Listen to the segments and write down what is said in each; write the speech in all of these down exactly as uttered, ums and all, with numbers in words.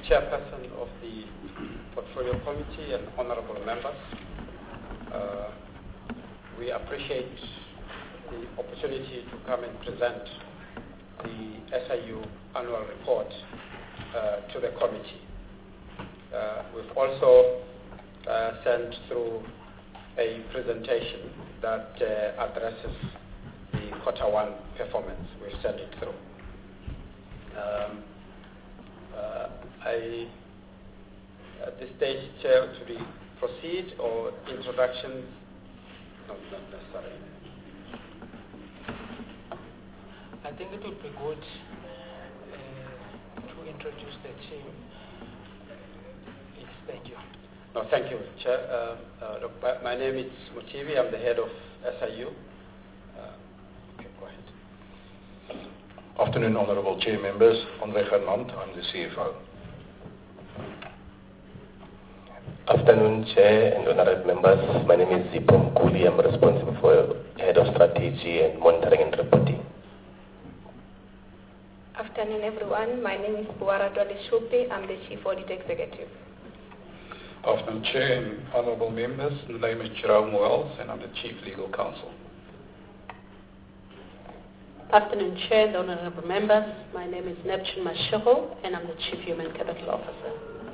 Chairperson of the Portfolio Committee and honorable members. Uh, we appreciate the opportunity to come and present the S I U annual report uh, to the committee. Uh, we've also uh, sent through a presentation that uh, addresses the quarter one performance. We've sent it through. Um, uh, I, at this stage, Chair, to be proceed or introductions? No, not necessary. I think it would be good uh, to introduce the team. Yes, thank you. No, thank you, Chair. Uh, uh, look, my, my name is Motivi. I'm the head of S I U. Uh, okay, go ahead. Afternoon, Honourable Chair members. Andre Fernand, I'm the C F O. Afternoon, Chair and honourable members. My name is Zippo Mkuli. I'm responsible for Head of Strategy and Monitoring and Reporting. Afternoon, everyone. My name is Buara Shupi. I'm the Chief Audit Executive. Afternoon, Chair and honourable members. My name is Jerome Wells, and I'm the Chief Legal Counsel. Afternoon, Chair and honourable members. My name is Neptune Mashoho, and I'm the Chief Human Capital Officer.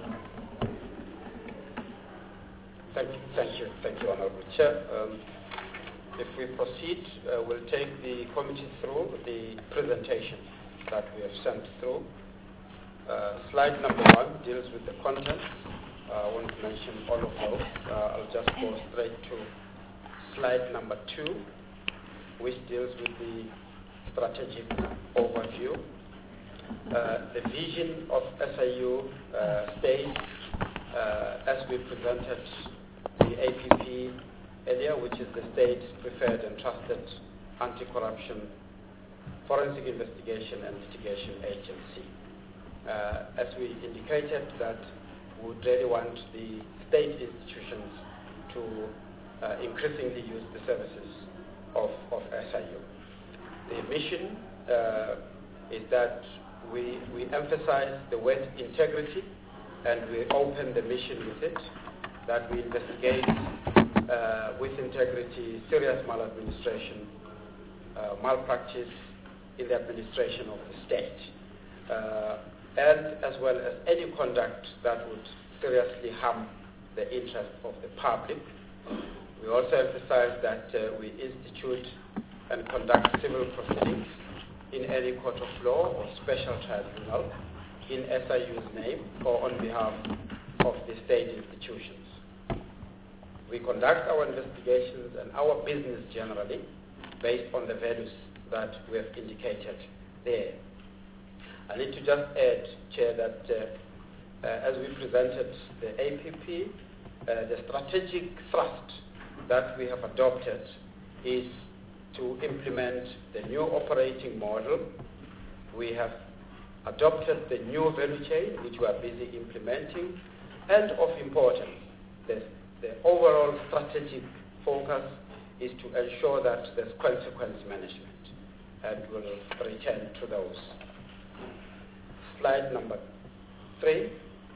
Thank you, thank you, thank you, Honourable Chair. Um, if we proceed, uh, we'll take the committee through the presentation that we have sent through. Uh, slide number one deals with the contents. Uh, I won't mention all of those. Uh, I'll just go straight to slide number two, which deals with the strategic overview. Uh, the vision of S I U uh, stays uh, as we presented the A P P earlier, which is the state's preferred and trusted anti-corruption, forensic investigation and litigation agency. Uh, as we indicated that we would really want the state institutions to uh, increasingly use the services of, of S I U. The mission uh, is that we, we emphasize the word integrity, and we open the mission with it, that we investigate uh, with integrity serious maladministration, uh, malpractice in the administration of the state, uh, and as well as any conduct that would seriously harm the interest of the public. We also emphasize that uh, we institute and conduct civil proceedings in any court of law or special tribunal in S I U's name or on behalf of the state institutions. We conduct our investigations and our business generally based on the values that we have indicated there. I need to just add, Chair, that uh, uh, as we presented the A P P, uh, the strategic thrust that we have adopted is to implement the new operating model. We have adopted the new value chain, which we are busy implementing, and of importance, the, the overall strategic focus is to ensure that there's consequence management, and we'll return to those. Slide number three.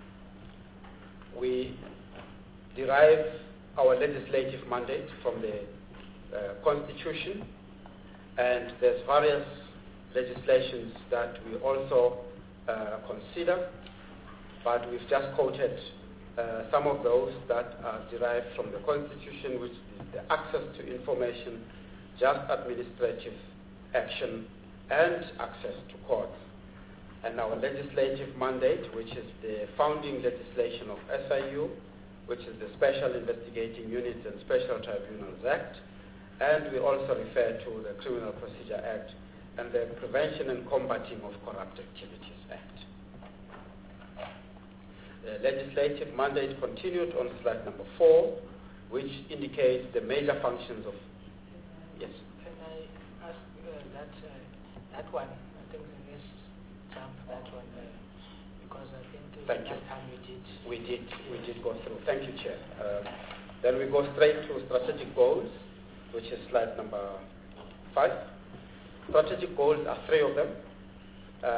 We derive our legislative mandate from the uh, Constitution, and there's various legislations that we also uh, consider, but we've just quoted uh, some of those that are derived from the Constitution, which is the access to information, just administrative action, and access to courts. And our legislative mandate, which is the founding legislation of S I U, which is the Special Investigating Units and Special Tribunals Act, and we also refer to the Criminal Procedure Act and the Prevention and Combating of Corrupt Activities Act. The legislative mandate continued on slide number four, which indicates the major functions of... Yes? Can I ask uh, that, uh, that one? I think let's jump that one uh, because I think uh, Thank last you. time we did... We did, we did go through. Thank you, Chair. Uh, then we go straight to strategic goals, which is slide number five. Strategic goals are three of them. Uh,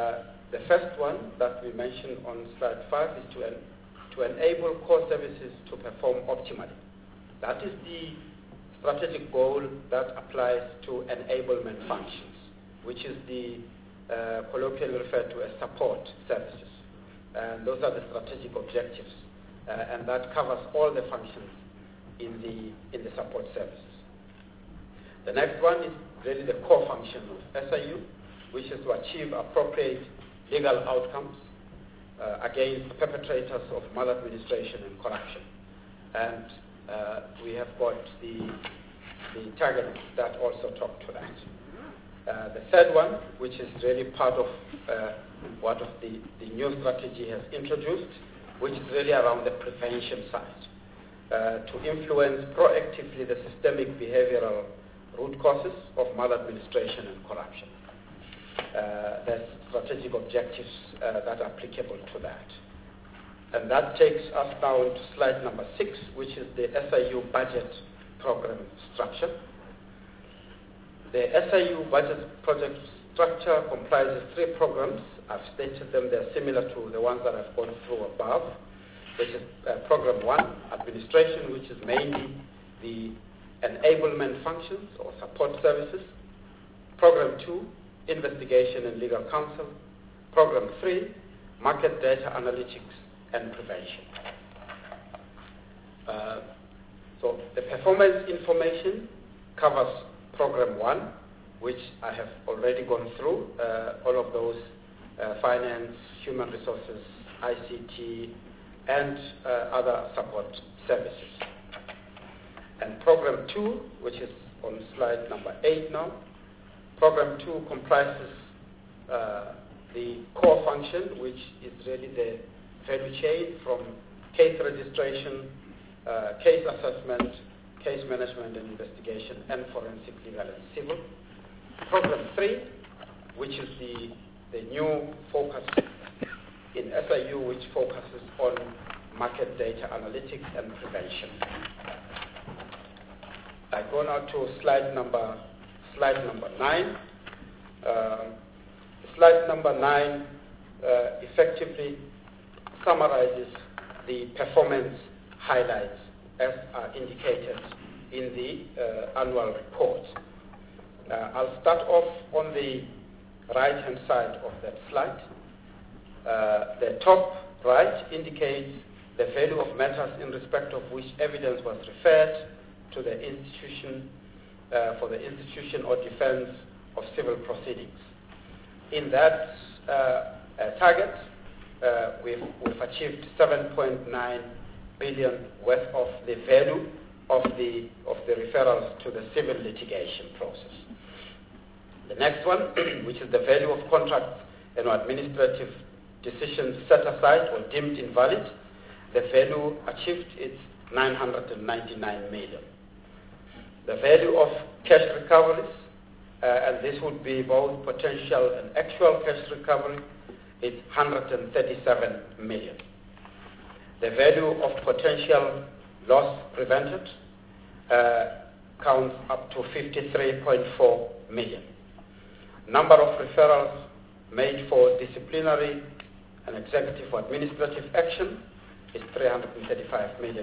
The first one that we mentioned on slide five is to, en to enable core services to perform optimally. That is the strategic goal that applies to enablement functions, which is the uh, colloquially referred to as support services. And those are the strategic objectives, uh, and that covers all the functions in the, in the support services. The next one is really the core function of S I U, which is to achieve appropriate legal outcomes uh, against the perpetrators of maladministration and corruption. And uh, we have got the, the targets that also talk to that. Uh, the third one, which is really part of uh, what of the, the new strategy has introduced, which is really around the prevention side, uh, to influence proactively the systemic behavioral root causes of maladministration and corruption. Uh, there's strategic objectives uh, that are applicable to that. And that takes us now to slide number six, which is the S I U budget program structure. The S I U budget project structure comprises three programs. I've stated them. They're similar to the ones that I've gone through above, which is uh, program one, administration, which is mainly the enablement functions or support services. Program two, investigation and legal counsel. Program three, market data analytics and prevention. Uh, so the performance information covers program one, which I have already gone through, uh, all of those, uh, finance, human resources, I C T, and uh, other support services. And program two, which is on slide number eight now, program two comprises uh, the core function, which is really the value chain from case registration, uh, case assessment, case management and investigation, and forensic, legal, and civil. Program three, which is the, the new focus in S I U, which focuses on market data analytics and prevention. I go now to slide number, slide number nine. Uh, slide number nine uh, effectively summarizes the performance highlights as are indicated in the uh, annual report. Uh, I'll start off on the right-hand side of that slide. Uh, the top right indicates the value of matters in respect of which evidence was referred to the institution uh, for the institution or defense of civil proceedings. In that uh, uh, target, uh, we've, we've achieved seven point nine billion worth of the value of the of the referrals to the civil litigation process. The next one, which is the value of contracts and administrative decisions set aside or deemed invalid, the value achieved is nine hundred ninety-nine million. The value of cash recoveries, uh, and this would be both potential and actual cash recovery, is one hundred thirty-seven million. The value of potential loss prevented uh, counts up to fifty-three point four million. Number of referrals made for disciplinary and executive or administrative action is three hundred thirty-five million.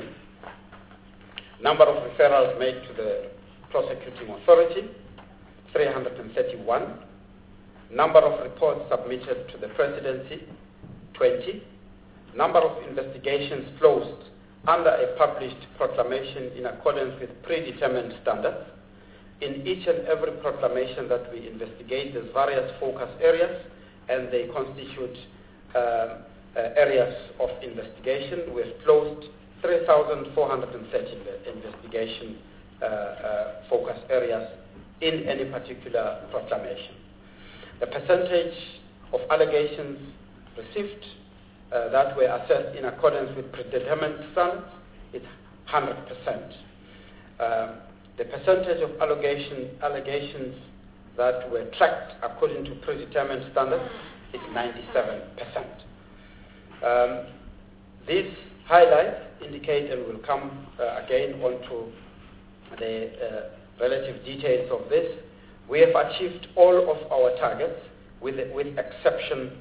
Number of referrals made to the prosecuting authority, three hundred thirty-one. Number of reports submitted to the presidency, twenty. Number of investigations closed under a published proclamation in accordance with predetermined standards. In each and every proclamation that we investigate, there's various focus areas, and they constitute uh, uh, areas of investigation. We've closed three thousand four hundred thirty investigation uh, uh, focus areas in any particular proclamation. The percentage of allegations received uh, that were assessed in accordance with predetermined standards is one hundred percent. Um, the percentage of allegation, allegations that were tracked according to predetermined standards is ninety-seven percent. Um, these highlights indicate, and we'll come uh, again onto the uh, relative details of this, we have achieved all of our targets with, with exception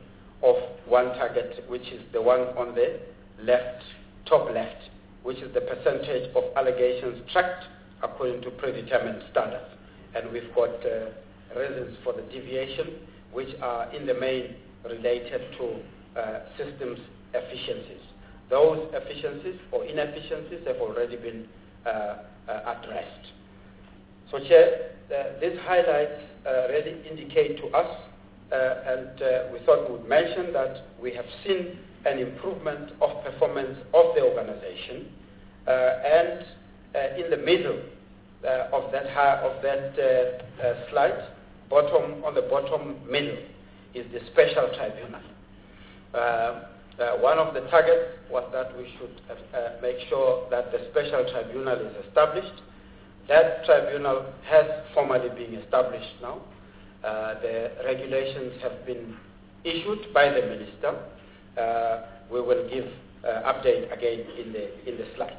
of one target, which is the one on the left, top left, which is the percentage of allegations tracked according to predetermined standards. And we've got uh, reasons for the deviation, which are in the main related to uh, systems efficiencies. Those efficiencies or inefficiencies have already been uh, uh, addressed. So, Chair, uh, these highlights uh, really indicate to us, uh, and uh, we thought we would mention that we have seen an improvement of performance of the organization, uh, and uh, in the middle uh, of that high, of that uh, uh, slide, bottom on the bottom middle is the special tribunal. Uh, Uh, one of the targets was that we should uh, uh, make sure that the special tribunal is established. That tribunal has formally been established now. Uh, the regulations have been issued by the minister. Uh, we will give uh, update again in the in the slides.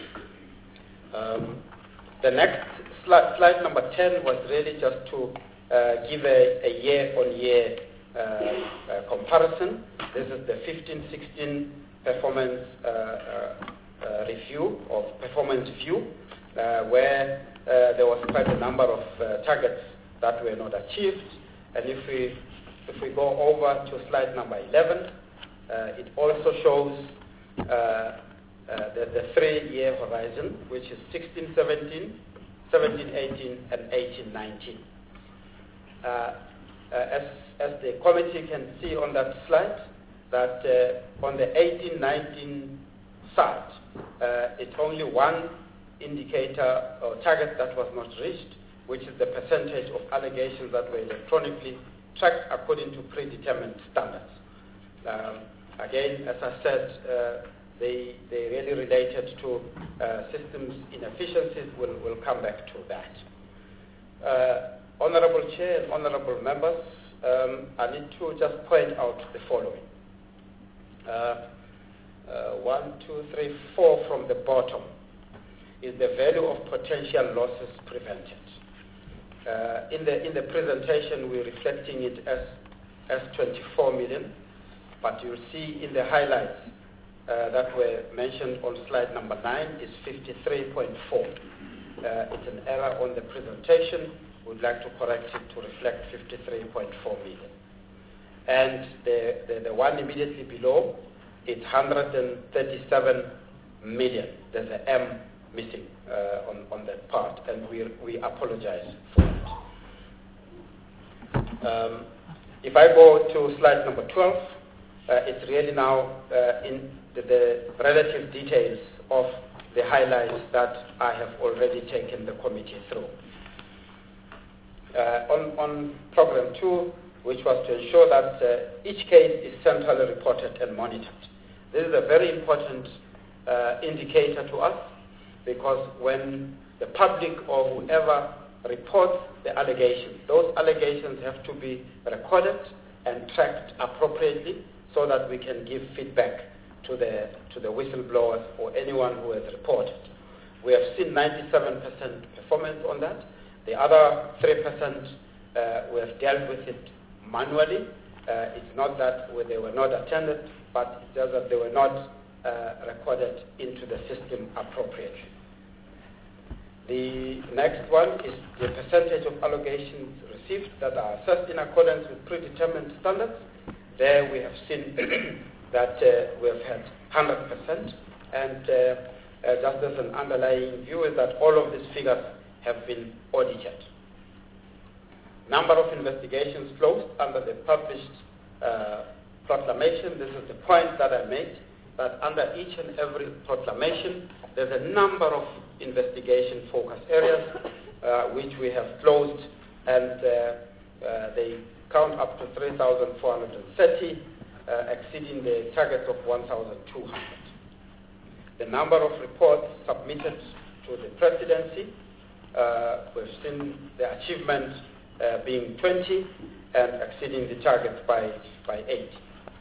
Um, the next slide, slide number ten, was really just to uh, give a, a year-on-year Uh, uh, comparison. This is the fifteen sixteen performance uh, uh, uh, review of performance view, uh, where uh, there was quite a number of uh, targets that were not achieved. And if we if we go over to slide number eleven, uh, it also shows uh, uh, the, the three-year horizon, which is sixteen seventeen, seventeen eighteen, and eighteen nineteen. Uh, uh, as As the committee can see on that slide, that uh, on the eighteen nineteen side, uh, it's only one indicator or target that was not reached, which is the percentage of allegations that were electronically tracked according to predetermined standards. Um, again, as I said, uh, they, they really related to uh, systems inefficiencies. We'll, we'll come back to that. Uh, Honorable Chair and honorable members, Um, I need to just point out the following. Uh, uh, one, two, three, four from the bottom is the value of potential losses prevented. Uh, in the in the presentation, we're reflecting it as as twenty-four million, but you'll see in the highlights uh, that were mentioned on slide number nine is fifty-three point four. Uh, it's an error on the presentation. We'd like to correct it to reflect fifty-three point four million. And the, the, the one immediately below, it's one hundred thirty-seven million. There's an M missing uh, on, on that part, and we, we apologize for it. Um, if I go to slide number twelve, uh, it's really now uh, in the, the relative details of the highlights that I have already taken the committee through. Uh, on, on program two, which was to ensure that uh, each case is centrally reported and monitored. This is a very important uh, indicator to us, because when the public or whoever reports the allegations, those allegations have to be recorded and tracked appropriately so that we can give feedback to the, to the whistleblowers or anyone who has reported. We have seen ninety-seven percent performance on that. The other three percent, uh, we have dealt with it manually. Uh, it's not that they were not attended, but it's just that they were not uh, recorded into the system appropriately. The next one is the percentage of allegations received that are assessed in accordance with predetermined standards. There we have seen that uh, we have had one hundred percent, and uh, uh, just as an underlying view is that all of these figures have been audited. Number of investigations closed under the published uh, proclamation. This is the point that I made, that under each and every proclamation, there's a number of investigation focus areas uh, which we have closed, and uh, uh, they count up to three thousand four hundred thirty, uh, exceeding the target of one thousand two hundred. The number of reports submitted to the presidency, Uh, we've seen the achievement uh, being twenty and exceeding the target by, by eight.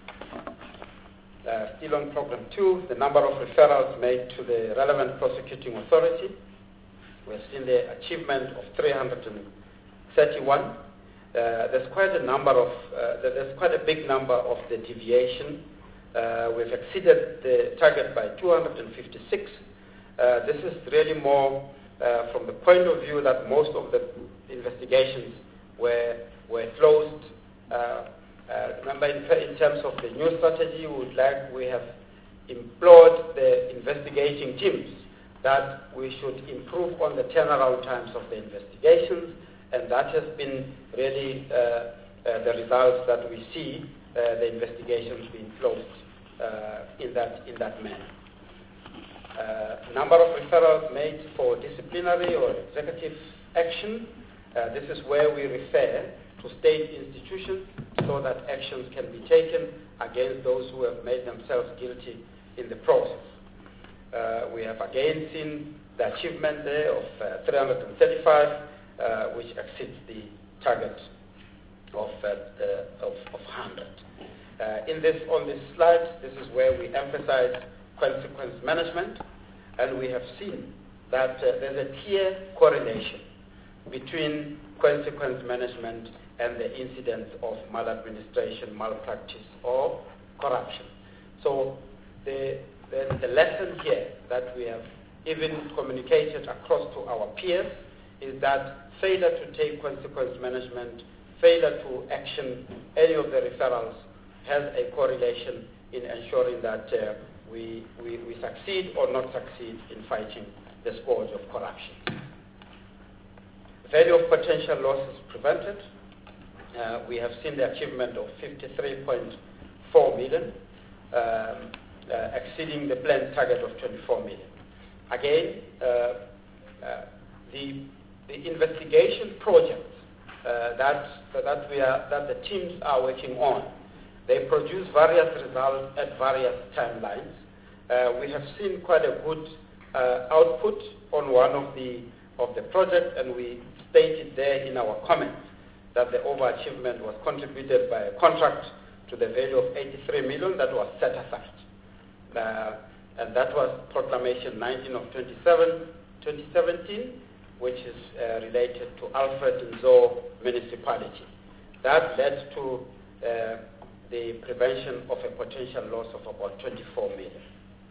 Uh, still on program two, the number of referrals made to the relevant prosecuting authority. We've seen the achievement of three hundred thirty-one, uh, there's quite a number of, uh, there's quite a big number of the deviation. Uh, we've exceeded the target by two hundred fifty-six. Uh, this is really more uh, from the point of view that most of the investigations were were closed. Uh, uh, remember, in, in terms of the new strategy, we would like we have implored the investigating teams that we should improve on the turnaround times of the investigations, and that has been really uh, uh, the results that we see. Uh, the investigations being closed uh, in that in that manner. Uh, number of referrals made for disciplinary or executive action. Uh, this is where we refer to state institutions so that actions can be taken against those who have made themselves guilty in the process. Uh, we have again seen the achievement there of uh, three hundred thirty-five, uh, which exceeds the target of, uh, uh, of, of one hundred. Uh, in this, on this slide, this is where we emphasize consequence management, and we have seen that uh, there's a clear correlation between consequence management and the incidence of maladministration, malpractice, or corruption. So the, the, the lesson here that we have even communicated across to our peers is that failure to take consequence management, failure to action any of the referrals has a correlation in ensuring that uh, we, we, we succeed or not succeed in fighting the scourge of corruption. Value of potential losses prevented. Uh, we have seen the achievement of fifty-three point four million, um, uh, exceeding the planned target of twenty-four million. Again, uh, uh, the, the investigation projects uh, that, that, we are, that the teams are working on, they produce various results at various timelines. Uh, we have seen quite a good uh, output on one of the of the project, and we stated there in our comments that the overachievement was contributed by a contract to the value of eighty-three million that was set aside. Uh, and that was Proclamation nineteen of twenty seventeen, which is uh, related to Alfred Nzo municipality. That led to uh, the prevention of a potential loss of about twenty-four million.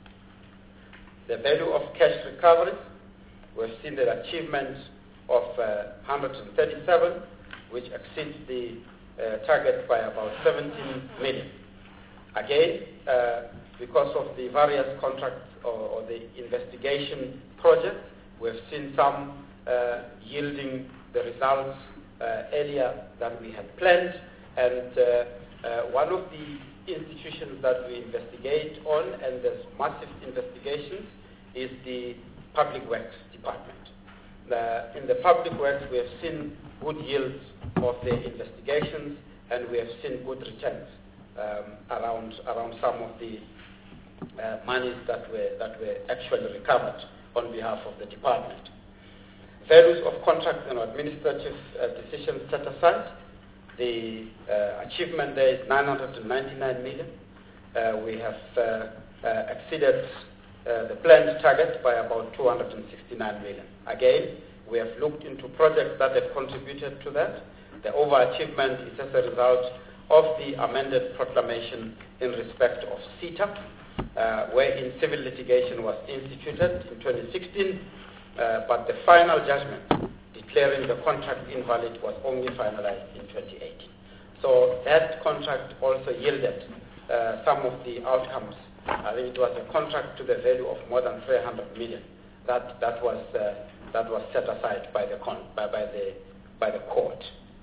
The value of cash recoveries, we've seen the achievement of uh, one hundred thirty-seven, which exceeds the uh, target by about seventeen million. Again, uh, because of the various contracts or, or the investigation projects, we've seen some uh, yielding the results uh, earlier than we had planned, and uh, Uh, one of the institutions that we investigate on, and there's massive investigations, is the Public Works Department. Uh, in the Public Works, we have seen good yields of the investigations, and we have seen good returns um, around around some of the uh, monies that were that were actually recovered on behalf of the department. Values of contracts and administrative uh, decisions set aside. The uh, achievement there is nine hundred ninety-nine million. Uh, we have uh, uh, exceeded uh, the planned target by about two hundred sixty-nine million. Again, we have looked into projects that have contributed to that. The overachievement is as a result of the amended proclamation in respect of CETA, uh, wherein civil litigation was instituted in twenty sixteen, uh, but the final judgment declaring the contract invalid was only finalized in twenty eighteen. So that contract also yielded uh, some of the outcomes. I think it was a contract to the value of more than three hundred million. That that was uh, that was set aside by the con by, by the by the court.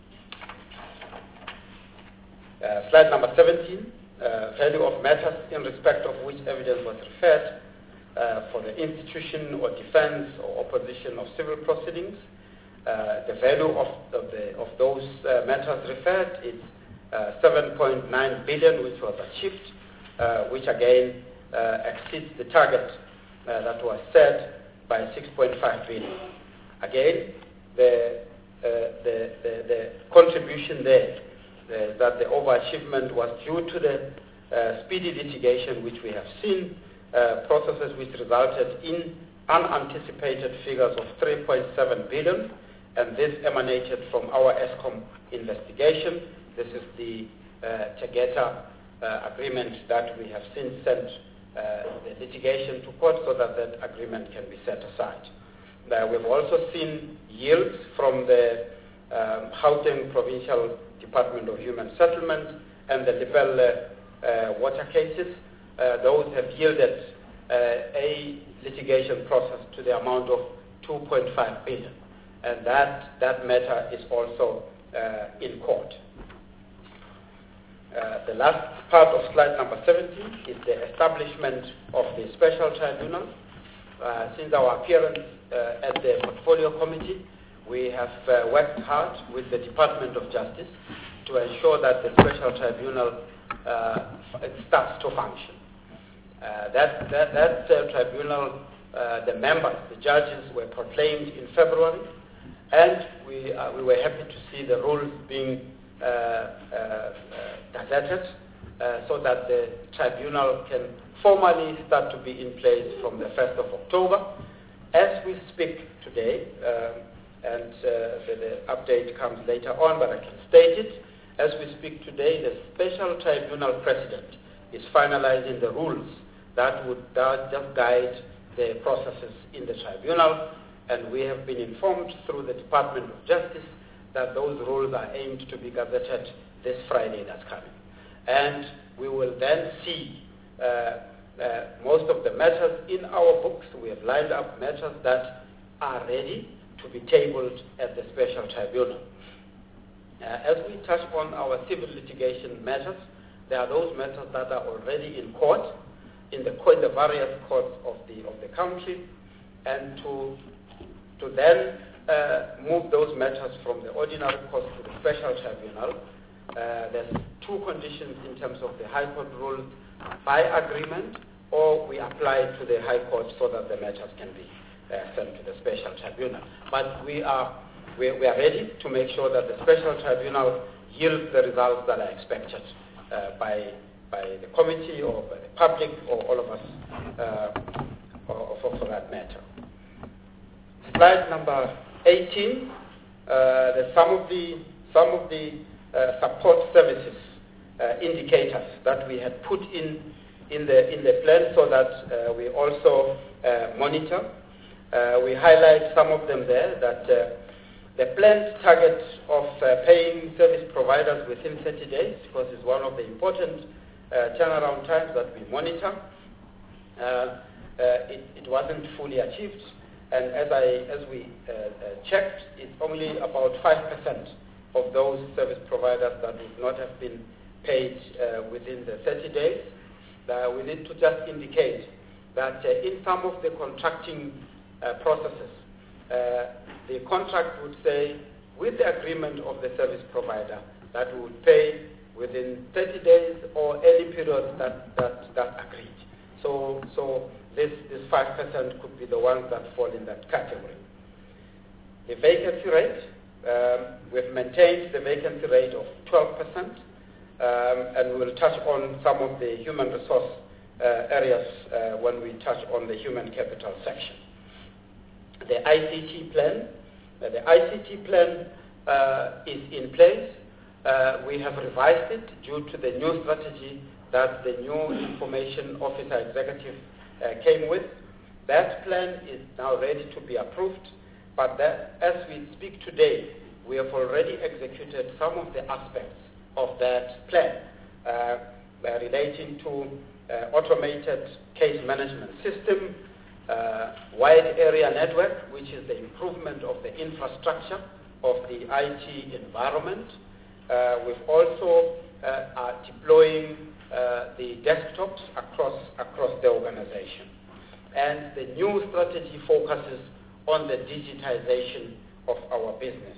Uh, slide number seventeen. Uh, value of matters in respect of which evidence was referred uh, for the institution or defense or opposition of civil proceedings. Uh, the value of, of, the, of those uh, matters referred is uh, seven point nine billion, which was achieved, uh, which again uh, exceeds the target uh, that was set by six point five billion. Again, the, uh, the, the, the contribution there, uh, that the overachievement was due to the uh, speedy litigation, which we have seen, uh, processes which resulted in unanticipated figures of three point seven billion. and this emanated from our ESCOM investigation. This is the uh, Tegeta uh, agreement that we have since sent uh, the litigation to court so that that agreement can be set aside. Uh, we've also seen yields from the um, Gauteng Provincial Department of Human Settlement and the Lepelle uh, water cases. Uh, those have yielded uh, a litigation process to the amount of two point five billion, and that, that matter is also uh, in court. Uh, the last part of slide number seventeen is the establishment of the special tribunal. Uh, since our appearance uh, at the portfolio committee, we have uh, worked hard with the Department of Justice to ensure that the special tribunal uh, starts to function. Uh, that that, that uh, tribunal, uh, the members, the judges, were proclaimed in February, and we uh, we were happy to see the rules being uh, uh, uh, gazetted uh, so that the tribunal can formally start to be in place from the first of October. As we speak today, um, and uh, the, the update comes later on, but I can state it. As we speak today, the special tribunal president is finalizing the rules that would that just guide the processes in the tribunal, and we have been informed through the Department of Justice that those rules are aimed to be gazetted this Friday that's coming. And we will then see uh, uh, most of the matters in our books. We have lined up matters that are ready to be tabled at the special tribunal. Uh, as we touch on our civil litigation matters, there are those matters that are already in court, in the, court, the various courts of the, of the country, and to, to then uh, move those matters from the ordinary court to the special tribunal. Uh, there's two conditions in terms of the High Court rules: by agreement, or we apply to the High Court so that the matters can be uh, sent to the special tribunal. But we are we, we are ready to make sure that the special tribunal yields the results that are expected uh, by by the committee or by the public or all of us, uh, or for, for that matter. Slide number eighteen. Uh, the, some of the some of the uh, support services uh, indicators that we had put in in the in the plan so that uh, we also uh, monitor. Uh, we highlight some of them there. That uh, the planned target of uh, paying service providers within thirty days, because it's one of the important uh, turnaround times that we monitor. Uh, uh, it, it wasn't fully achieved, and as I as we uh, uh, checked, it's only about five percent of those service providers that would not have been paid uh, within the thirty days. Uh, we need to just indicate that uh, in some of the contracting uh, processes, uh, the contract would say, with the agreement of the service provider, that we would pay within thirty days or any period that that that agreed. So so this this five percent could be the ones that fall in that category. The vacancy rate, um, we've maintained the vacancy rate of twelve percent. Um, and we'll touch on some of the human resource uh, areas uh, when we touch on the human capital section. The I C T plan, uh, the I C T plan uh, is in place. Uh, we have revised it due to the new strategy that the new information officer executive uh, came with. That plan is now ready to be approved, but that, as we speak today, we have already executed some of the aspects of that plan uh, uh, relating to uh, automated case management system, uh, wide area network, which is the improvement of the infrastructure of the I T environment. Uh, we've also uh, are deploying uh, the desktops across, across the organization. And the new strategy focuses on the digitization of our business.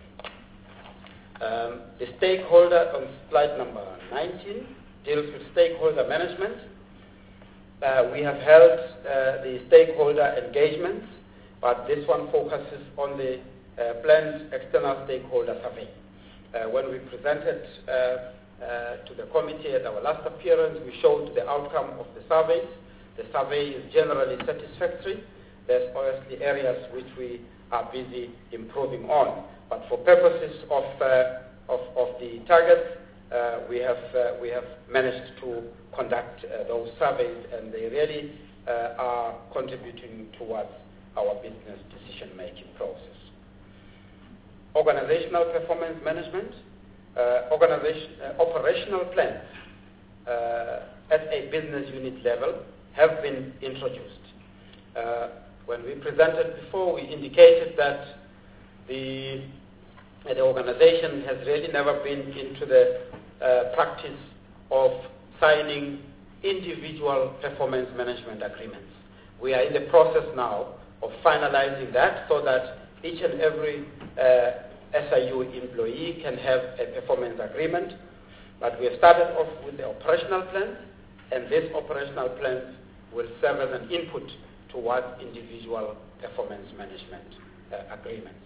Um, the stakeholder on slide number nineteen deals with stakeholder management. Uh, we have held uh, the stakeholder engagements, but this one focuses on the uh, planned external stakeholder survey. Uh, when we presented uh, uh, to the committee at our last appearance, we showed the outcome of the surveys. The survey is generally satisfactory. there's obviously areas which we are busy improving on. But for purposes of, uh, of, of the targets, uh, we, have, uh, we have managed to conduct uh, those surveys, and they really uh, are contributing towards our business decision-making process. Organizational performance management, uh, organization, uh, operational plans uh, at a business unit level have been introduced. Uh, when we presented before, we indicated that the, uh, the organization has really never been into the uh, practice of signing individual performance management agreements. We are in the process now of finalizing that so that each and every uh, S I U employee can have a performance agreement. But we have started off with the operational plans, and these operational plans will serve as an input towards individual performance management uh, agreements.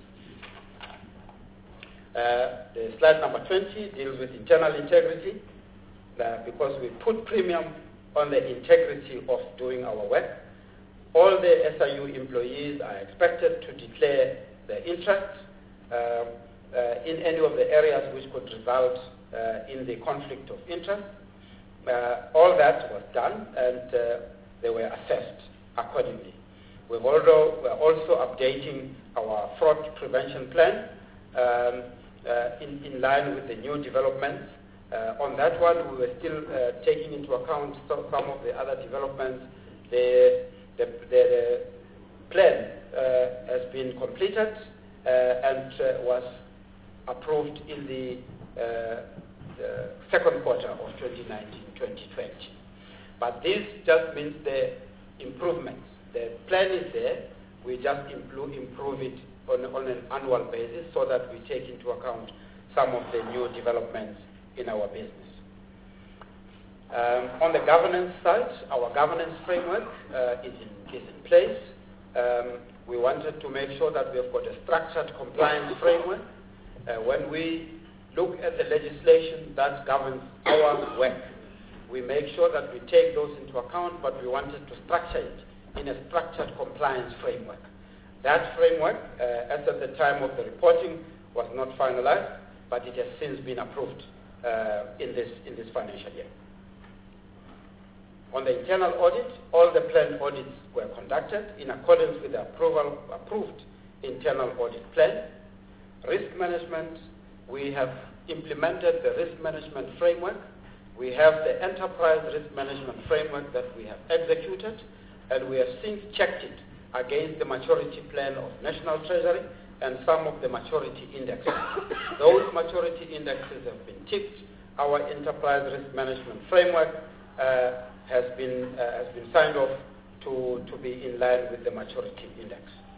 Uh, the slide number twenty deals with internal integrity, uh, because we put premium on the integrity of doing our work. All the S I U employees are expected to declare their interest uh, uh, in any of the areas which could result uh, in the conflict of interest. Uh, all that was done, and uh, they were assessed accordingly. We've also, we're also updating our fraud prevention plan um, uh, in, in line with the new developments. Uh, on that one, we were still uh, taking into account some, some of the other developments. The, the, the, the plan uh, has been completed uh, and uh, was approved in the, uh, the second quarter of twenty nineteen twenty twenty. But this just means the improvements. The plan is there. We just improve, improve it on, on an annual basis so that we take into account some of the new developments in our business. Um, on the governance side, our governance framework uh, is, in, is in place. Um, we wanted to make sure that we have got a structured compliance framework. Uh, when we look at the legislation that governs our work, we make sure that we take those into account, but we wanted to structure it in a structured compliance framework. That framework, uh, as at the time of the reporting, was not finalized, but it has since been approved uh, in, this, in this financial year. On the internal audit, all the planned audits were conducted in accordance with the approval, approved internal audit plan. Risk management, we have implemented the risk management framework. We have the enterprise risk management framework that we have executed, and we have since checked it against the maturity plan of National Treasury and some of the maturity indexes. Those maturity indexes have been ticked. Our enterprise risk management framework uh, has been uh, has been signed off to, to be in line with the maturity index.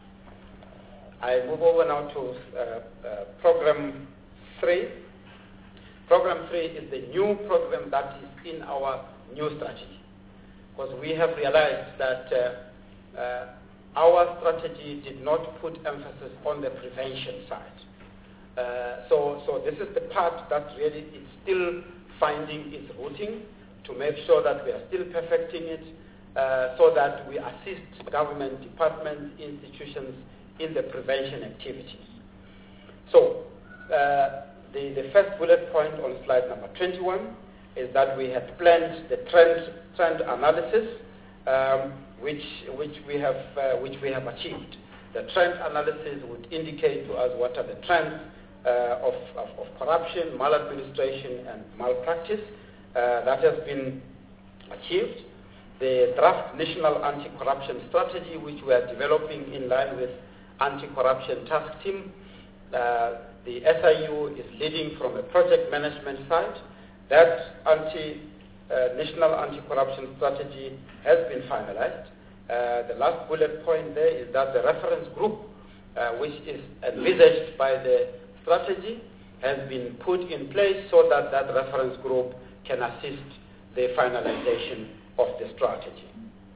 I move over now to uh, uh, program three. Program three is the new program that is in our new strategy, because we have realized that uh, uh, our strategy did not put emphasis on the prevention side. Uh, so, so this is the part that really is still finding its routing to make sure that we are still perfecting it uh, so that we assist government departments, institutions in the prevention activities. So, uh, the, the first bullet point on slide number twenty-one is that we had planned the trend, trend analysis um, which, which, we have, uh, which we have achieved. The trend analysis would indicate to us what are the trends uh, of, of, of corruption, maladministration, and malpractice. Uh, that has been achieved. The draft National Anti-Corruption Strategy, which we are developing in line with Anti-Corruption Task Team, uh, the S I U is leading from a project management side. That anti, uh, National Anti-Corruption Strategy has been finalized. Uh, the last bullet point there is that the reference group, uh, which is envisaged by the strategy, has been put in place so that that reference group can assist the finalization of the strategy.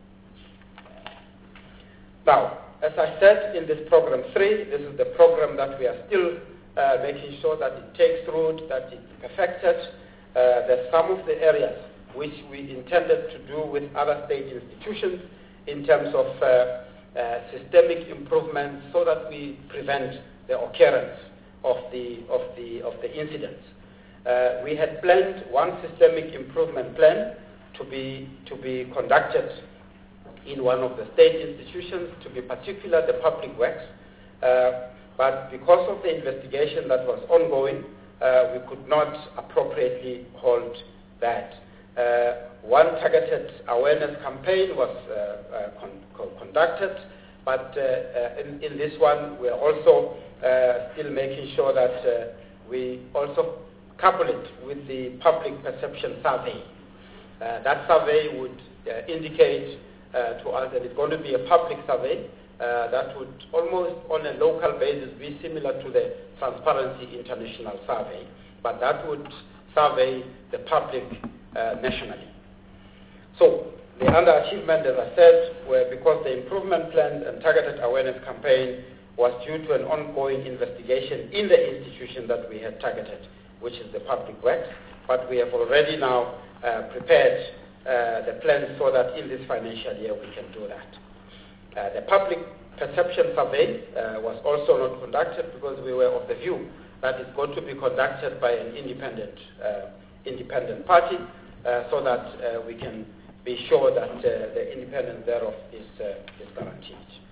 Now, as I said, in this program three, this is the program that we are still uh, making sure that it takes root, that it's perfected. Uh, there's some of the areas which we intended to do with other state institutions in terms of uh, uh, systemic improvements so that we prevent the occurrence of the, of the, of the incidents. Uh, we had planned one systemic improvement plan to be, to be conducted in one of the state institutions, to be particular the public works. Uh, but because of the investigation that was ongoing, uh, we could not appropriately hold that. Uh, one targeted awareness campaign was uh, uh, con con conducted, but uh, uh, in, in this one we are also uh, still making sure that uh, we also couple it with the public perception survey. Uh, that survey would uh, indicate uh, to us that it's going to be a public survey uh, that would almost on a local basis be similar to the Transparency International survey, but that would survey the public uh, nationally. So the underachievement, as I said, were because the improvement plan and targeted awareness campaign was due to an ongoing investigation in the institution that we had targeted, which is the public works, but we have already now uh, prepared uh, the plan so that in this financial year we can do that. Uh, the public perception survey uh, was also not conducted because we were of the view that it's going to be conducted by an independent, uh, independent party uh, so that uh, we can be sure that uh, the independence thereof is, uh, is guaranteed.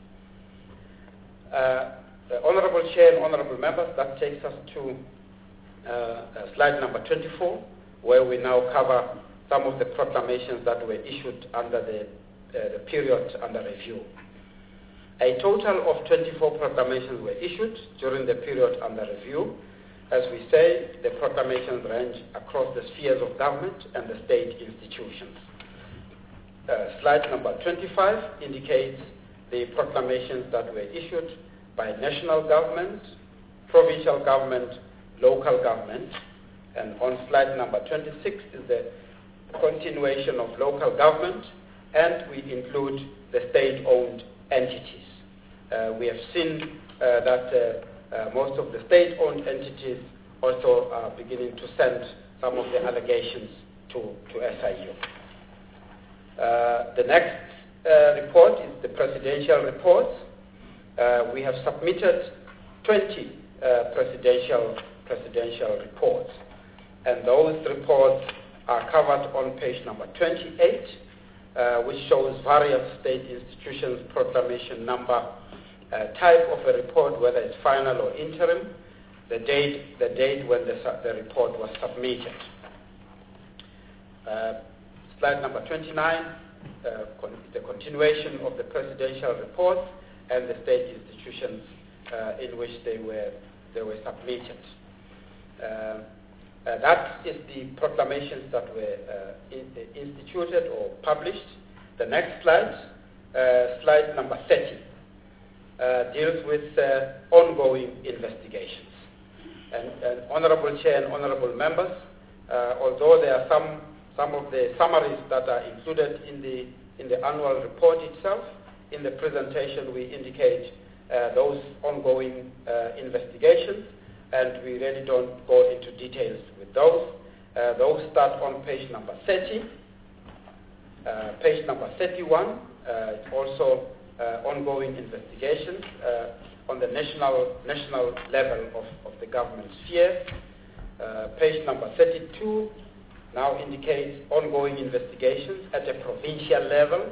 Uh, the Honourable Chair and Honourable Members, that takes us to Uh, uh, slide number twenty-four, where we now cover some of the proclamations that were issued under the, uh, the period under review. A total of twenty-four proclamations were issued during the period under review. As we say, the proclamations range across the spheres of government and the state institutions. Uh, slide number twenty-five indicates the proclamations that were issued by national government, provincial government, local government, and on slide number twenty-six is the continuation of local government, and we include the state-owned entities. Uh, we have seen uh, that uh, uh, most of the state-owned entities also are beginning to send some of the allegations to, to S I U. Uh, the next uh, report is the presidential report. Uh, we have submitted twenty uh, presidential presidential reports, and those reports are covered on page number twenty-eight, uh, which shows various state institutions' proclamation number, uh, type of a report, whether it's final or interim, the date, the date when the, the report was submitted. Uh, slide number twenty-nine, uh, con the continuation of the presidential reports and the state institutions uh, in which they were they were submitted. Uh, uh, that is the proclamations that were uh, in, uh, instituted or published. The next slide, uh, slide number thirty, uh, deals with uh, ongoing investigations. And, and Honourable Chair and Honourable Members, uh, although there are some some of the summaries that are included in the in the annual report itself, in the presentation we indicate uh, those ongoing uh, investigations, and we really don't go into details with those. Uh, those start on page number thirty. Uh, page number thirty-one, uh, it's also uh, ongoing investigations uh, on the national national level of, of the government sphere. Uh, page number thirty-two now indicates ongoing investigations at a provincial level.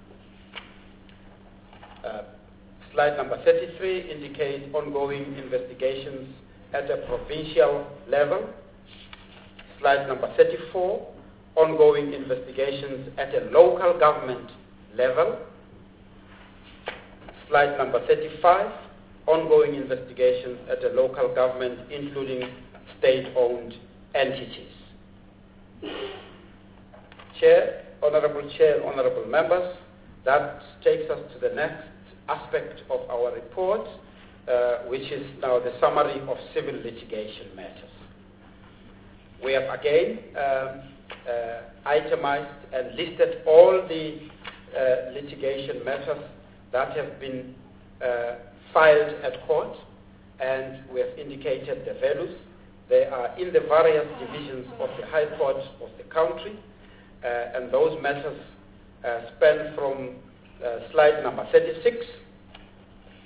Uh, slide number thirty-three indicates ongoing investigations at a provincial level. Slide number thirty-four, ongoing investigations at a local government level. Slide number thirty-five, ongoing investigations at a local government, including state-owned entities. Chair, Honourable Chair, and Honourable Members, that takes us to the next aspect of our report, uh, which is now the summary of civil litigation matters. We have again um, uh, itemized and listed all the uh, litigation matters that have been uh, filed at court, and we have indicated the values. They are in the various divisions of the High Court of the country, uh, and those matters uh, span from uh, slide number thirty-six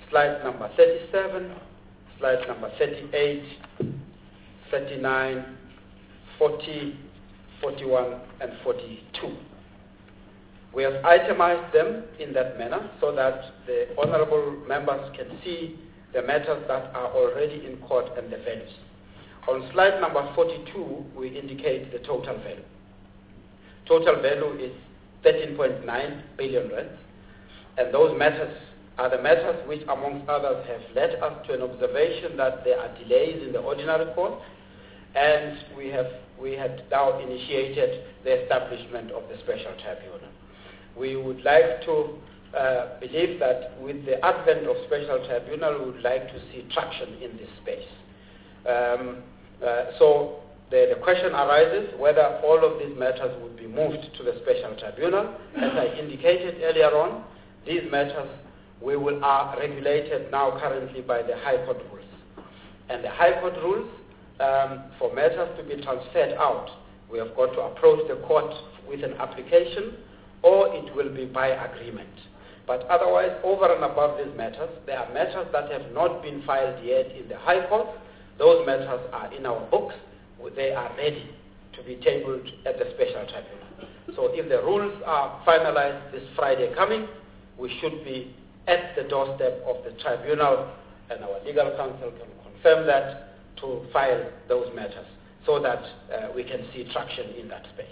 slide number thirty-seven, slide number thirty-eight, thirty-nine, forty, forty-one, and forty-two. We have itemized them in that manner so that the honorable members can see the matters that are already in court and the values. On slide number forty-two, we indicate the total value. Total value is thirteen point nine billion rand, and those matters are the matters which, amongst others, have led us to an observation that there are delays in the ordinary court, and we have we had now initiated the establishment of the special tribunal. We would like to uh, believe that with the advent of special tribunal, we would like to see traction in this space. Um, uh, so the, the question arises whether all of these matters would be moved to the special tribunal. As I indicated earlier on, these matters we will, are regulated now currently by the High Court rules. And the High Court rules, um, for matters to be transferred out, we have got to approach the court with an application, or it will be by agreement. But otherwise, over and above these matters, there are matters that have not been filed yet in the High Court. Those matters are in our books. They are ready to be tabled at the special tribunal. So if the rules are finalized this Friday coming, we should be at the doorstep of the tribunal, and our legal counsel can confirm that, to file those matters so that uh, we can see traction in that space.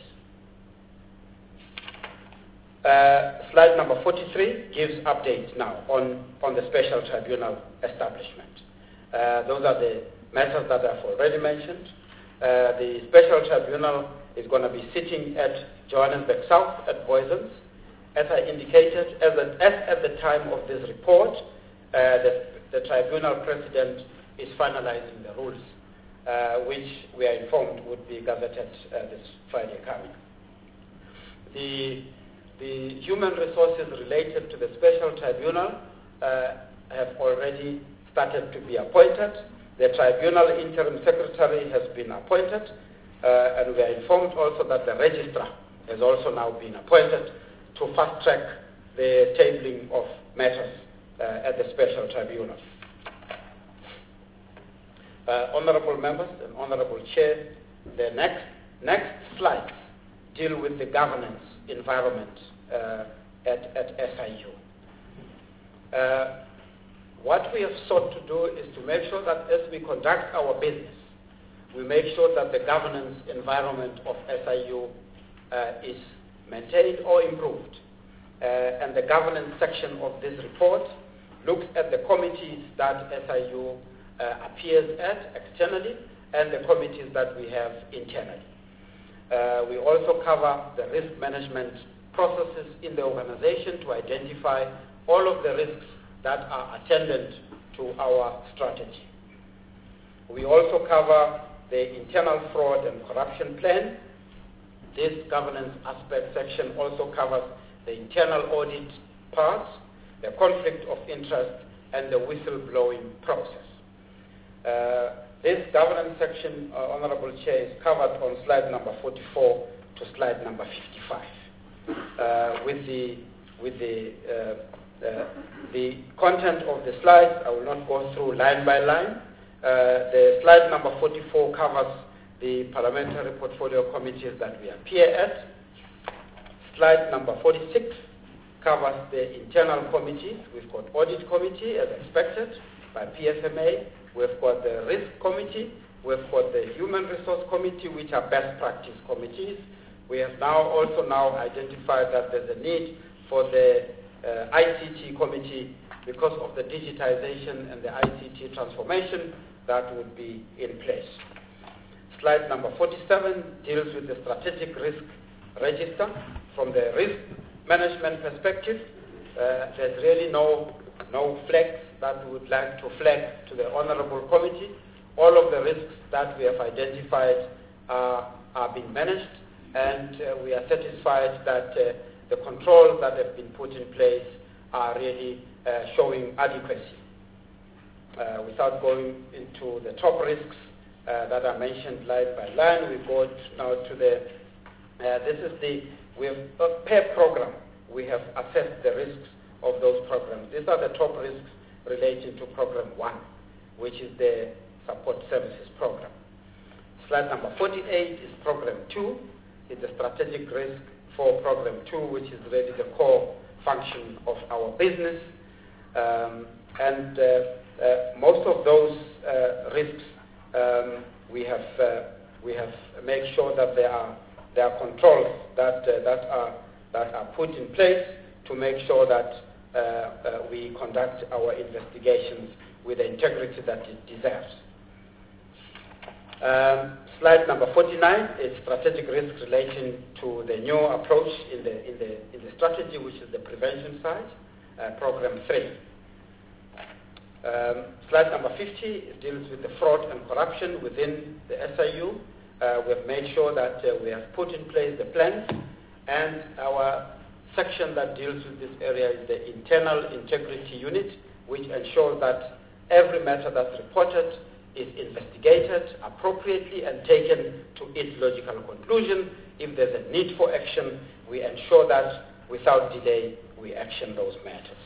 Uh, slide number forty-three gives updates now on, on the special tribunal establishment. Uh, those are the matters that I've already mentioned. Uh, the special tribunal is going to be sitting at Johannesburg South at Boysons. As I indicated, as, a, as at the time of this report, uh, the, the tribunal president is finalizing the rules, uh, which we are informed would be gazetted uh, this Friday coming. The The human resources related to the special tribunal uh, have already started to be appointed. The tribunal interim secretary has been appointed, uh, and we are informed also that the registrar has also now been appointed to fast-track the tabling of matters uh, at the special tribunal. Uh, honorable members and honorable chair, the next, next slides deal with the governance environment uh, at, at S I U. Uh, what we have sought to do is to make sure that as we conduct our business, we make sure that the governance environment of S I U uh, is maintained or improved. Uh, and the governance section of this report looks at the committees that S I U uh, appears at externally and the committees that we have internally. Uh, we also cover the risk management processes in the organization to identify all of the risks that are attendant to our strategy. We also cover the internal fraud and corruption plan. This governance aspect section also covers the internal audit part, the conflict of interest, and the whistleblowing process. Uh, This governance section, uh, Honorable Chair, is covered on slide number forty-four to slide number fifty-five. Uh, with the with the uh, uh, the content of the slides, I will not go through line by line. Uh, the slide number forty-four covers the parliamentary portfolio committees that we appear at. Slide number forty-six covers the internal committees. We've got audit committee, as expected, by P F M A. We've got the risk committee, we've got the human resource committee, which are best practice committees. We have now also now identified that there's a need for the uh, I C T committee because of the digitization and the I C T transformation that would be in place. Slide number forty-seven deals with the strategic risk register. From the risk management perspective, uh, there's really no, no flags that we would like to flag to the Honorable Committee. All of the risks that we have identified uh, are being managed, and uh, we are satisfied that uh, the controls that have been put in place are really uh, showing adequacy. Uh, without going into the top risks uh, that are mentioned line by line, we go now to the, uh, this is the, we have, uh, per program, we have assessed the risks of those programs. These are the top risks relating to program one, which is the support services program. Slide number forty-eight is program two. It's a strategic risk for program two, which is really the core function of our business. Um, and uh, uh, most of those uh, risks, um, we have uh, we have made sure that there are there are controls that uh, that are that are put in place to make sure that uh, uh, we conduct our investigations with the integrity that it deserves. Um, slide number forty-nine is strategic risk relating to the new approach in the in the in the strategy, which is the prevention side, uh, program three. Um, slide number fifty deals with the fraud and corruption within the S I U. Uh, we have made sure that uh, we have put in place the plans, and our section that deals with this area is the internal integrity unit, which ensures that every matter that's reported is investigated appropriately and taken to its logical conclusion. If there's a need for action, we ensure that without delay we action those matters.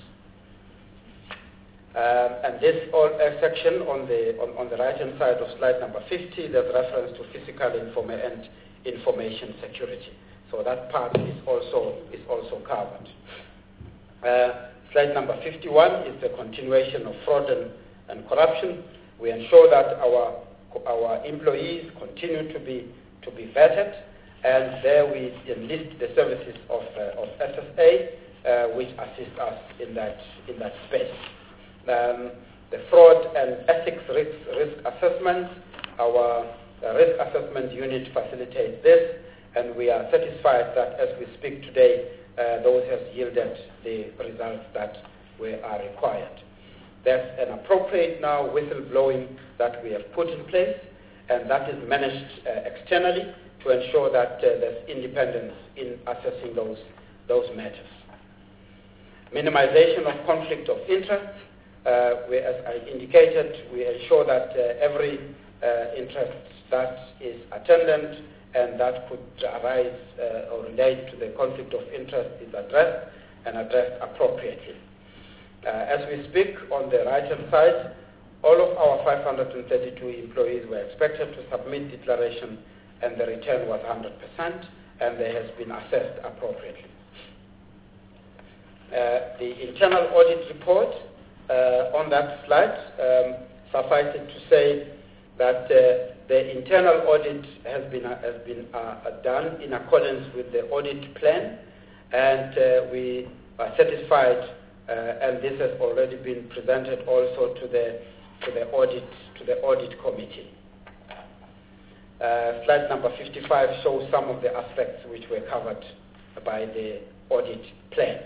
Uh, and this all, uh, section on the on, on the right-hand side of slide number fifty, there's reference to physical informa and information security. So that part is also is also covered. Uh, slide number fifty-one is the continuation of fraud and, and corruption. We ensure that our our employees continue to be to be vetted, and there we enlist the services of uh, of S S A, uh, which assist us in that in that space. Um, the fraud and ethics risk, risk assessments, our uh, risk assessment unit facilitates this, and we are satisfied that as we speak today, uh, those have yielded the results that we are required. There's an appropriate now whistleblowing that we have put in place, and that is managed uh, externally to ensure that uh, there's independence in assessing those, those matters. Minimization of conflict of interest. Uh, we, as I indicated, we ensure that uh, every uh, interest that is attendant and that could arise uh, or relate to the conflict of interest is addressed and addressed appropriately. Uh, as we speak, on the right-hand side, all of our five hundred thirty-two employees were expected to submit declaration, and the return was one hundred percent, and they has been assessed appropriately. Uh, the internal audit report, uh, on that slide, um, suffice it to say that uh, the internal audit has been, uh, has been uh, done in accordance with the audit plan, and uh, we are satisfied. Uh, and this has already been presented also to the to the audit to the audit committee. Uh, slide number fifty-five shows some of the aspects which were covered by the audit plan.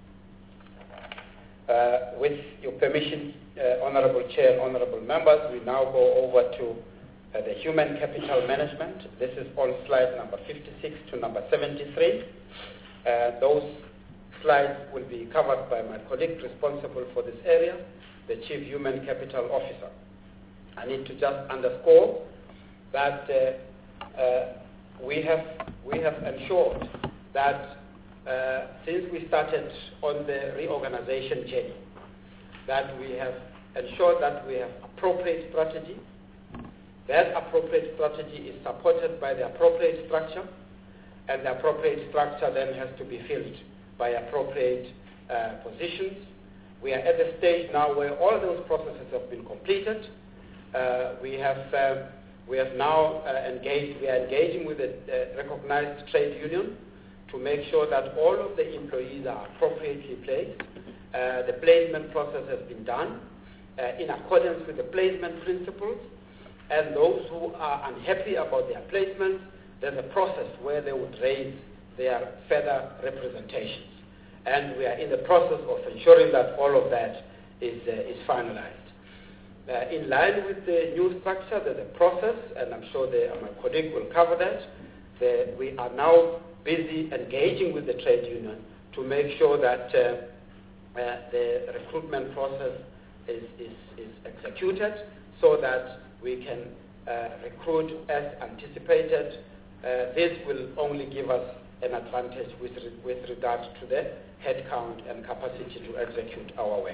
Uh, with your permission, uh, Honourable Chair and Honourable Members, we now go over to uh, the human capital management. This is on slide number fifty-six to number seventy-three. Uh, those slides will be covered by my colleague responsible for this area, the Chief Human Capital Officer. I need to just underscore that uh, uh, we have we have ensured that uh, since we started on the reorganization journey, that we have ensured that we have appropriate strategy. That appropriate strategy is supported by the appropriate structure, and the appropriate structure then has to be filled by appropriate uh, positions. We are at the stage now where all those processes have been completed. Uh, we have uh, we have now uh, engaged. We are engaging with a uh, recognized trade union to make sure that all of the employees are appropriately placed. Uh, the placement process has been done uh, in accordance with the placement principles, and those who are unhappy about their placements, there's a process where they would raise their further representations. And we are in the process of ensuring that all of that is, uh, is finalized. Uh, in line with the new structure, there's a process, and I'm sure the, my colleague will cover that. The, we are now busy engaging with the trade union to make sure that uh, uh, the recruitment process is, is, is executed so that we can uh, recruit as anticipated. Uh, this will only give us an advantage with, re with regard to the headcount and capacity to execute our work.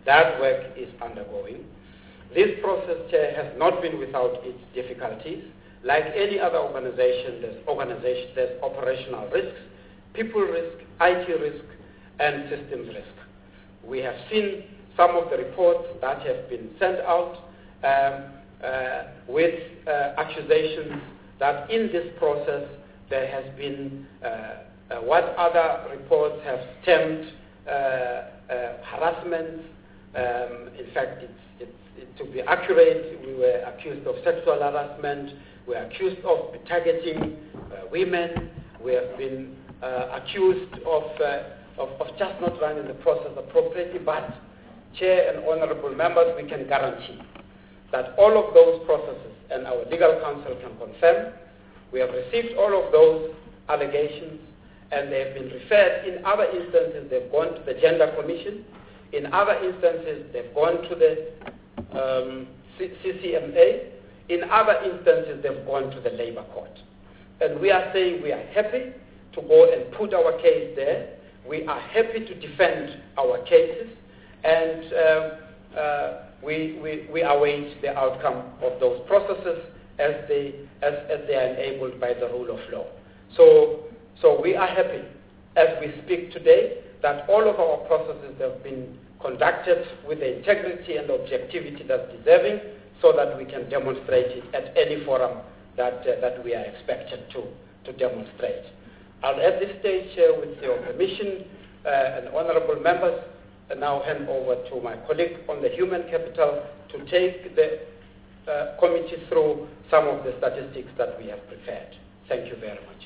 That work is undergoing. This process, Chair, has not been without its difficulties. Like any other organization, there's organization, there's operational risks, people risk, I T risk, and systems risk. We have seen some of the reports that have been sent out um, uh, with uh, accusations that in this process there has been uh, uh, what other reports have stemmed uh, uh, harassment. Um, in fact, it's, it's, it, to be accurate, we were accused of sexual harassment, we are accused of targeting uh, women, we have been uh, accused of, uh, of, of just not running the process appropriately, but Chair and honorable members, we can guarantee that all of those processes, and our legal counsel can confirm, we have received all of those allegations, and they have been referred. In other instances, they've gone to the Gender Commission. In other instances, they've gone to the um, C C M A. In other instances, they've gone to the Labour Court. And we are saying we are happy to go and put our case there. We are happy to defend our cases, and um, uh, we, we, we await the outcome of those processes as they, as, as they are enabled by the rule of law. So, so we are happy, as we speak today, that all of our processes have been conducted with the integrity and objectivity that's deserving, so that we can demonstrate it at any forum that, uh, that we are expected to, to demonstrate. I'll at this stage, uh, with your permission uh, and honorable members, uh, now hand over to my colleague on the human capital to take the uh, committee through some of the statistics that we have prepared. Thank you very much.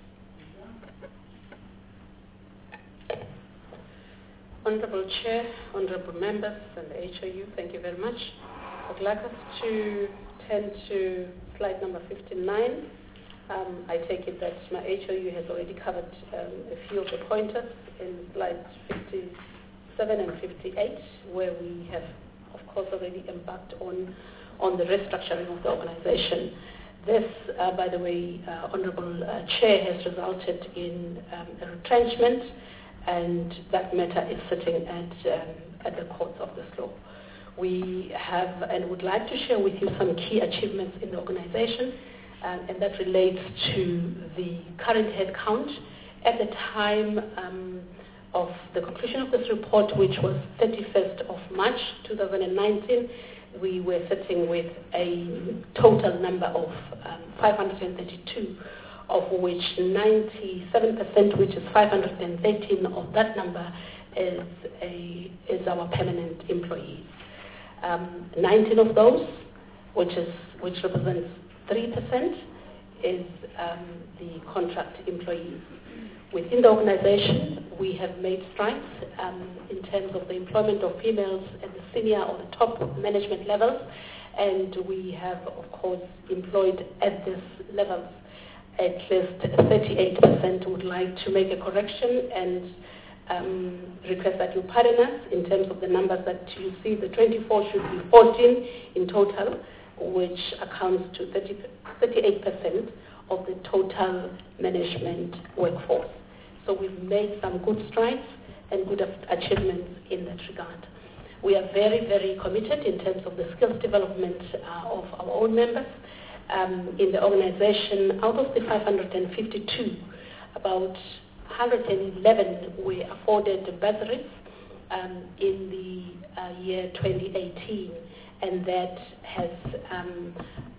Honorable Chair, honorable members and the H O U, thank you very much. I'd like us to turn to slide number fifty-nine. Um, I take it that my H O U has already covered um, a few of the pointers in slides fifty-seven and fifty-eight, where we have, of course, already embarked on, on the restructuring of the organization. This, uh, by the way, uh, Honorable uh, Chair, has resulted in um, a retrenchment, and that matter is sitting at, um, at the courts of this law. We have and would like to share with you some key achievements in the organization, um, and that relates to the current head count. At the time um, of the conclusion of this report, which was thirty-first of March two thousand nineteen, we were sitting with a total number of um, five hundred thirty-two, of which ninety-seven percent, which is five hundred thirteen of that number, is, a, is our permanent employees. Um, nineteen of those, which is which represents three percent, is um, the contract employees. Within the organization, we have made strides um, in terms of the employment of females at the senior or the top management levels, and we have, of course, employed at this level at least thirty-eight percent. Would like to make a correction and Um, request that you pardon us in terms of the numbers that you see. The twenty-four should be fourteen in total, which accounts to thirty-eight percent of the total management workforce. So we've made some good strides and good achievements in that regard. We are very, very committed in terms of the skills development uh, of our own members. Um, in the organization, out of the five hundred fifty-two, about one hundred eleven were afforded bursaries um, in the uh, year twenty eighteen, and that has um,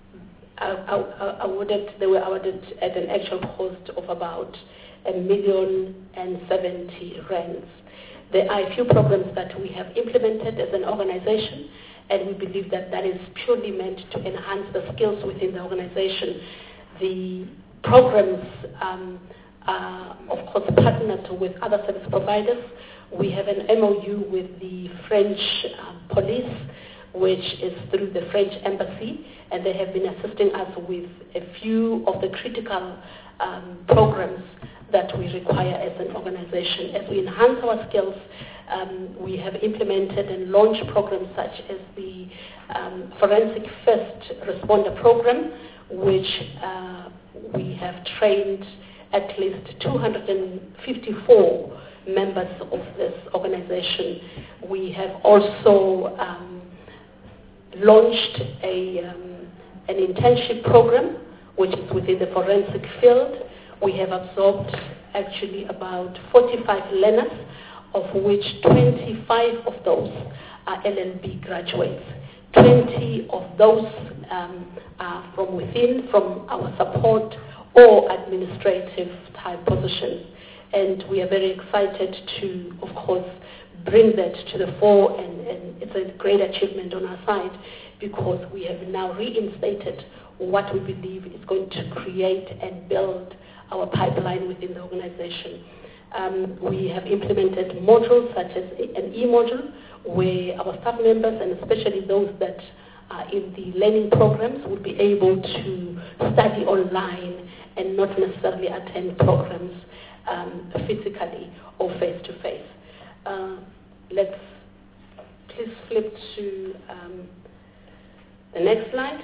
awarded, they were awarded at an actual cost of about a million and seventy rands. There are a few programs that we have implemented as an organization, and we believe that that is purely meant to enhance the skills within the organization. The programs um, are, of course, partnered with other service providers. We have an M O U with the French uh, police, which is through the French embassy, and they have been assisting us with a few of the critical um, programs that we require as an organization. As we enhance our skills, um, we have implemented and launched programs such as the um, Forensic First Responder Program, which uh, we have trained at least two hundred fifty-four members of this organization. We have also um, launched a, um, an internship program, which is within the forensic field. We have absorbed actually about forty-five learners, of which twenty-five of those are L L B graduates. twenty of those um, are from within, from our support or administrative type positions. And we are very excited to, of course, bring that to the fore, and, and it's a great achievement on our side because we have now reinstated what we believe is going to create and build our pipeline within the organization. Um, we have implemented modules such as an e-module where our staff members, and especially those that are in the learning programs, will be able to study online and not necessarily attend programs um, physically or face-to-face. Uh, let's please flip to um, the next slide.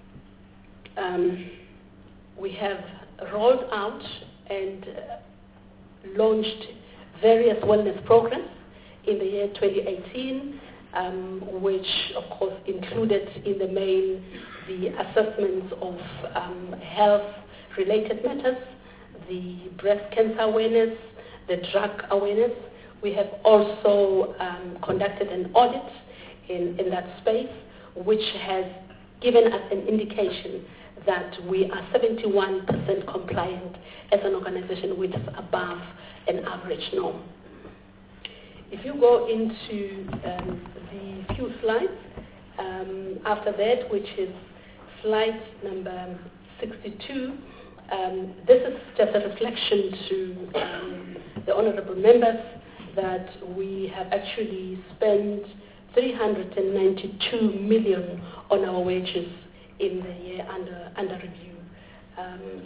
Um, we have rolled out and uh, launched various wellness programs in the year twenty eighteen, um, which of course included in the main the assessments of um, health-related matters, the breast cancer awareness, the drug awareness. We have also um, conducted an audit in, in that space, which has given us an indication that we are seventy-one percent compliant as an organization, which is above an average norm. If you go into um, the few slides um, after that, which is slide number sixty-two, um, this is just a reflection to um, the honorable members that we have actually spent three hundred ninety-two million on our wages in the year under, under review. Um,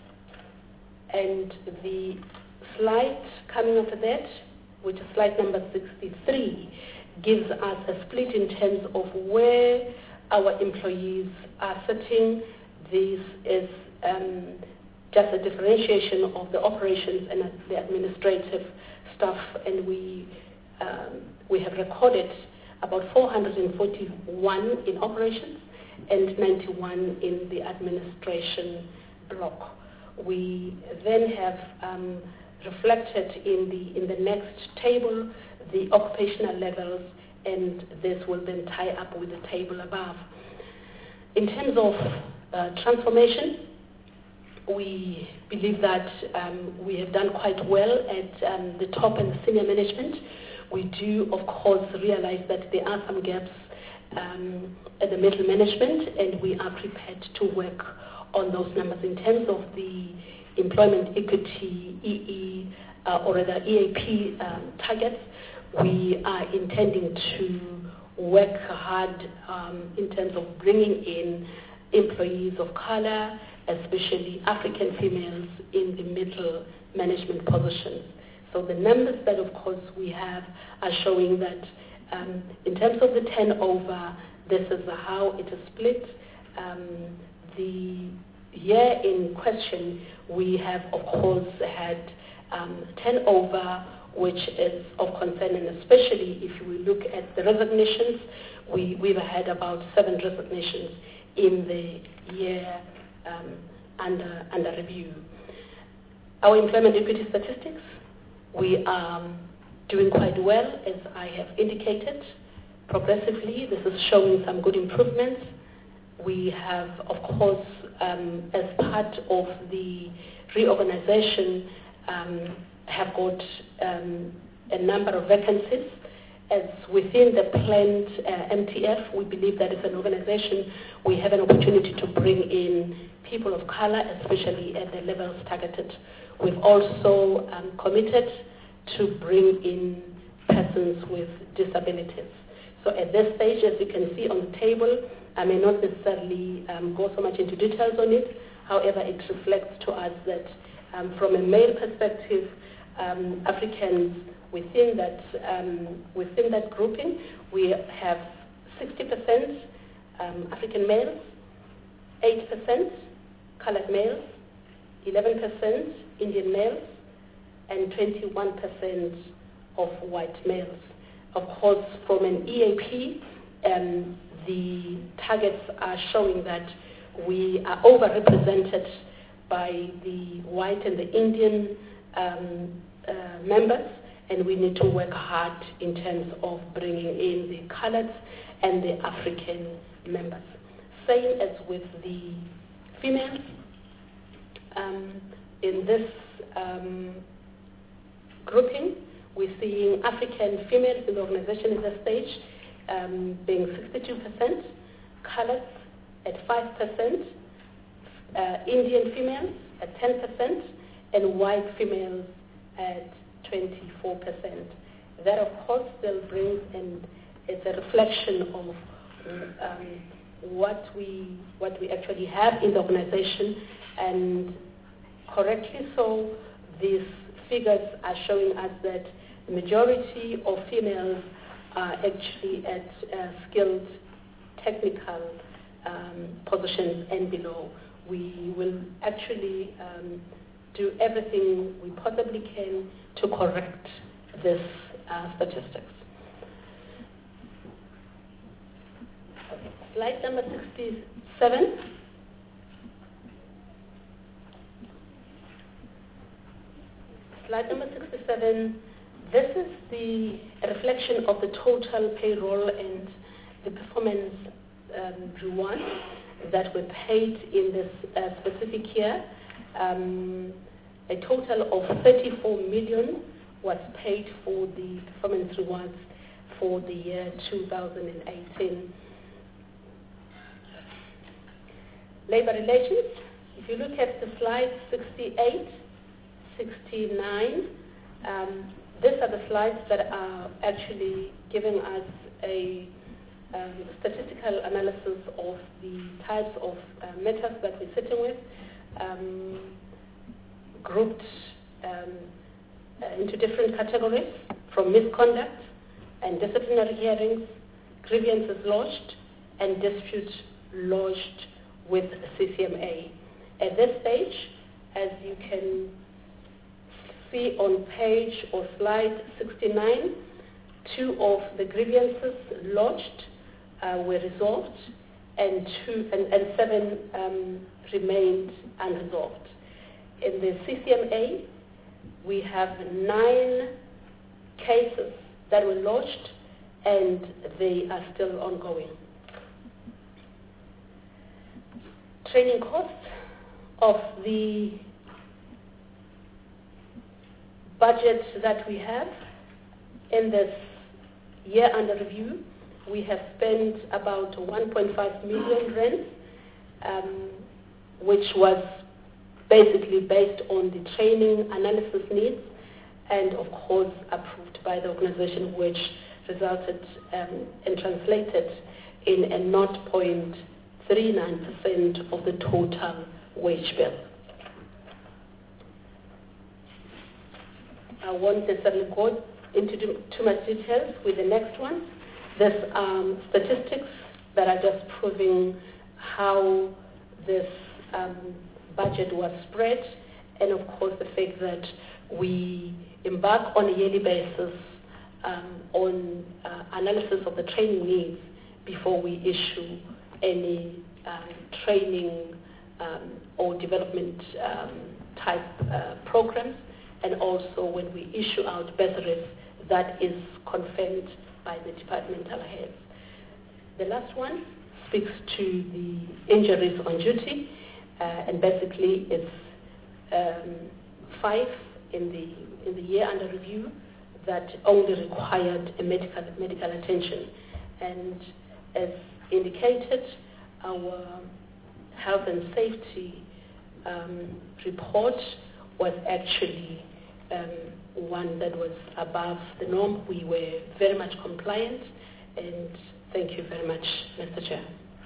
and the slide coming after that, which is slide number sixty-three, gives us a split in terms of where our employees are sitting. This is um, just a differentiation of the operations and the administrative staff, and we, um, we have recorded about four hundred forty-one in operations and ninety-one in the administration block. We then have um, reflected in the in the next table the occupational levels, and this will then tie up with the table above. In terms of uh, transformation, we believe that um, we have done quite well at um, the top and the senior management. We do, of course, realize that there are some gaps um, at the middle management, and we are prepared to work on those numbers. In terms of the employment equity, E E, uh, or rather E A P um, targets, we are intending to work hard um, in terms of bringing in employees of color, especially African females, in the middle management positions. So the numbers that, of course, we have are showing that um, in terms of the turnover, this is how it is split. Um, the year in question, we have, of course, had um, turnover, which is of concern, and especially if we look at the resignations, we, we've had about seven resignations in the year um, under, under review. Our employment equity statistics, we are doing quite well, as I have indicated. Progressively, this is showing some good improvements. We have, of course, um, as part of the reorganization, um, have got um, a number of vacancies. As within the planned uh, M T F, we believe that as an organization, we have an opportunity to bring in people of color, especially at the levels targeted. We've also um, committed to bring in persons with disabilities. So at this stage, as you can see on the table, I may not necessarily um, go so much into details on it. However, it reflects to us that um, from a male perspective, um, Africans within that, um, within that grouping, we have sixty percent um, African males, eight percent colored males, eleven percent Indian males, and twenty-one percent of white males. Of course, from an E A P, um, the targets are showing that we are overrepresented by the white and the Indian um, uh, members, and we need to work hard in terms of bringing in the colored and the African members. Same as with the females. Um, in this um, grouping, we're seeing African females in the organization at this stage um, being sixty-two percent, colored at five percent, uh, Indian females at ten percent, and white females at twenty-four percent. That, of course, still brings, and it's a reflection of um, what we what we actually have in the organization, and correctly so, these figures are showing us that the majority of females are actually at uh, skilled technical um, positions and below. We will actually um, do everything we possibly can to correct this uh, statistics. Slide number sixty-seven. Slide number sixty-seven. This is the reflection of the total payroll and the performance um, rewards that were paid in this uh, specific year. Um, a total of thirty-four million was paid for the performance rewards for the year two thousand eighteen. Labor relations, if you look at the slide sixty-eight, sixty-nine, um, these are the slides that are actually giving us a um, statistical analysis of the types of uh, matters that we're sitting with, um, grouped um, uh, into different categories, from misconduct and disciplinary hearings, grievances lodged, and disputes lodged with C C M A. At this stage, as you can see on page or slide sixty-nine, two of the grievances lodged uh, were resolved, and two and, and seven um, remained unresolved. In the C C M A, we have nine cases that were lodged, and they are still ongoing. Training costs of the budget that we have in this year under review, we have spent about one point five million rand, um, which was basically based on the training analysis needs, and of course approved by the organization, which resulted um, and translated in a zero point three nine percent of the total wage bill. I won't necessarily go into too much details with the next one. There's um, statistics that are just proving how this um, budget was spread, and of course the fact that we embark on a yearly basis um, on uh, analysis of the training needs before we issue any um, training um, or development um, type uh, programs, and also when we issue out bursaries, that is confirmed by the departmental heads. The last one speaks to the injuries on duty, uh, and basically it's um, five in the in the year under review that only required a medical medical attention, and as indicated, our health and safety um, report was actually um, one that was above the norm. We were very much compliant, and thank you very much, Mister Chair.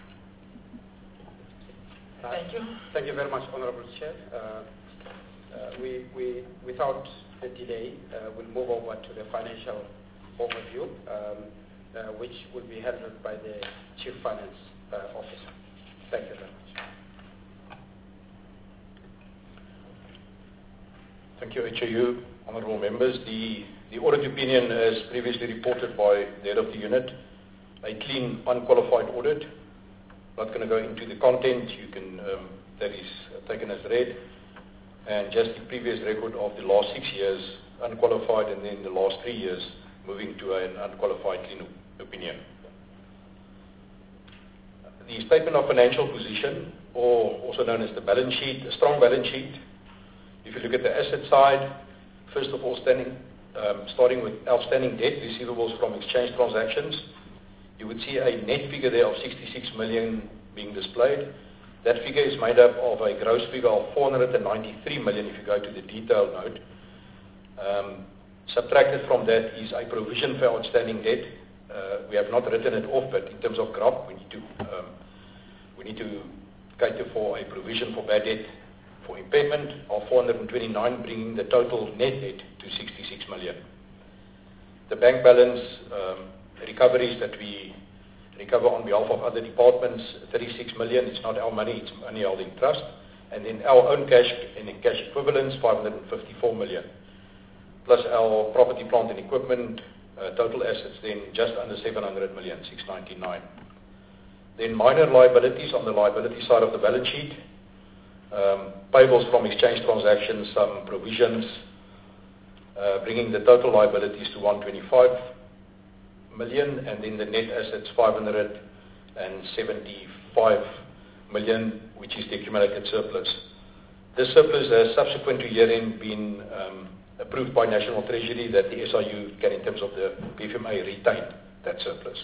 Uh, Thank you. Thank you very much, Honorable Chair. Uh, uh, we, we, without a delay, uh, we'll move over to the financial overview, um, uh, which will be handled by the Chief Finance uh, Officer. Thank you very much. Thank you, H A U. Honourable members, the, the audit opinion, as previously reported by the head of the unit, a clean, unqualified audit. Not going to go into the content. You can um, that is taken as read, and just the previous record of the last six years unqualified, and then the last three years moving to an unqualified clean opinion. The statement of financial position, or also known as the balance sheet, a strong balance sheet. If you look at the asset side, first of all, standing, um, starting with outstanding debt, receivables from exchange transactions, you would see a net figure there of sixty-six million being displayed. That figure is made up of a gross figure of four hundred ninety-three million if you go to the detailed note. Um, subtracted from that is a provision for outstanding debt. Uh, we have not written it off, but in terms of G R O P, we need to um, we need to cater for a provision for bad debt for impairment of four hundred twenty-nine, bringing the total net debt to sixty-six million. The bank balance um, recoveries that we recover on behalf of other departments, thirty-six million. It's not our money; it's money held in trust. And then our own cash and in cash equivalents, five hundred fifty-four million. Plus our property, plant and equipment, uh, total assets then just under seven hundred million, six ninety-nine. Then minor liabilities on the liability side of the balance sheet, um, payables from exchange transactions, some provisions, uh, bringing the total liabilities to one hundred twenty-five million, and then the net assets five hundred seventy-five million, which is the accumulated surplus. This surplus has subsequent to year-end been um, approved by National Treasury that the S I U can, in terms of the B F M A, retain that surplus.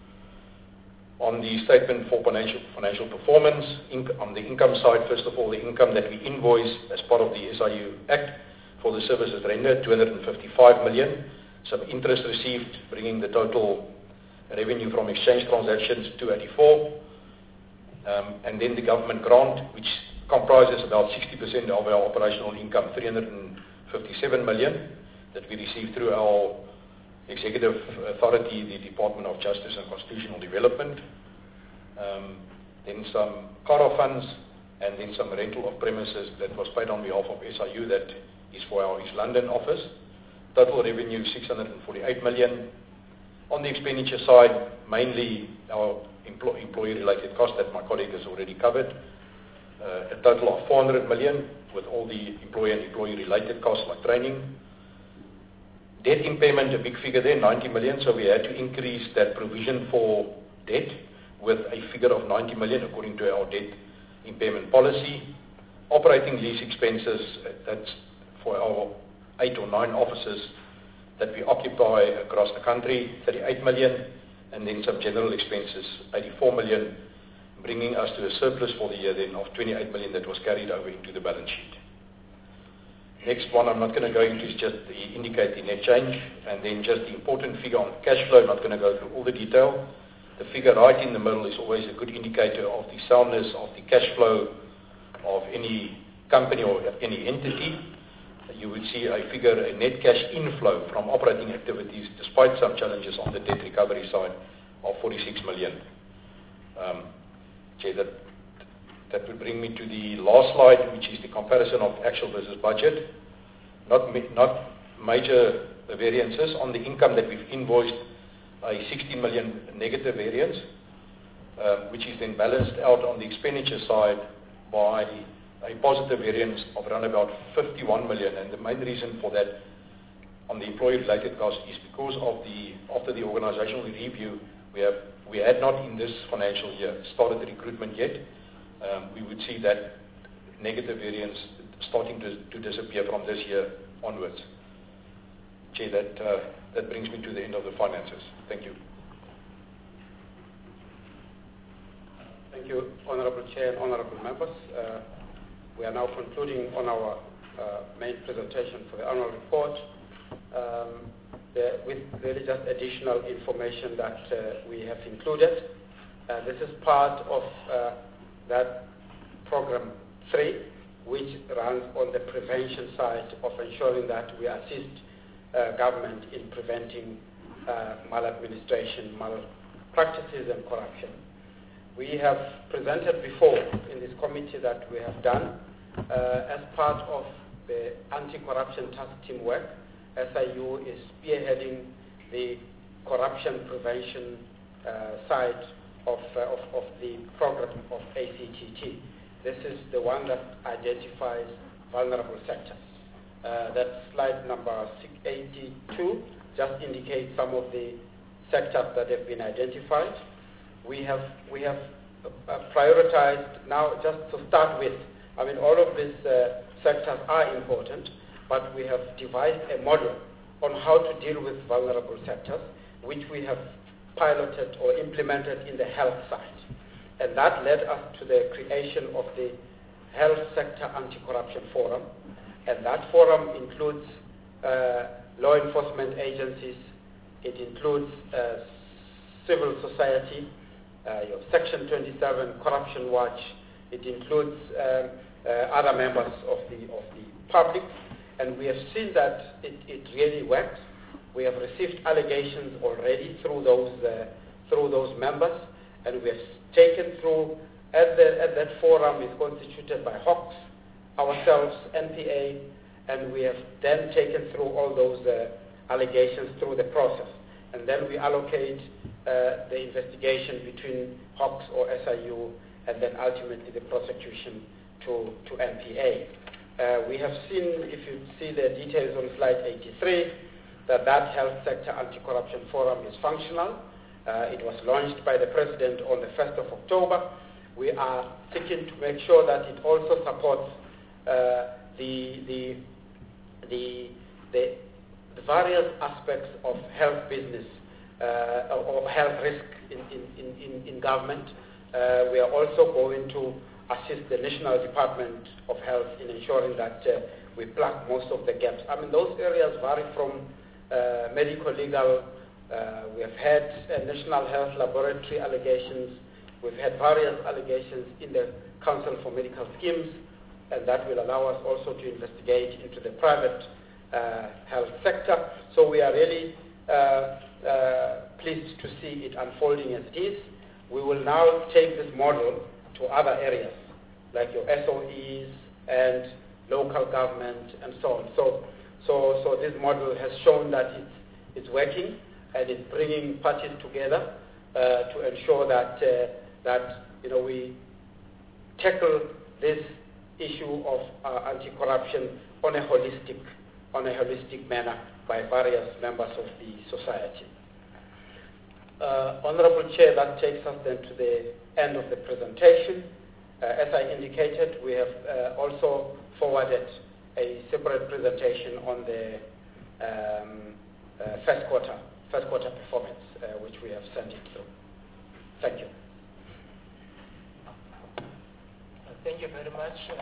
On the statement for financial, financial performance, inc on the income side, first of all, the income that we invoice as part of the S I U Act for the services rendered, two hundred fifty-five million. Some interest received, bringing the total revenue from exchange transactions to eighty-four. Um, and then the government grant, which comprises about sixty percent of our operational income, three hundred fifty-seven million, that we received through our executive authority, the Department of Justice and Constitutional Development. Um, then some C A R O funds, and then some rental of premises that was paid on behalf of S I U, that is for our East London office. Total revenue six hundred forty-eight million. On the expenditure side, mainly our empl employee-related costs that my colleague has already covered. Uh, a total of four hundred million, with all the employee and employee-related costs like training. Debt impairment, a big figure there, ninety million, so we had to increase that provision for debt with a figure of ninety million according to our debt impairment policy. Operating lease expenses, that's for our eight or nine offices that we occupy across the country, thirty-eight million, and then some general expenses, eighty-four million, bringing us to a surplus for the year then of twenty-eight million that was carried over into the balance sheet. Next one I'm not going to go into is just the indicate the net change, and then just the important figure on cash flow. Not going to go through all the detail. The figure right in the middle is always a good indicator of the soundness of the cash flow of any company or any entity. You would see a figure, a net cash inflow from operating activities, despite some challenges on the debt recovery side, of forty-six million. Um, Chair, that, that would bring me to the last slide, which is the comparison of actual versus budget. Not, not major variances. On the income that we've invoiced, a sixteen million negative variance, uh, which is then balanced out on the expenditure side by a positive variance of around about fifty-one million, and the main reason for that on the employee-related costs is because of the after the organizational review, we have we had not in this financial year started the recruitment yet. Um, we would see that negative variance starting to, to disappear from this year onwards. Chair, that uh, that brings me to the end of the finances. Thank you. Thank you, Honorable Chair and Honorable Members. Uh, We are now concluding on our uh, main presentation for the annual report um, the, with really just additional information that uh, we have included. Uh, this is part of uh, that program three, which runs on the prevention side of ensuring that we assist uh, government in preventing uh, maladministration, malpractices and corruption. We have presented before in this committee that we have done uh, as part of the anti-corruption task team work. S I U is spearheading the corruption prevention uh, side of, uh, of, of the program of A C T T. This is the one that identifies vulnerable sectors. Uh, that slide number eighty-two just indicates some of the sectors that have been identified. We have, we have uh, prioritized now, just to start with, I mean, all of these uh, sectors are important, but we have devised a model on how to deal with vulnerable sectors, which we have piloted or implemented in the health side. And that led us to the creation of the Health Sector Anti-Corruption Forum. And that forum includes uh, law enforcement agencies, it includes uh, civil society, uh, your Section twenty-seven, Corruption Watch, it includes um, uh, other members of the, of the public. And we have seen that it, it really works. We have received allegations already through those, uh, through those members, and we have taken through, at, the, at that forum is constituted by Hawks, ourselves, N P A, and we have then taken through all those uh, allegations through the process. And then we allocate uh, the investigation between Hawks or S I U, and then ultimately the prosecution to, to N P A. Uh, we have seen, if you see the details on slide eighty-three, that that Health Sector Anti-Corruption Forum is functional. Uh, it was launched by the President on the first of October. We are seeking to make sure that it also supports uh, the, the, the, the, the various aspects of health business uh, or health risk in, in, in, in government. Uh, we are also going to assist the National Department of Health in ensuring that uh, we plug most of the gaps. I mean, those areas vary from uh, medical, legal. Uh, we have had uh, National Health Laboratory allegations. We've had various allegations in the Council for Medical Schemes, and that will allow us also to investigate into the private uh, health sector. So we are really uh, uh, pleased to see it unfolding as it is. We will now take this model to other areas, like your S O Es and local government and so on. So, so, so this model has shown that it's, it's working, and it's bringing parties together uh, to ensure that uh, that you know we tackle this issue of uh, anti-corruption on a holistic on a holistic manner by various members of the society. Uh, Honorable Chair, that takes us then to the end of the presentation. Uh, as I indicated, we have uh, also forwarded a separate presentation on the um, uh, first quarter first quarter performance, uh, which we have sent it through. Thank you. Thank you very much, uh,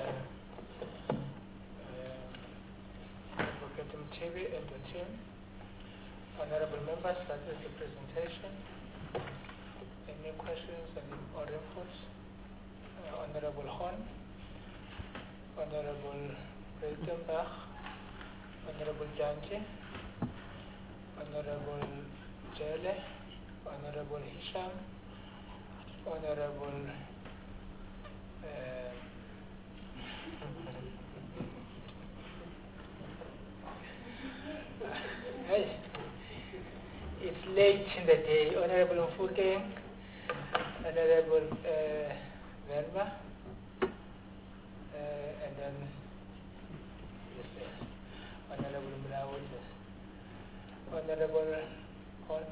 uh, Advocate Mchibi and the team. Honorable members, that is the presentation. Any questions or inputs? Uh, Honorable Horn, Honorable Breitenbach, Honorable Janji, Honorable Jele, Honorable Hisham, Honorable uh, hey, it's late in the day. Honorable Mfuke, Honorable uh, Verma, uh, and then yes, yes. Honorable Mlawu, yes. Honorable Hall.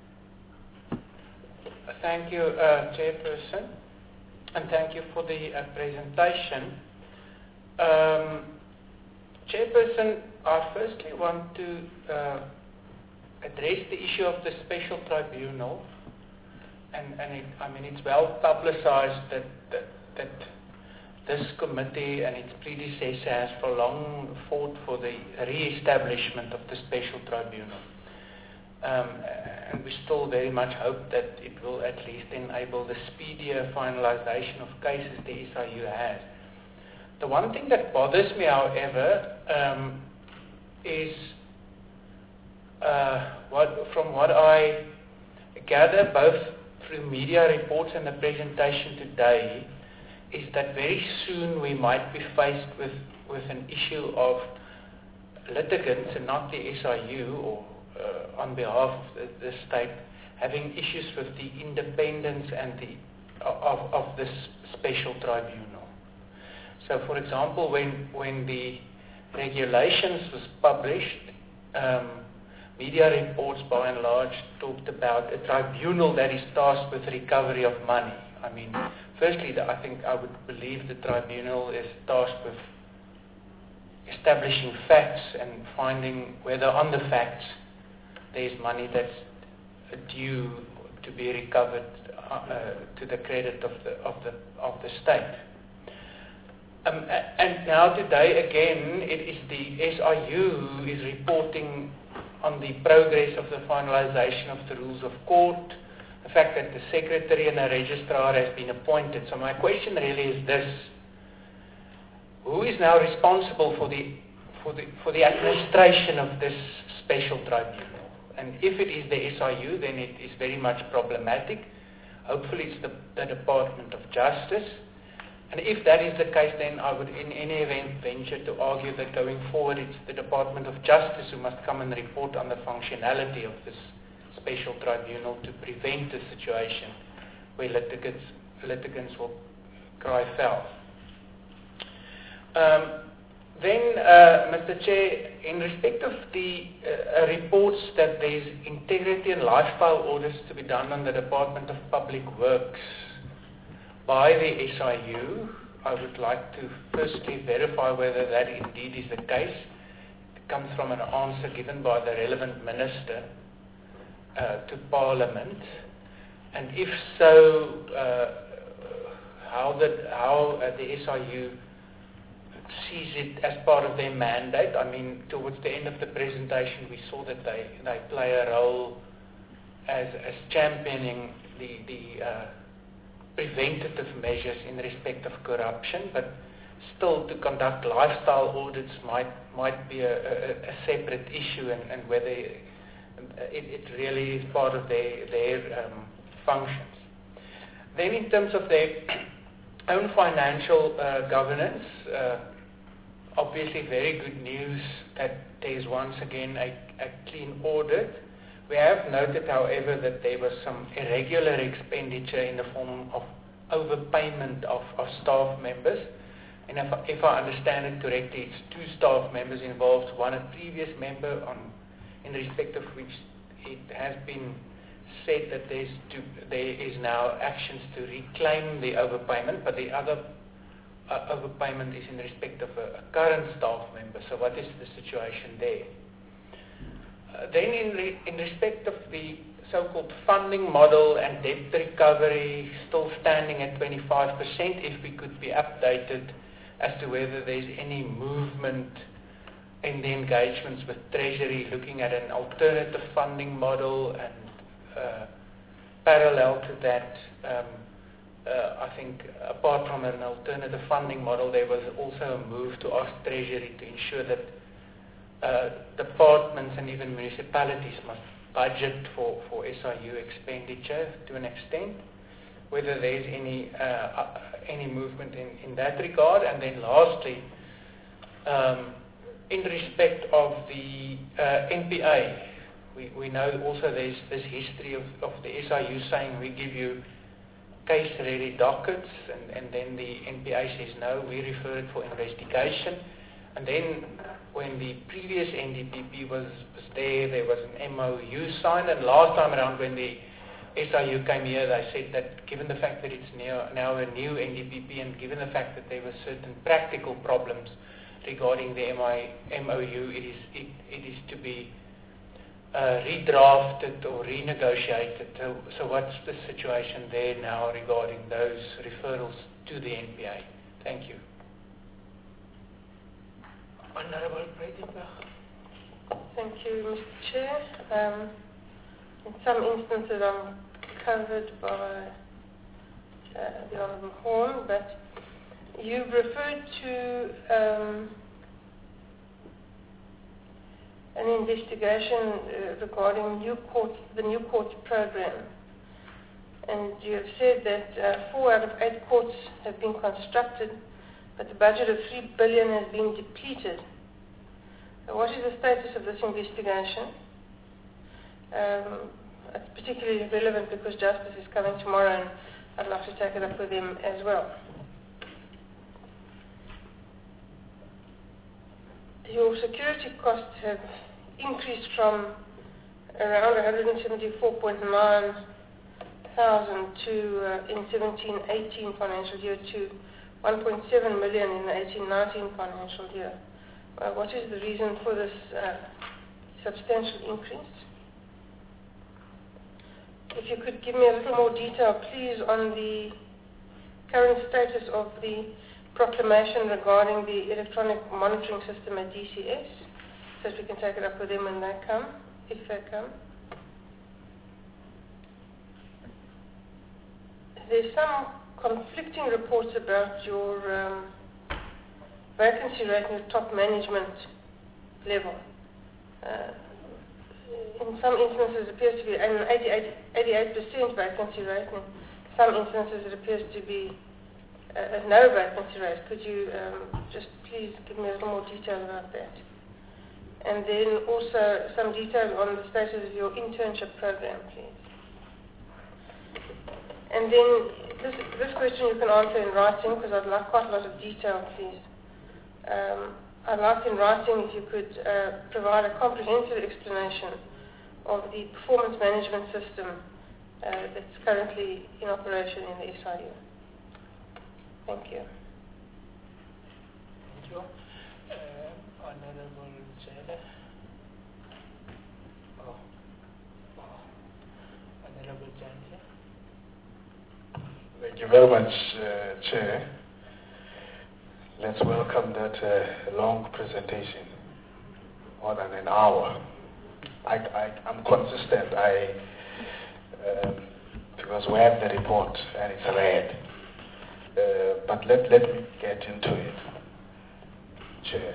Thank you, uh, Chairperson, and thank you for the uh, presentation. Um, Chairperson, I firstly want to uh, address the issue of the special tribunal, and, and it, I mean it's well publicized that, that, that this committee and its predecessor has for long fought for the re-establishment of the special tribunal. Um, and we still very much hope that it will at least enable the speedier finalization of cases the S I U has. The one thing that bothers me, however, um, is uh, what, from what I gather both through media reports and the presentation today, is that very soon we might be faced with, with an issue of litigants, and not the S I U or uh, on behalf of the, the state, having issues with the independence and the of, of this special tribunal. So, for example, when when the regulations was published, um, media reports by and large talked about a tribunal that is tasked with recovery of money. I mean, firstly, the, I think I would believe the tribunal is tasked with establishing facts and finding whether on the facts there is money that's due to be recovered uh, to the credit of the of the of the state. Um, and now today again, it is the S I U who is reporting on the progress of the finalization of the rules of court, the fact that the secretary and a registrar has been appointed. So my question really is this: who is now responsible for the for the for the administration of this special tribunal? And if it is the S I U, then it is very much problematic. Hopefully it's the, the Department of Justice. And if that is the case, then I would in any event venture to argue that going forward it's the Department of Justice who must come and report on the functionality of this special tribunal to prevent a situation where litigants, litigants will cry foul. Um, then, uh, Mister Chair, in respect of the uh, reports that there is integrity and lifestyle audits to be done on the Department of Public Works by the S I U, I would like to firstly verify whether that indeed is the case. It comes from an answer given by the relevant minister uh, to Parliament. And if so, uh, how, that, how uh, the S I U sees it as part of their mandate. I mean, towards the end of the presentation, we saw that they, they play a role as, as championing the, the uh, preventative measures in respect of corruption, but still to conduct lifestyle audits might might be a, a, a separate issue, and, and whether it, it really is part of their, their um, functions. Then in terms of their own financial uh, governance, uh, obviously very good news that there is once again a, a clean audit. We have noted, however, that there was some irregular expenditure in the form of overpayment of, of staff members. And if, if I understand it correctly, it's two staff members involved, one a previous member on, in respect of which it has been said that there's to, there is now actions to reclaim the overpayment, but the other uh, overpayment is in respect of a, a current staff member. So what is the situation there? Uh, then in, re in respect of the so-called funding model and debt recovery, still standing at twenty-five percent, if we could be updated as to whether there's any movement in the engagements with Treasury looking at an alternative funding model, and uh, parallel to that, um, uh, I think apart from an alternative funding model, there was also a move to ask Treasury to ensure that Uh, departments and even municipalities must budget for, for S I U expenditure to an extent, whether there's any uh, uh, any movement in, in that regard. And then lastly, um, in respect of the uh, N P A, we, we know also there's this history of, of the S I U saying we give you case-ready dockets, and, and then the N P A says no, we refer it for investigation. And then when the previous N D P P was, was there, there was an M O U signed, and last time around when the S I U came here, they said that given the fact that it's now, now a new N D P P, and given the fact that there were certain practical problems regarding the M O U, it is, it, it is to be uh, redrafted or renegotiated. So, so what's the situation there now regarding those referrals to the N P A? Thank you. Honourable Breitenbach. Thank you, Mister Chair. Um, in some instances I'm covered by uh, the Honourable Horn, but you've referred to um, an investigation uh, regarding new court, the new court program. And you have said that uh, four out of eight courts have been constructed, but the budget of three billion has been depleted. Uh, what is the status of this investigation? Um, it's particularly relevant because Justice is coming tomorrow, and I'd like to take it up with him as well. Your security costs have increased from around one hundred seventy-four point nine thousand to uh, in seventeen eighteen financial year to one point seven million in the eighteen nineteen financial year. Uh, what is the reason for this uh, substantial increase? If you could give me a little more detail, please, on the current status of the proclamation regarding the electronic monitoring system at D C S, so that we can take it up with them when they come, if they come. There's some conflicting reports about your um, vacancy rate in the top management level. Uh, in some instances it appears to be an eighty-eight percent vacancy rate, and in some instances it appears to be a, a no vacancy rate. Could you um, just please give me a little more detail about that? And then also some detail on the status of your internship program, please. And then this, this question you can answer in writing, because I'd like quite a lot of detail, please. Um, I'd like in writing if you could uh, provide a comprehensive explanation of the performance management system uh, that's currently in operation in the S I U. Thank you. Thank you. Uh, Honorable Chair. Oh. Oh. Honorable Chancellor. Thank you very much, uh, Chair. Let's welcome that uh, long presentation, more than an hour. I, I, I'm consistent, I, um, because we have the report and it's read. Uh, but let, let me get into it, Chair.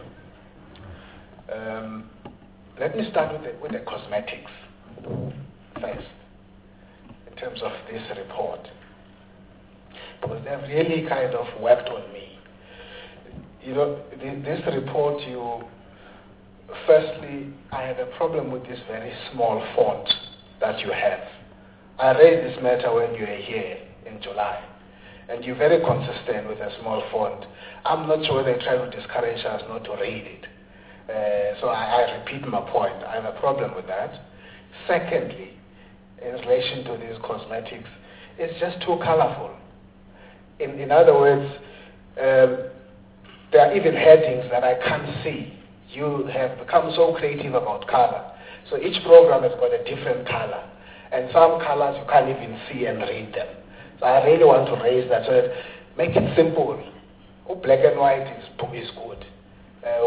Um, let me start with the, with the cosmetics first, in terms of this report, because they've really kind of worked on me. You know, this report, you, firstly, I have a problem with this very small font that you have. I raised this matter when you were here in July, and you're very consistent with a small font. I'm not sure they try to discourage us not to read it. Uh, so I, I repeat my point. I have a problem with that. Secondly, in relation to these cosmetics, it's just too colorful. In, in other words, um, there are even headings that I can't see. You have become so creative about color. So each program has got a different color. And some colors you can't even see and read them. So I really want to raise that. So make it simple. Oh, black and white is, is good. Uh,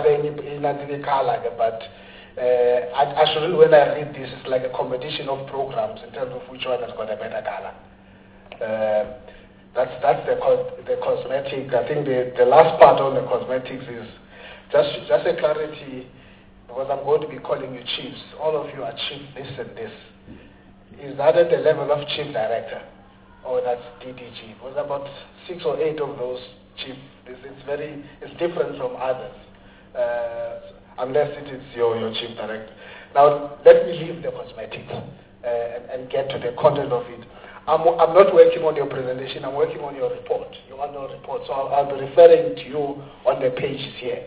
but uh, actually when I read this, it's like a competition of programs in terms of which one has got a better color. Uh, That's that's the the cosmetic. I think the, the last part on the cosmetics is just just a clarity, because I'm going to be calling you chiefs. All of you are chief this and this. Is that at the level of chief director, or that's D D G? Because about six or eight of those chief. This it's very it's different from others, uh, unless it is your your chief director. Now let me leave the cosmetics uh, and, and get to the content of it. I'm, I'm not working on your presentation, I'm working on your report, your annual report. So I'll, I'll be referring to you on the pages here.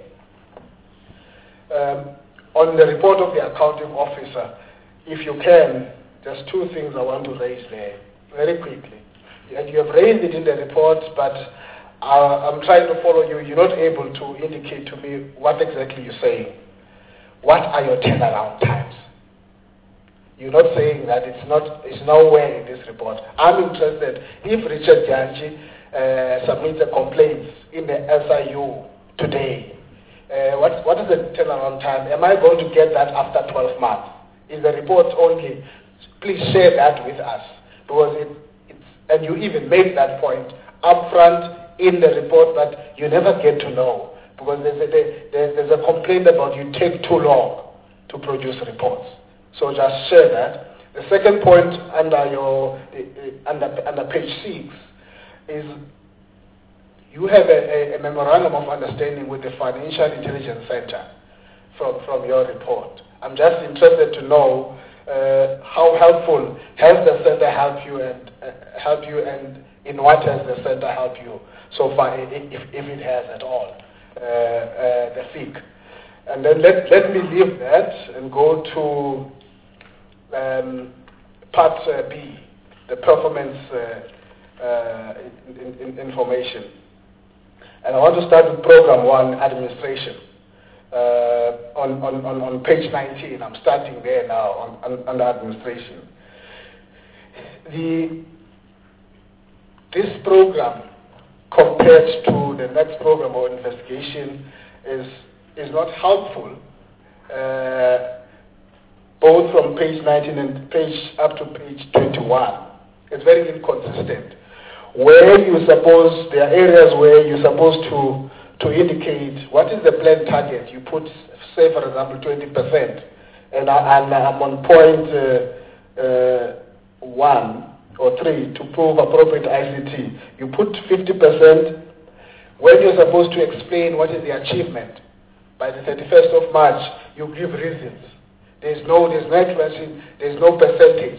Um, on the report of the accounting officer, if you can, there's two things I want to raise there very quickly. And you have raised it in the report, but uh, I'm trying to follow you. You're not able to indicate to me what exactly you're saying. What are your turnaround times? You're not saying that it's not, it's nowhere in this report. I'm interested, if Richard Janji uh, submits a complaint in the S I U today, uh, what, what is the turnaround time? Am I going to get that after twelve months? Is the report only? Please share that with us. Because it, it's, and you even made that point upfront in the report that you never get to know. Because there's a, there, there's a complaint about you take too long to produce reports. So just share that. The second point under your uh, under under page six is you have a, a, a memorandum of understanding with the Financial Intelligence Center from from your report. I'm just interested to know uh, how helpful has the center helped you and uh, helped you, and in what has the center helped you so far, if, if it has at all, uh, uh, the F I C. And then let, let me leave that and go to um, part uh, B, the performance uh, uh, in, in, in information. And I want to start with program one, administration. Uh, on, on, on, on page nineteen, I'm starting there now on, on, on the administration. The, this program compared to the next program or investigation is is not helpful, uh, both from page nineteen and page up to page twenty-one. It's very inconsistent. Where you suppose, there are areas where you're supposed to, to indicate what is the planned target. You put, say for example, twenty percent, and, I, and I'm on point uh, uh, one or three to prove appropriate I C T. You put fifty percent when you're supposed to explain what is the achievement. By the thirty-first of March, you give reasons. There's no, there's no explanation, there's no percentage.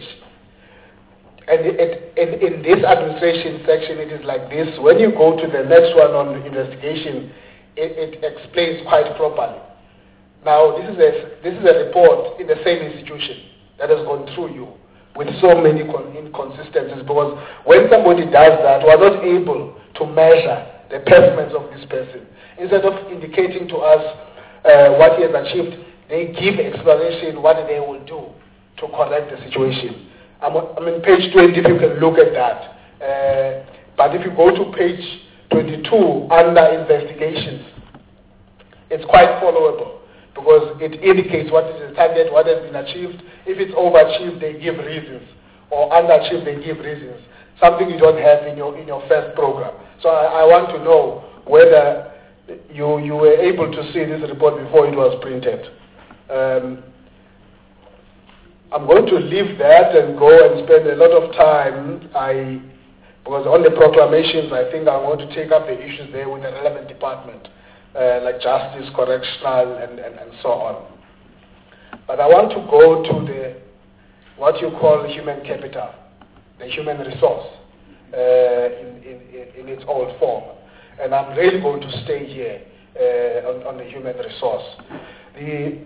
And it, it, in this administration section, it is like this. When you go to the next one on investigation, it, it explains quite properly. Now, this is, a, this is a report in the same institution that has gone through you with so many con- inconsistencies, because when somebody does that, we are not able to measure the performance of this person. Instead of indicating to us uh, what he has achieved, they give explanation what they will do to correct the situation. I'm on, I'm on page twenty, if you can look at that. Uh, but if you go to page twenty-two, under investigations, it's quite followable because it indicates what is the target, what has been achieved. If it's overachieved, they give reasons, or underachieved, they give reasons. Something you don't have in your in your first program. So I, I want to know whether you you were able to see this report before it was printed. Um, I'm going to leave that and go and spend a lot of time. I because on the proclamations, I think I'm going to take up the issues there with the relevant department, uh, like justice, correctional, and, and, and so on. But I want to go to the what you call human capital, the human resource, uh, in, in, in its old form. And I'm really going to stay here uh, on, on the human resource. The,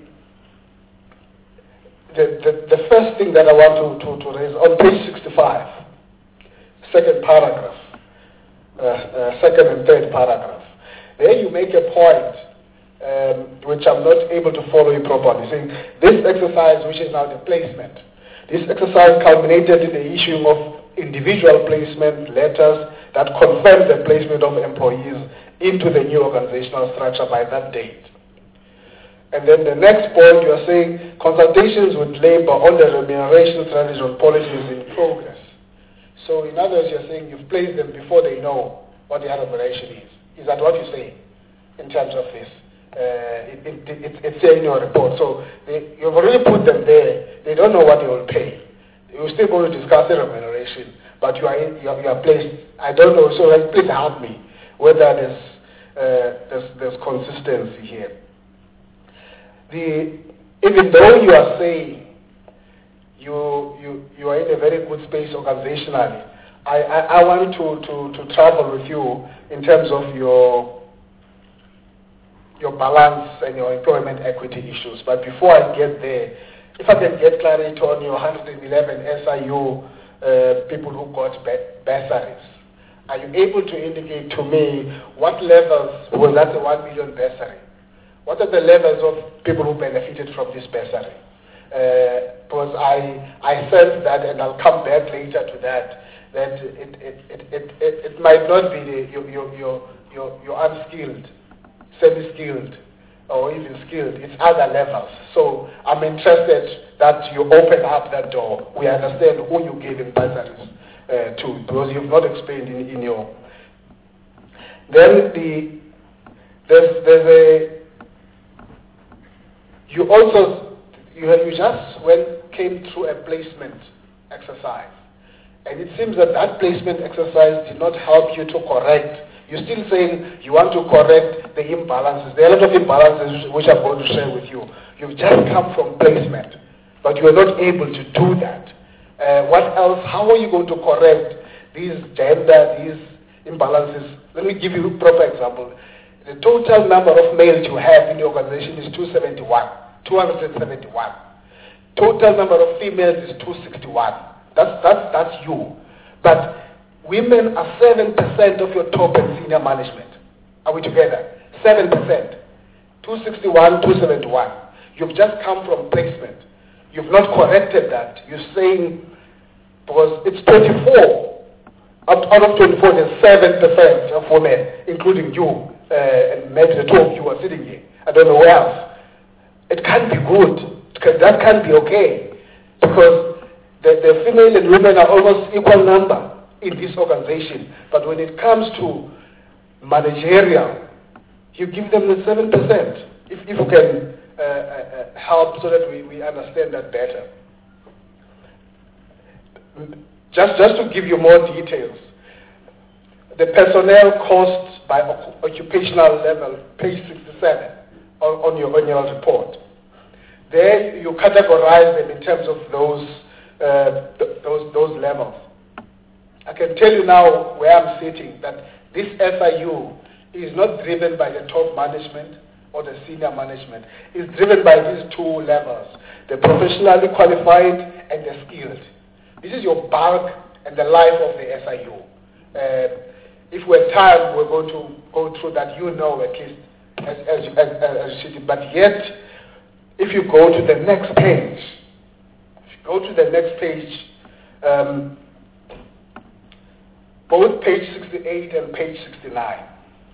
the, the, the first thing that I want to, to, to raise, on page sixty-five, second paragraph, uh, uh, second and third paragraph, there you make a point um, which I'm not able to follow you properly, saying this exercise, which is now the placement, this exercise culminated in the issuing of individual placement letters that confirmed the placement of employees into the new organizational structure by that date. And then the next point, you are saying consultations with labor on the remuneration strategy and policies in progress. So in other words, you're saying you've placed them before they know what the remuneration is. Is that what you're saying in terms of this? Uh, it, it, it, it's there in your report. So they, you've already put them there. They don't know what they will pay. You're still going to discuss the remuneration, but you are, in, you are, you are placed. I don't know, so like, please help me whether there's, uh, there's, there's consistency here. The, even though you are saying you, you, you are in a very good space organizationally, I, I, I want to, to, to travel with you in terms of your, your balance and your employment equity issues. But before I get there, if I can get clarity on your one hundred eleven S I U uh, people who got bursaries, are you able to indicate to me what levels, well, that's a one million bursary, what are the levels of people who benefited from this bursary? Uh, because I, I sense that, and I'll come back later to that, that it, it, it, it, it, it might not be the, your, your, your, your, your unskilled, semi-skilled, or even skilled, it's other levels. So I'm interested that you open up that door. We understand who you gave in bursaries uh, to, because you've not explained in, in your... Then the, there's, there's a... You also, you, you just, when came through a placement exercise. And it seems that that placement exercise did not help you to correct. You're still saying you want to correct the imbalances. There are a lot of imbalances which I'm going to share with you. You've just come from placement, but you are not able to do that. Uh, what else? How are you going to correct these gender, these imbalances? Let me give you a proper example. The total number of males you have in the organization is two seventy-one, two seventy-one. Total number of females is two sixty-one. That's, that's, that's you. But women are seven percent of your top and senior management. Are we together? seven percent. two sixty-one, two seventy-one. You've just come from placement. You've not corrected that. You're saying, because it's twenty-four. Out, out of twenty-four, there's seven percent of women, including you. Uh, and maybe the two of you are sitting here. I don't know where else. It can't be good. That can't be okay. Because the, the female and women are almost equal number in this organization. But when it comes to managerial, you give them the seven percent. If, if you can uh, uh, help so that we, we understand that better. Just, just to give you more details, the personnel costs by occupational level, page sixty-seven on, on, your, on your report. There you categorize them in terms of those, uh, th those, those levels. I can tell you now where I'm sitting that this S I U is not driven by the top management or the senior management. It's driven by these two levels, the professionally qualified and the skilled. This is your bulk and the life of the S I U. Uh, if we're tired, we're going to go through that, you know, at least as, as, as, as you see. But yet, if you go to the next page, if you go to the next page, um, both page sixty-eight and page sixty-nine,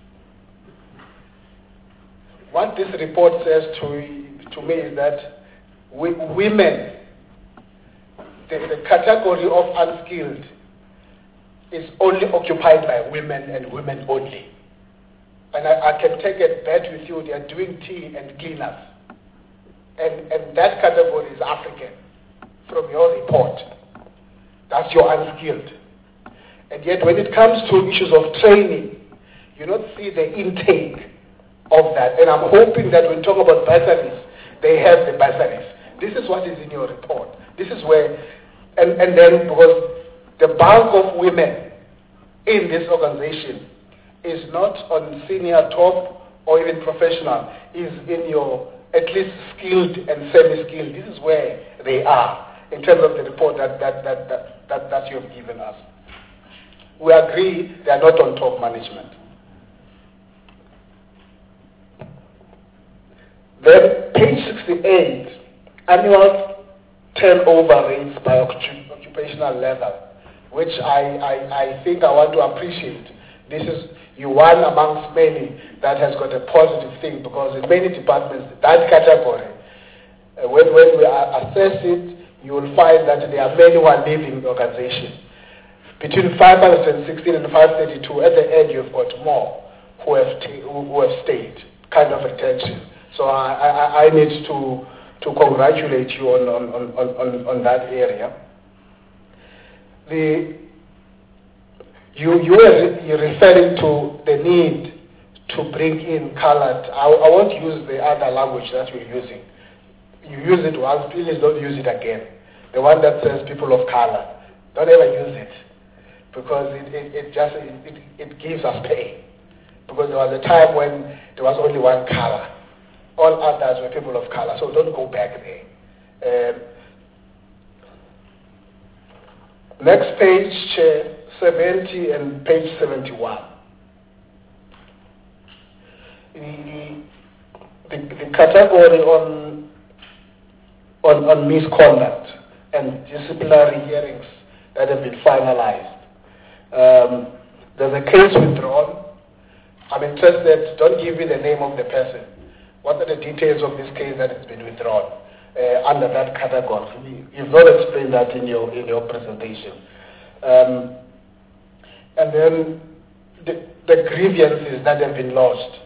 what this report says to, to me is that we, women, the, the category of unskilled is only occupied by women and women only. And I, I can take a bet with you, they are doing tea and cleaners. And, and that category is African from your report. That's your unskilled. And yet when it comes to issues of training, you don't see the intake of that. And I'm hoping that when we talk about bursaries, they have the bursaries. This is what is in your report. This is where, and, and then because the bulk of women in this organization is not on senior, top, or even professional, is in your at least skilled and semi-skilled. This is where they are in terms of the report that, that, that, that, that, that you have given us. We agree they are not on top management. Then page sixty-eight, annual turnover rates by occupational level, which I, I, I think I want to appreciate. This is you one amongst many that has got a positive thing, because in many departments, that category, uh, when, when we assess it, you will find that there are many who are leaving the organization. Between five hundred sixteen and five thirty-two, at the end you've got more who have, t who have stayed, kind of retention. So I, I, I need to, to congratulate you on, on, on, on, on that area. The, you, you were you're referring to the need to bring in colored. I, I won't use the other language that you're using. You use it once, please don't use it again. The one that says people of color. Don't ever use it, because it, it, it just it, it, it gives us pain. Because there was a time when there was only one color. All others were people of color, so don't go back there. Um, next page, uh, seventy and page seventy-one. The, the, the category on, on, on misconduct and disciplinary hearings that have been finalized. Um, there's a case withdrawn. I'm interested, don't give me the name of the person. What are the details of this case that has been withdrawn uh, under that category? You've not explained that in your, in your presentation. Um, and then the, the grievances that have been lodged.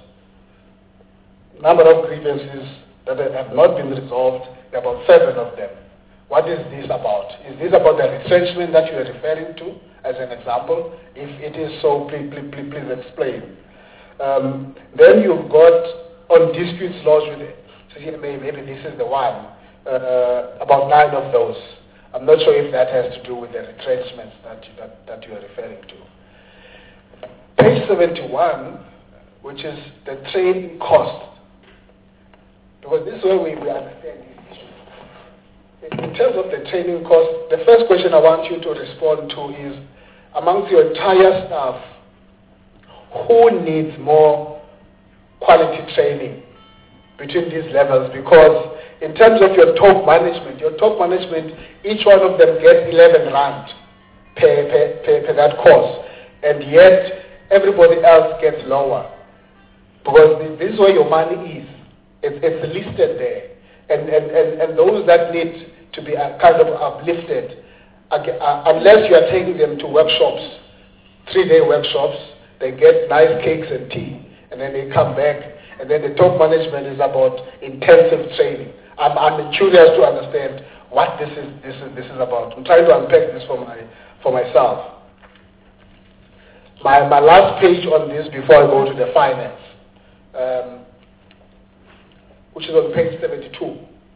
Number of grievances that have not been resolved, there are about seven of them. what is this about? Is this about the retrenchment that you are referring to, as an example? If it is so, please, please, please, please explain. Um, then you've got on disputes laws with C M A, maybe this is the one, uh, about nine of those. I'm not sure if that has to do with the retrenchments that you, that, that you are referring to. Page seventy-one, which is the training cost. Because this is where we, we understand these issues. In terms of the training cost, the first question I want you to respond to is, amongst your entire staff, who needs more quality training between these levels? Because in terms of your top management, your top management, each one of them gets eleven rand per, per, per, per that course, and yet everybody else gets lower. Because this is where your money is. It's, it's listed there. And, and, and, and those that need to be uh, kind of uplifted, uh, unless you are taking them to workshops, three-day workshops, they get nice cakes and tea, and then they come back, and then the top management is about intensive training. I'm, I'm curious to understand what this is, this is, this is about. I'm trying to unpack this for, my, for myself. My, my last page on this before I go to the finance, um, which is on page seventy-two.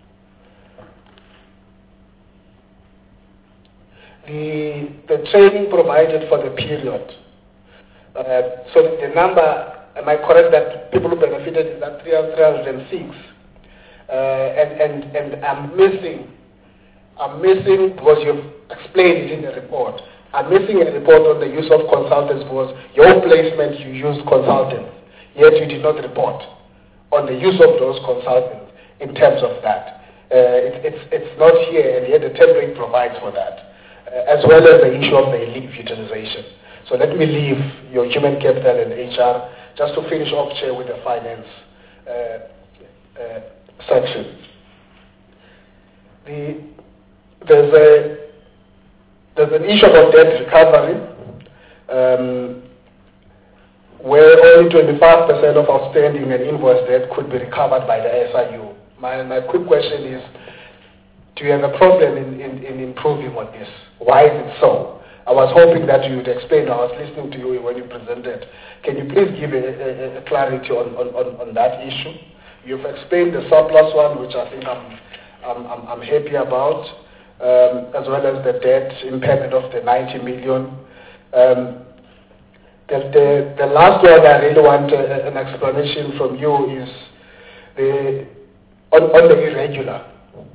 The, the training provided for the period. Uh, so the, the number, am I correct that people who benefited is that three hundred six? Uh, and, and, and I'm missing, I'm missing, because you've explained it in the report, I'm missing a report on the use of consultants, because your placement you used consultants, yet you did not report on the use of those consultants in terms of that. Uh, it, it's, it's not here, and yet the template provides for that, uh, as well as the issue of the leave utilization. So let me leave your human capital and H R just to finish off, Chair, with the finance uh, uh, section. The, there's, a, there's an issue about debt recovery, um, where only twenty-five percent of outstanding and invoice debt could be recovered by the S I U. My, my quick question is, do you have a problem in, in, in improving on this? Why is it so? I was hoping that you would explain. I was listening to you when you presented. Can you please give a, a, a clarity on, on, on, on that issue? You've explained the surplus one, which I think I'm, I'm, I'm, I'm happy about, um, as well as the debt impairment of the ninety million. Um, The, the, the last one I really want uh, an explanation from you is the, on, on the irregular.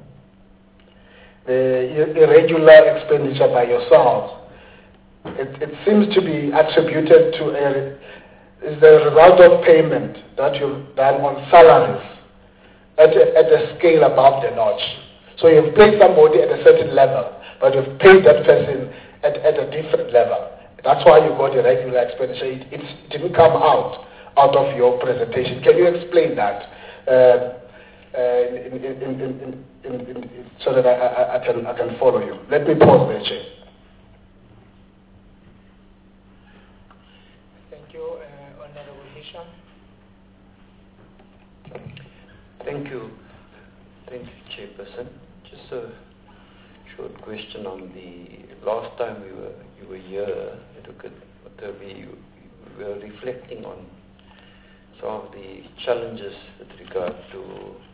The irregular expenditure by yourselves. It, it seems to be attributed to a, is the result of payment that you've done on salaries at a, at a scale above the notch. So you've paid somebody at a certain level, but you've paid that person at, at a different level. That's why you got a regular expenditure. It, it didn't come out out of your presentation. Can you explain that uh, uh, in, in, in, in, in, in, so that I, I, I, can, I can follow you? Let me pause there, Chair. Thank you, uh, Honorable Hisham. Thank you. Thank you, Chairperson. Just a short question on the last time we were you were here. Look at what we, we were reflecting on some of the challenges with regard to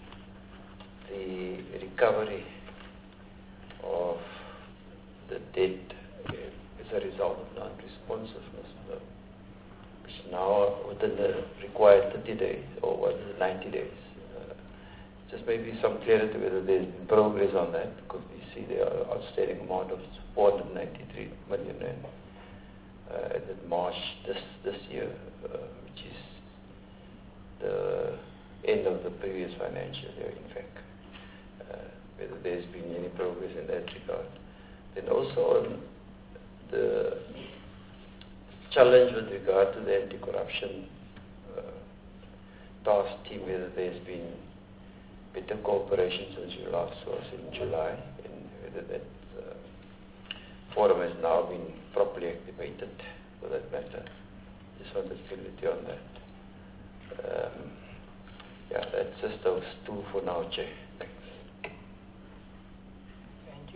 the recovery of the debt as a result of non-responsiveness, which now within the required thirty days or what is it, ninety days. Uh, just maybe some clarity whether there's been progress on that, because we see there are outstanding amount of four hundred ninety-three million rand uh, at March this this year, uh, which is the end of the previous financial year, in fact. Uh, whether there's been any progress in that regard. Then also on the challenge with regard to the anti-corruption uh, task team, whether there's been better cooperation since you last saw us in July, and whether that uh, forum has now been properly activated for that matter. Just wanted clarity on that. Um, yeah, that's just those two for now, Chair. Thanks. Thank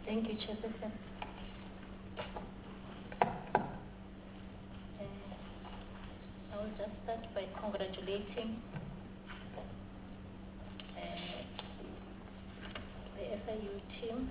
Thank you, Chairperson. Uh, I will just start by congratulating uh, the S I U team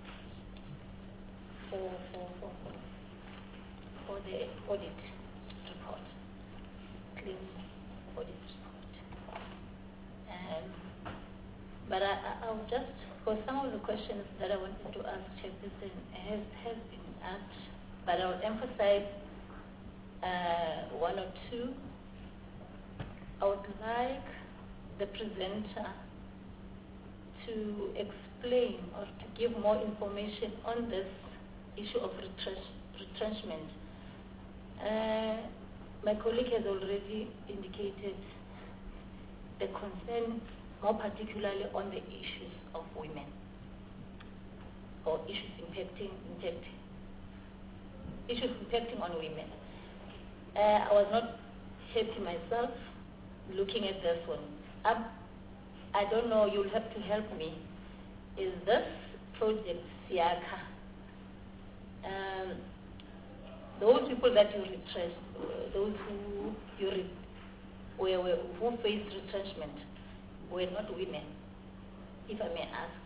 for, for, for, for, for the audit report, clean audit report. Um, but I, I, I'll just, for some of the questions that I wanted to ask Chairperson has, has been asked, but I'll emphasize uh, one or two. I would like the presenter to explain or to give more information on this issue of retrench, retrenchment. Uh, my colleague has already indicated the concern, more particularly on the issues of women or issues impacting, impact, issues impacting on women. Uh, I was not happy myself looking at this one. I'm, I don't know, you'll have to help me. Is this project Siaka? Um, those people that you retrenched, uh, those who you re were, were, who faced retrenchment were not women, if I may ask.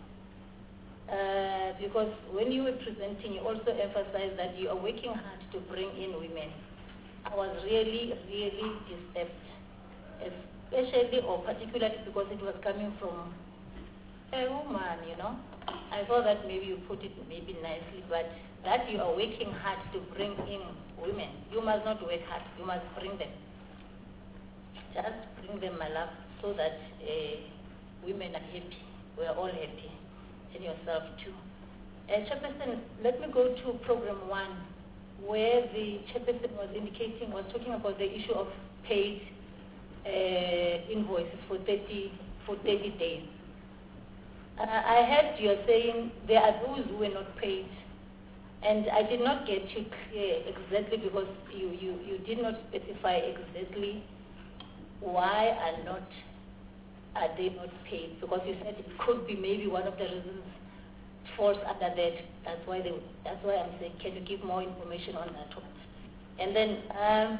Uh, because when you were presenting, you also emphasized that you are working hard to bring in women. I was really, really disturbed, especially or particularly because it was coming from a woman, you know. I thought that maybe you put it maybe nicely, but that you are working hard to bring in women. You must not work hard, you must bring them. Just bring them, my love, so that uh, women are happy. We are all happy, and yourself too. Uh, Chairperson, let me go to program one, where the Chairperson was indicating, was talking about the issue of paid uh, invoices for thirty, for thirty days. Uh, I heard you are saying there are those who were not paid, and I did not get you clear exactly because you, you, you did not specify exactly why are not are they not paid, because you said it could be maybe one of the reasons falls under that. That's why they. That's why I'm saying, can you give more information on that one? And then um,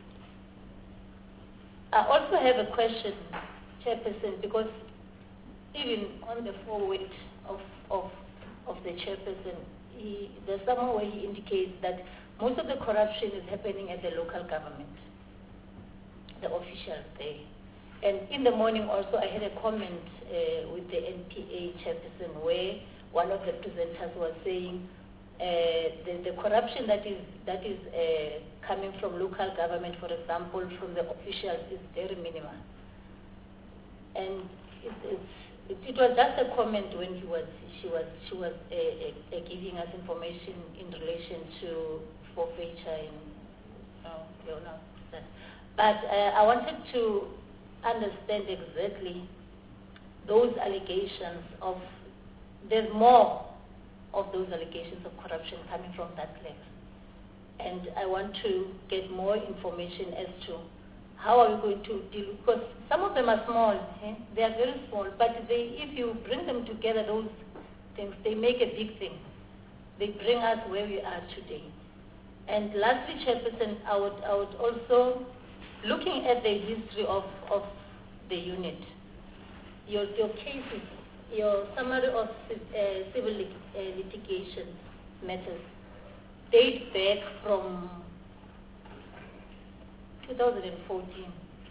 I also have a question, Chairperson, because even on the forward of of of the Chairperson, he, there's somewhere where he indicates that most of the corruption is happening at the local government, the officials there. And in the morning also, I had a comment uh, with the N P A Chairperson where one of the presenters was saying uh, the, the corruption that is that is uh, coming from local government, for example, from the officials, is very minimal. And it, it's, it, it was just a comment when he was she was she was uh, uh, giving us information in relation to forfeiture and uh, you know that. But uh, I wanted to understand exactly those allegations of, there's more of those allegations of corruption coming from that level. And I want to get more information as to how are we going to deal, because some of them are small, eh? They are very small, but they, if you bring them together, those things, they make a big thing. They bring us where we are today. And lastly, Chairperson, I would, I would also, looking at the history of, of the unit, your, your cases, your summary of uh, civil lit, uh, litigation matters date back from two thousand fourteen.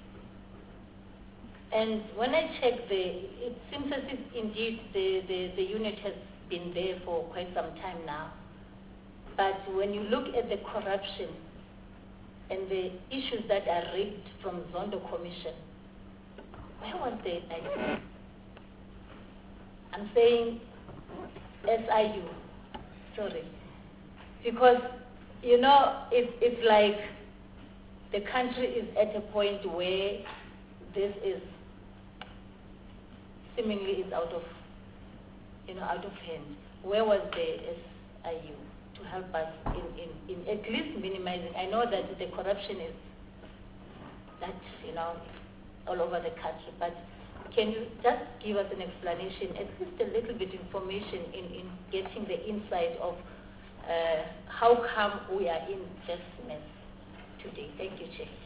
And when I check the, it seems as if indeed the, the, the unit has been there for quite some time now. But when you look at the corruption and the issues that are raised from Zondo Commission, where was the I U? I'm saying S I U, sorry. Because, you know, it, it's like the country is at a point where this is seemingly is out of, you know, out of hand. Where was the S I U to help us in, in, in at least minimizing? I know that the corruption is that, you know, all over the country, but can you just give us an explanation, at least a little bit information in, in getting the insight of uh, how come we are in this mess today? Thank you, Chair.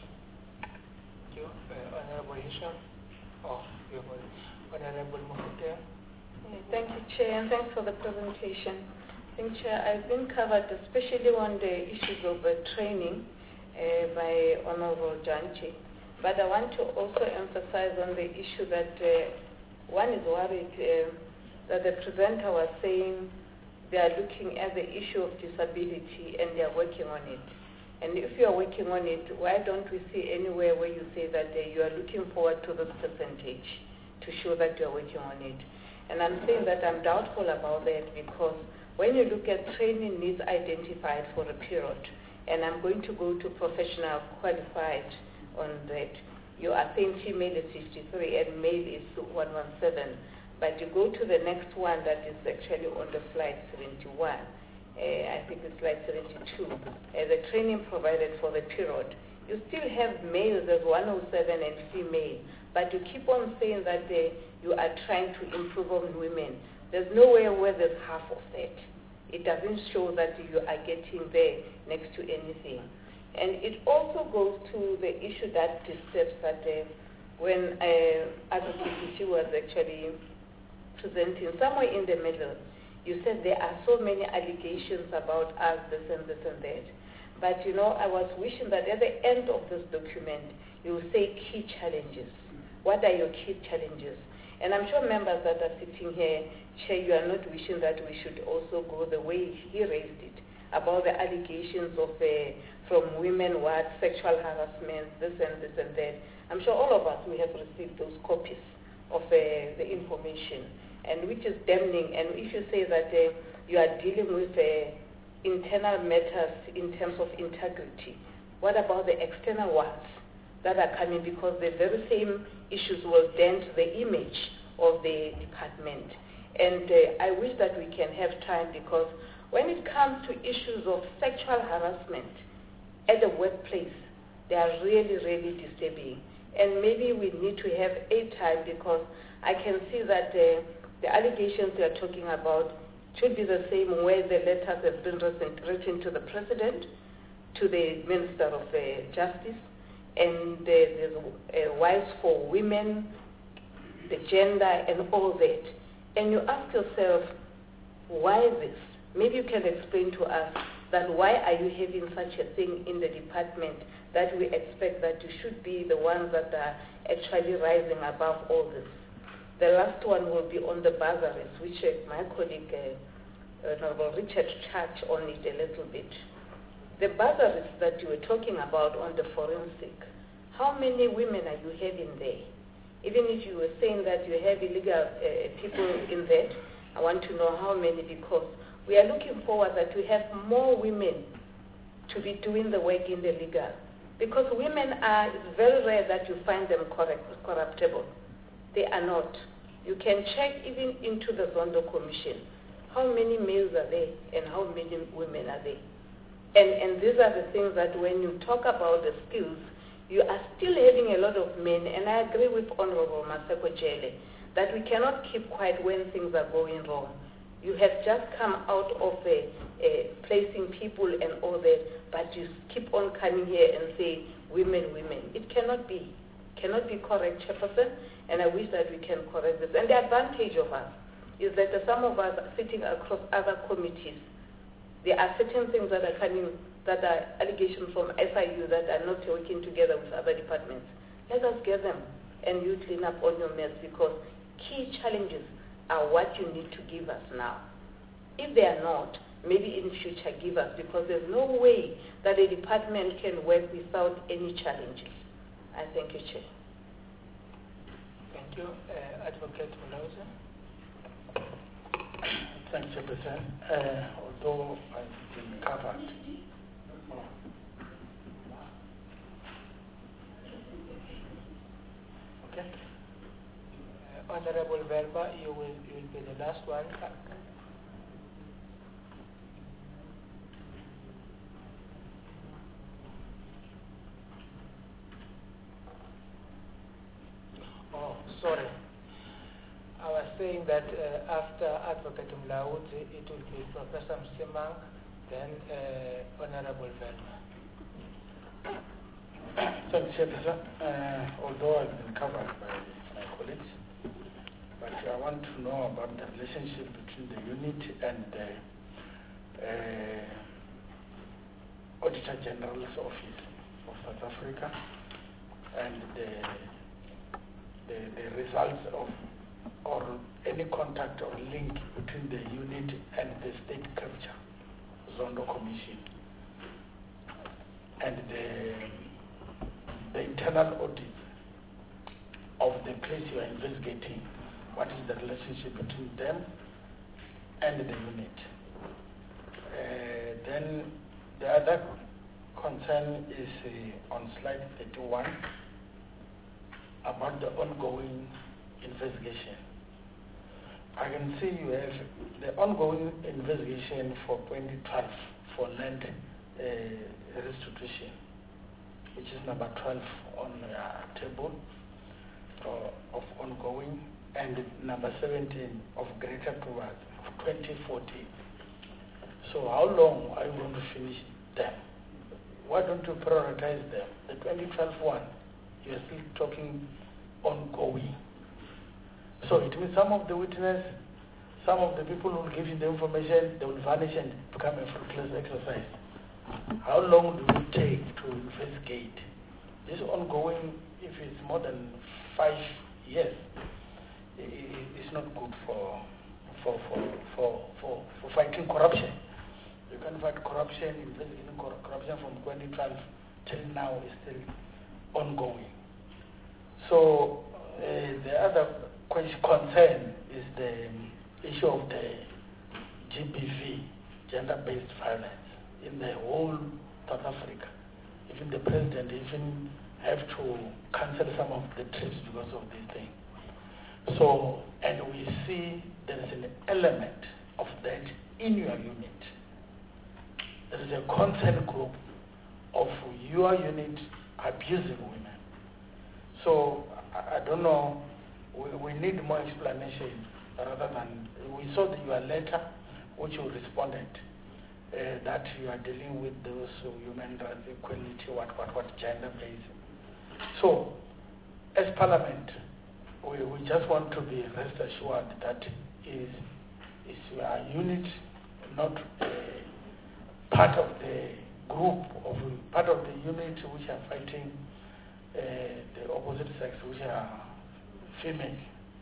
Thank you. Uh, Honorable Hisham. Oh, you will. Honorable Mufute. Thank you, Chair, and thanks for the presentation. I think, Chair, I've been covered especially on the issues of uh, training uh, by Honorable Janchi. But I want to also emphasize on the issue that uh, one is worried uh, that the presenter was saying they are looking at the issue of disability and they are working on it. And if you are working on it, why don't we see anywhere where you say that uh, you are looking forward to this percentage to show that you are working on it? And I'm saying that I'm doubtful about that because when you look at training needs identified for a period, and I'm going to go to professional qualified on that, you are saying female is fifty-three and male is one seventeen, but you go to the next one that is actually on the slide seventy-one, uh, I think it's slide seventy-two, uh, the training provided for the period. You still have males as one oh seven and female, but you keep on saying that uh, you are trying to improve on women. There's nowhere where there's half of that. It doesn't show that you are getting there next to anything. And it also goes to the issue that disturbs that uh, when uh, Advocate was actually presenting, somewhere in the middle, you said there are so many allegations about us, this and this and that. But, you know, I was wishing that at the end of this document, you will say key challenges. What are your key challenges? And I'm sure members that are sitting here, Chair, you are not wishing that we should also go the way he raised it, about the allegations of uh, from women, what, sexual harassment, this and this and that. I'm sure all of us, we have received those copies of uh, the information, and which is damning. And if you say that uh, you are dealing with uh, internal matters in terms of integrity, what about the external ones that are coming? Because the very same issues will dent the image of the department. And uh, I wish that we can have time, because when it comes to issues of sexual harassment at the workplace, they are really, really disturbing. And maybe we need to have a time, because I can see that uh, the allegations they are talking about should be the same way the letters have been written, written to the President, to the Minister of uh, Justice, and uh, there's uh, Wives for Women, the gender, and all that. And you ask yourself, why this? Maybe you can explain to us that why are you having such a thing in the department that we expect that you should be the ones that are actually rising above all this. The last one will be on the bursaries, which uh, my colleague, uh, Honorable Richard, touched on it a little bit. The bursaries that you were talking about on the forensic, how many women are you having there? Even if you were saying that you have illegal uh, people in that, I want to know how many, because we are looking forward that we have more women to be doing the work in the legal. Because women are, it's very rare that you find them correct, corruptible. They are not. You can check even into the Zondo Commission. How many males are there and how many women are there? And, and these are the things that when you talk about the skills, you are still having a lot of men, and I agree with Honorable Maseko Jele, that we cannot keep quiet when things are going wrong. You have just come out of a, a placing people and all that, but you keep on coming here and say, women, women. It cannot be. Cannot be correct, Chairperson, and I wish that we can correct this. And the advantage of us is that some of us are sitting across other committees. There are certain things that are coming, that are allegations from S I U that are not working together with other departments. Let us get them, and you clean up on your mess, because key challenges are what you need to give us now. If they are not, maybe in future give us, because there's no way that a department can work without any challenges. I thank you, Chair. Thank you. Uh, Advocate Mulauza. Thank you, Chairperson. Uh, although I've been covered, okay. Uh, Honorable Verba, you will, you will be the last one. Oh, sorry. saying that uh, after Advocate Mlaudzi, it will be Professor Msimang, then uh, Honorable Velma. Thanks, Chairperson. Uh, although I've been covered by my colleagues, but I want to know about the relationship between the unit and the uh, Auditor General's Office of South Africa and the, the, the results of or any contact or link between the unit and the State Capture Zondo Commission and the, the internal audit of the place you are investigating. What is the relationship between them and the unit? Uh, then the other concern is uh, on slide thirty-one about the ongoing investigation. I can see you have the ongoing investigation for twenty twelve for land uh, restitution, which is number twelve on your table uh, of ongoing, and number seventeen of greater towards twenty fourteen. So how long are you going to finish them? Why don't you prioritize them? The twenty twelve one, you're still talking ongoing. So it means some of the witness, some of the people who will give you the information, they will vanish and become a fruitless exercise. How long do you take to investigate? This ongoing, if it's more than five years, it's not good for for for for for, for fighting corruption. You can fight corruption, investigating corruption from twenty twelve till now is still ongoing. So uh, the other concern is the issue of the G B V, gender-based violence, in the whole South Africa. Even the president even have to cancel some of the trips because of this thing. So, and we see there is an element of that in your unit. There is a concern group of your unit abusing women. So, I, I don't know, we, we need more explanation rather than, we saw that your letter, which you responded, uh, that you are dealing with those human rights, equality, what, what, what, gender-based. So, as Parliament, we, we just want to be rest assured that is, is your unit not uh, part of the group, of part of the unit which are fighting uh, the opposite sex, which are female.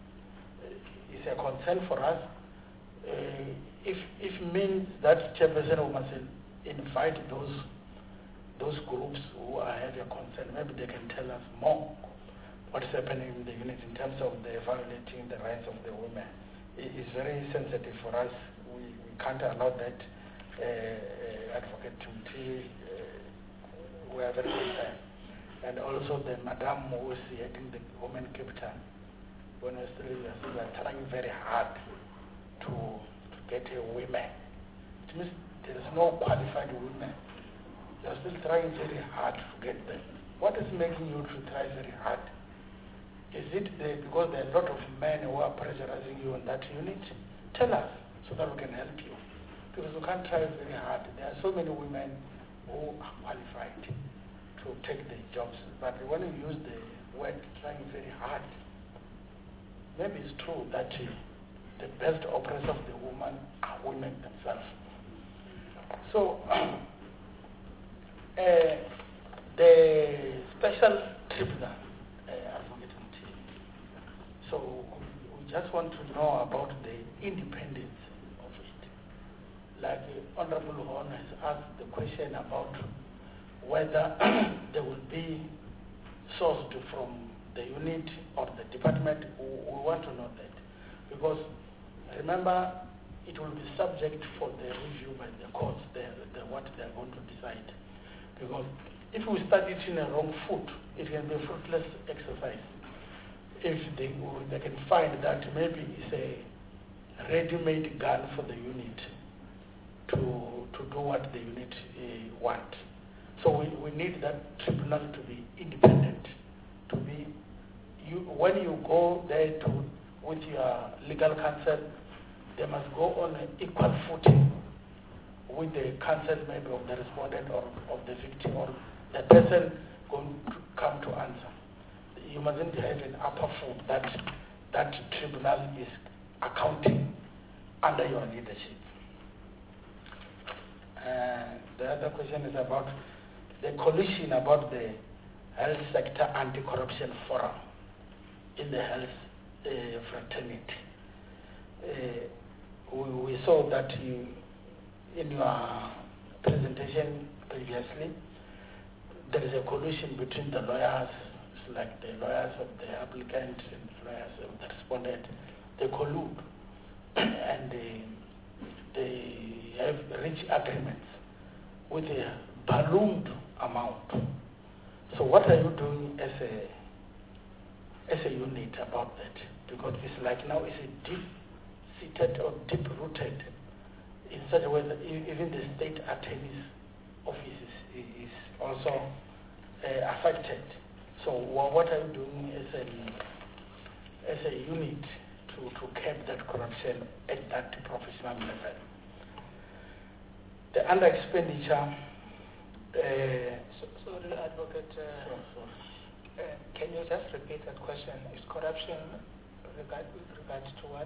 It's a concern for us. Uh, if if means that Chairperson must invite those those groups who are having a concern, maybe they can tell us more what is happening in the unit in terms of the violating the rights of the women. It is very sensitive for us. We, we can't allow that. Uh, uh, Advocate Timothy, uh, we are very concerned. And also the Madam who is heading the women capital. When we still we are trying very hard to, to get a women. It means there is no qualified women. You are still trying very hard to get them. What is making you to try very hard? Is it the, because there are a lot of men who are pressurizing you in that unit? Tell us so that we can help you. Because we can't try very hard. There are so many women who are qualified to take the jobs. But when you use the word trying very hard, maybe it's true that uh, the best oppressors of the woman are women themselves. So, uh, the special tribunal, uh, so we just want to know about the independence of it. Like uh, Honorable Horn has asked the question about whether there will be sourced from the unit or the department. We, we want to know that. Because remember, it will be subject for the review by the courts, the, the, what they are going to decide. Because if we start it in a wrong foot, it can be a fruitless exercise. If they, they can find that maybe it's a ready-made gun for the unit to, to do what the unit uh, wants. So we, we need that tribunal to be independent, to be, you, when you go there to, with your legal counsel, they must go on an equal footing with the counsel maybe of the respondent or of the victim or the person going to come to answer. You mustn't have an upper foot that that tribunal is accounting under your leadership. Uh, the other question is about the coalition about the health sector anti-corruption forum in the health uh, fraternity. Uh, we, we saw that you, in your presentation previously, there is a coalition between the lawyers, like the lawyers of the applicant and lawyers of the respondent. They collude and they, they have reached agreements with a ballooned amount. So what are you doing as a as a unit about that? Because it's like now it's a deep-seated or deep-rooted in such a way that even the state attorney's office is, is also uh, affected. So what are you doing as a as a unit to, to curb that corruption at that professional level? The under expenditure. Uh, so, sorry, Advocate. Uh, sure, sure. Uh, can you just repeat that question? Is corruption regard, with regards to what?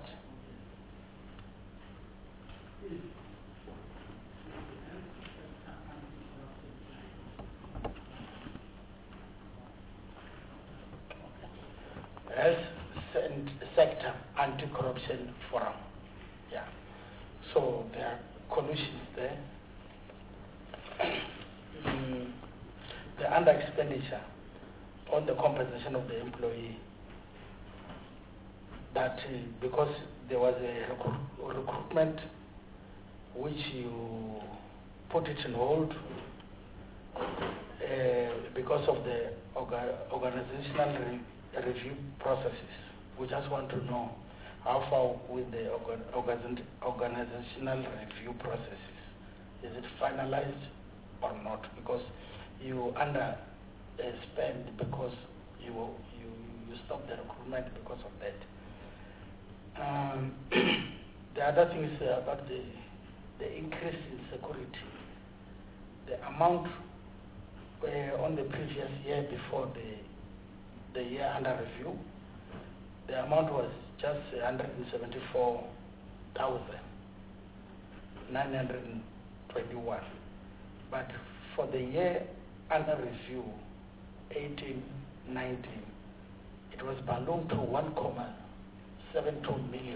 Health sector anti-corruption forum. Yeah. So there are collusions there. mm, the under expenditure on the compensation of the employee, that uh, because there was a recruit, recruitment which you put it on hold uh, because of the orga organizational re review processes. We just want to know how far with the organ organizational review processes. Is it finalized or not? Because you under uh, spend because you you you stop the recruitment because of that. Um, the other thing is uh, about the the increase in security. The amount uh, on the previous year before the the year under review, the amount was just one hundred seventy-four thousand nine hundred twenty-one. But for the year under review, eighteen nineteen, it was ballooned to one point seven two million.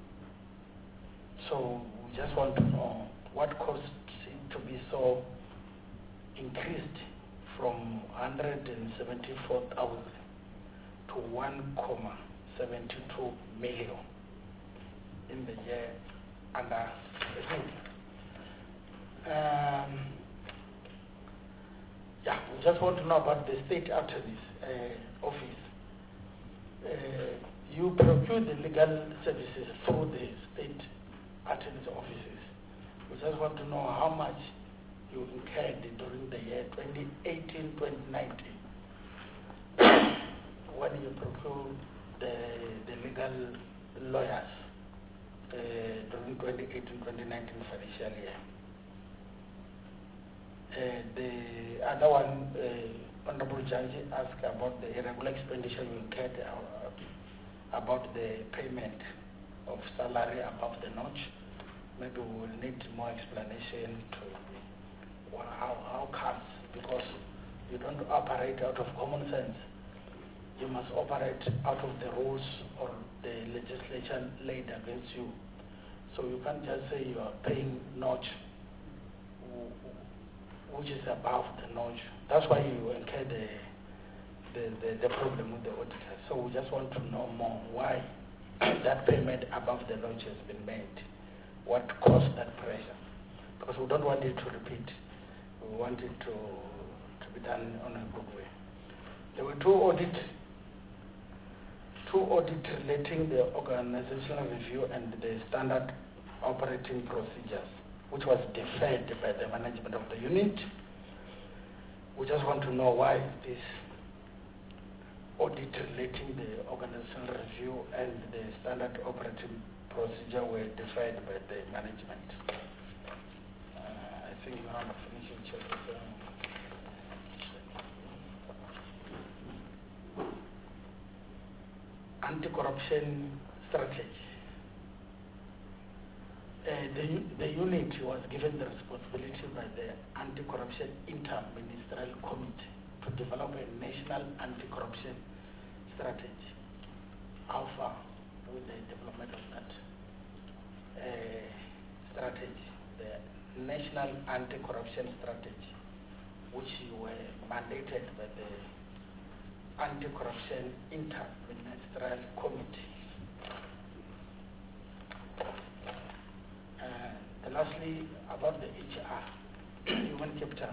So we just want to know what caused it to be so increased from one hundred seventy-four thousand to one point seven two million in the year under review. Um, yeah, we just want to know about the state attorney's uh, office. Uh, you procure the legal services through the state attorney's offices. We just want to know how much you incurred during the year twenty eighteen twenty nineteen when you procure the, the legal lawyers uh, during twenty eighteen twenty nineteen financial year. Uh, the other one, uh, Honorable Judge asked about the irregular expenditure you incurred uh, about the payment of salary above the notch. Maybe we will need more explanation to well, how, how comes, because you don't operate out of common sense. You must operate out of the rules or the legislation laid against you. So you can't just say you are paying notch which is above the notch. That's why you incur the, the, the, the problem with the auditor. So we just want to know more why that payment above the notch has been made. What caused that pressure? Because we don't want it to repeat. We want it to, to be done on a good way. There were two audits two audits relating the organizational review and the standard operating procedures, which was deferred by the management of the unit. We just want to know why this audit relating the organizational review and the standard operating procedure were defined by the management. Uh, I think now I'm finishing chapter. Anti-corruption strategy. Uh, the, the unit was given the responsibility by the Anti-Corruption Inter-Ministerial Committee to develop a national anti-corruption strategy. How far with the development of that uh, strategy, the national anti-corruption strategy, which were mandated by the Anti-Corruption Inter-Ministerial Committee. Uh, lastly, about the H R, human capital.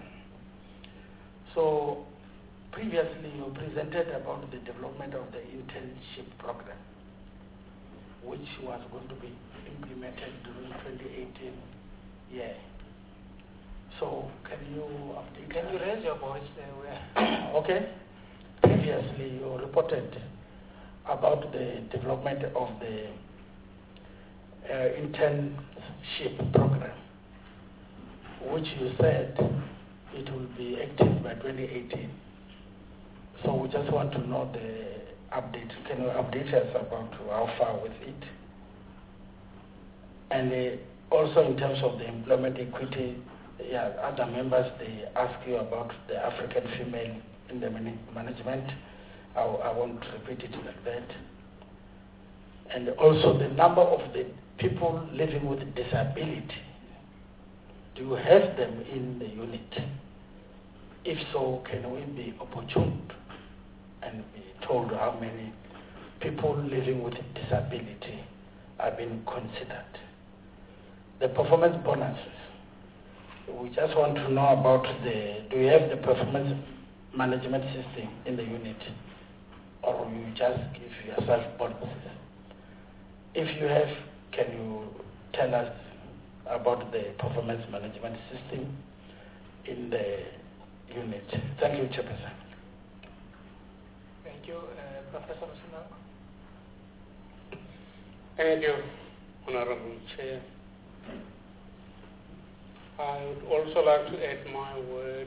So, previously you presented about the development of the internship program, which was going to be implemented during twenty eighteen year. So, can you update? Can you raise your voice there? Okay. Previously, you reported about the development of the uh, internship program, which you said it will be active by twenty eighteen. So we just want to know the update. Can you update us about how far with it? And uh, also in terms of the employment equity, yeah, other members, they ask you about the African female in the management. I, I won't repeat it like that. And also the number of the people living with disability. Do you have them in the unit? If so, can we be opportune and be told how many people living with disability are being considered? The performance bonuses. We just want to know about the, do you have the performance management system in the unit, or you just give yourself bonuses? If you have, can you tell us about the performance management system in the unit? Thank you, Chairperson. Thank you, uh, Professor Msimang. Thank you, Honorable Chair. I would also like to add my word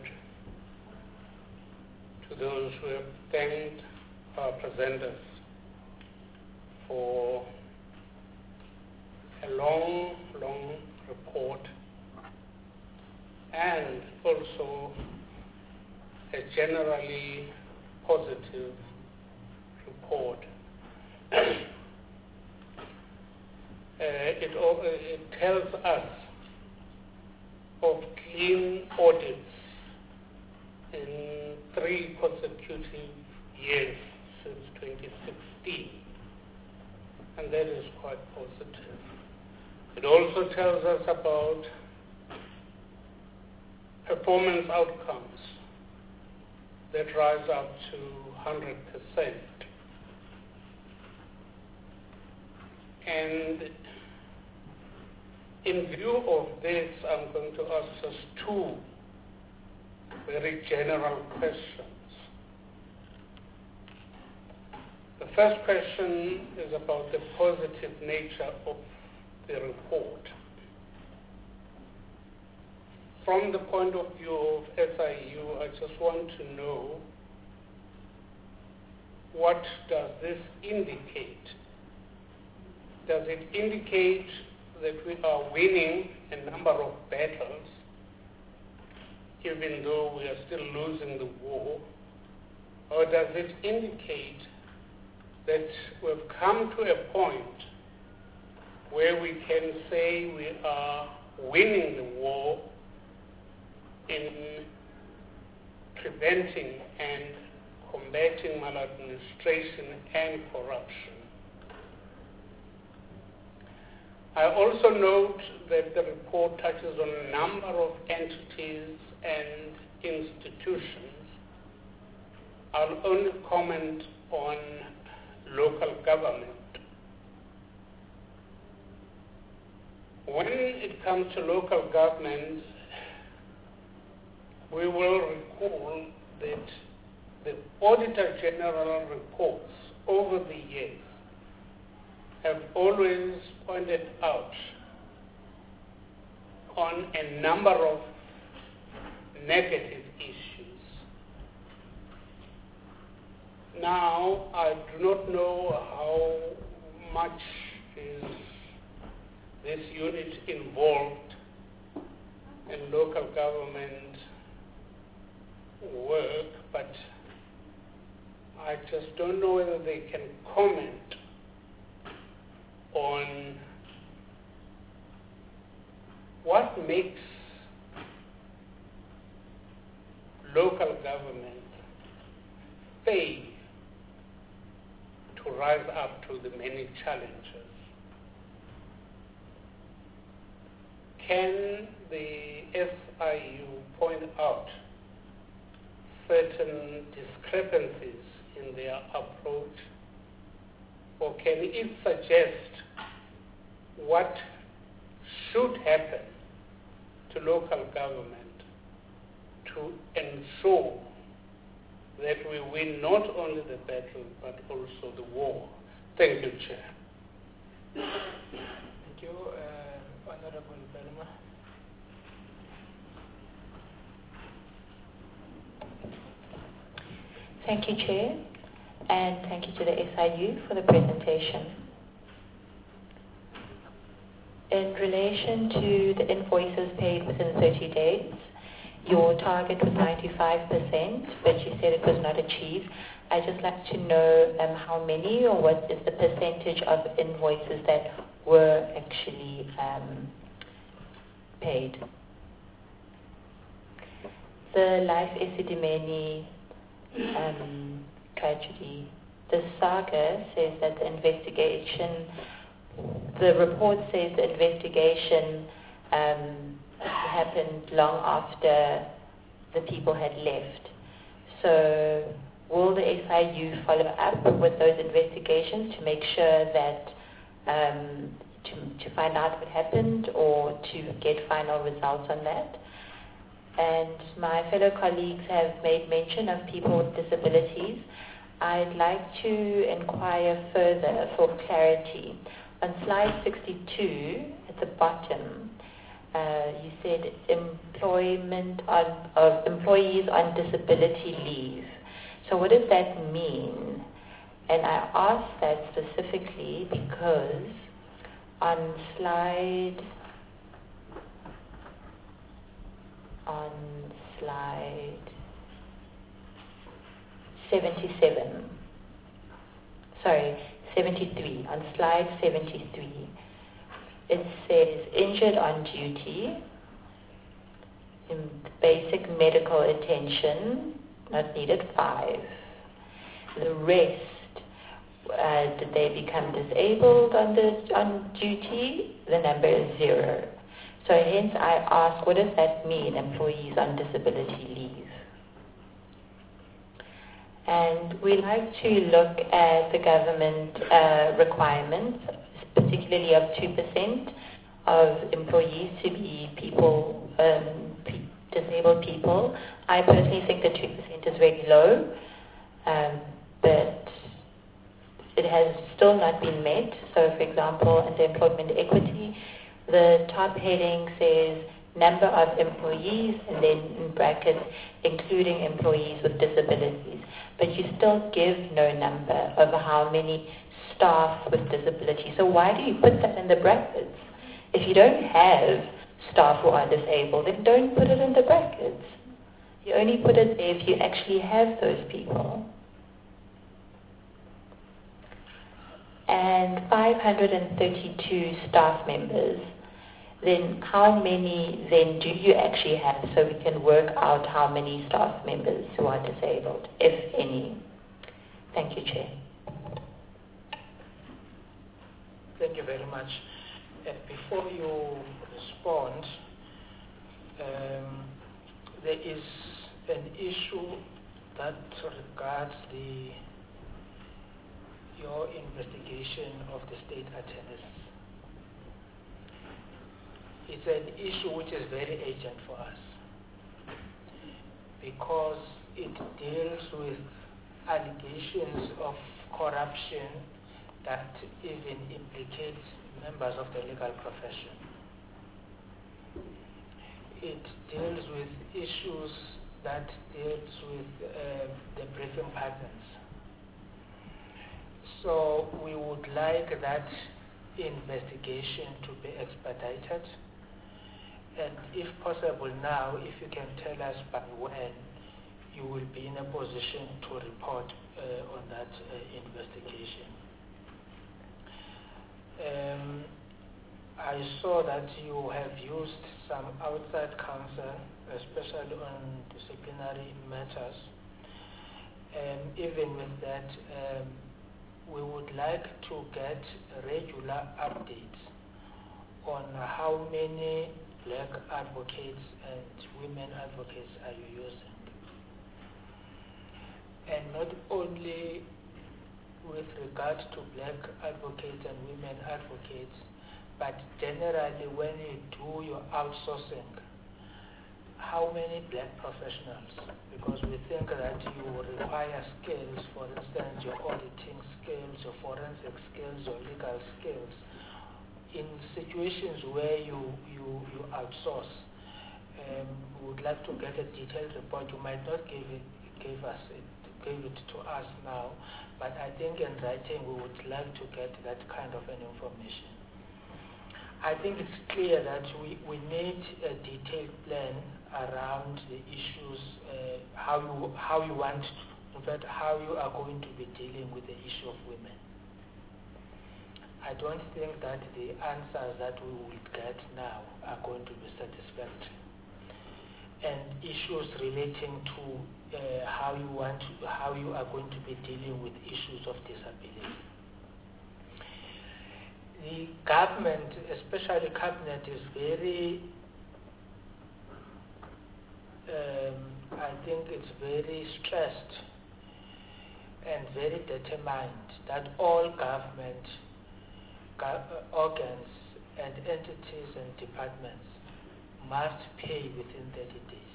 to those who have thanked our presenters for a long, long report and also a generally positive report. uh, it, uh, it tells us of clean audits in three consecutive years since twenty sixteen, and that is quite positive. It also tells us about performance outcomes that rise up to one hundred percent. And in view of this, I'm going to ask just two very general questions. The first question is about the positive nature of the report. From the point of view of S I U, I just want to know, what does this indicate? Does it indicate that we are winning a number of battles, even though we are still losing the war? Or does it indicate that we've come to a point where we can say we are winning the war in preventing and combating maladministration and corruption? I also note that the report touches on a number of entities and institutions. I'll only comment on local government. When it comes to local government, we will recall that the Auditor General reports over the years have always pointed out on a number of negative issues. Now, I do not know how much is this unit involved in local government work, but I just don't know whether they can comment on what makes local government fail to rise up to the many challenges. Can the S I U point out certain discrepancies in their approach, or can it suggest what should happen to local government to ensure that we win not only the battle but also the war? Thank you, Chair. Thank you, uh, Honorable Belma. Thank you, Chair, and thank you to the S I U for the presentation. In relation to the invoices paid within thirty days, your target was ninety-five percent, but you said it was not achieved. I'd just like to know um, how many or what is the percentage of invoices that were actually um, paid. The Life Esidimeni um, tragedy, the saga says that the investigation, the report says the investigation um, happened long after the people had left. So will the S I U follow up with those investigations to make sure that, um, to, to find out what happened or to get final results on that? And my fellow colleagues have made mention of people with disabilities. I'd like to inquire further for clarity. On slide sixty-two, at the bottom, uh, you said employment on, of employees on disability leave. So what does that mean? And I ask that specifically because on slide on slide seventy-seven, sorry, seventy-three, on slide seventy-three, it says injured on duty, in basic medical attention, not needed, five. The rest, uh, did they become disabled on, the, on duty? The number is zero. So hence I ask, what does that mean, employees on disability leave? And we like to look at the government uh, requirements, particularly of two percent of employees to be people, um, pe- disabled people. I personally think that two percent is very low, um, but it has still not been met. So for example, under employment equity, the top heading says number of employees and then in brackets including employees with disabilities. But you still give no number of how many staff with disabilities. So why do you put that in the brackets? If you don't have staff who are disabled, then don't put it in the brackets. You only put it there if you actually have those people. And five hundred thirty-two staff members, then how many then do you actually have so we can work out how many staff members who are disabled, if any? Thank you, Chair. Thank you very much. And before you respond, um, there is an issue that regards the your investigation of the state attorneys. It's an issue which is very urgent for us because it deals with allegations of corruption that even implicates members of the legal profession. It deals with issues that deals with uh, the briefing patterns. So we would like that investigation to be expedited, and if possible now, if you can tell us by when you will be in a position to report uh, on that uh, investigation. Um, I saw that you have used some outside counsel, especially on disciplinary matters. And even with that, um, we would like to get regular updates on how many black advocates and women advocates are you using. And not only with regard to black advocates and women advocates, but generally when you do your outsourcing, how many black professionals? Because we think that you require skills, for instance, your auditing skills, your forensic skills, your legal skills. In situations where you, you, you outsource, um, we would like to get a detailed report. You might not give it, give us it, give it to us now, but I think in writing we would like to get that kind of an information. I think it's clear that we, we need a detailed plan around the issues, uh, how you how you want, in fact, how you are going to be dealing with the issue of women. I don't think that the answers that we will get now are going to be satisfactory. And issues relating to uh, how you want, to, how you are going to be dealing with issues of disability. The government, especially cabinet, is very, um, I think it's very stressed and very determined that all government gov organs and entities and departments must pay within thirty days.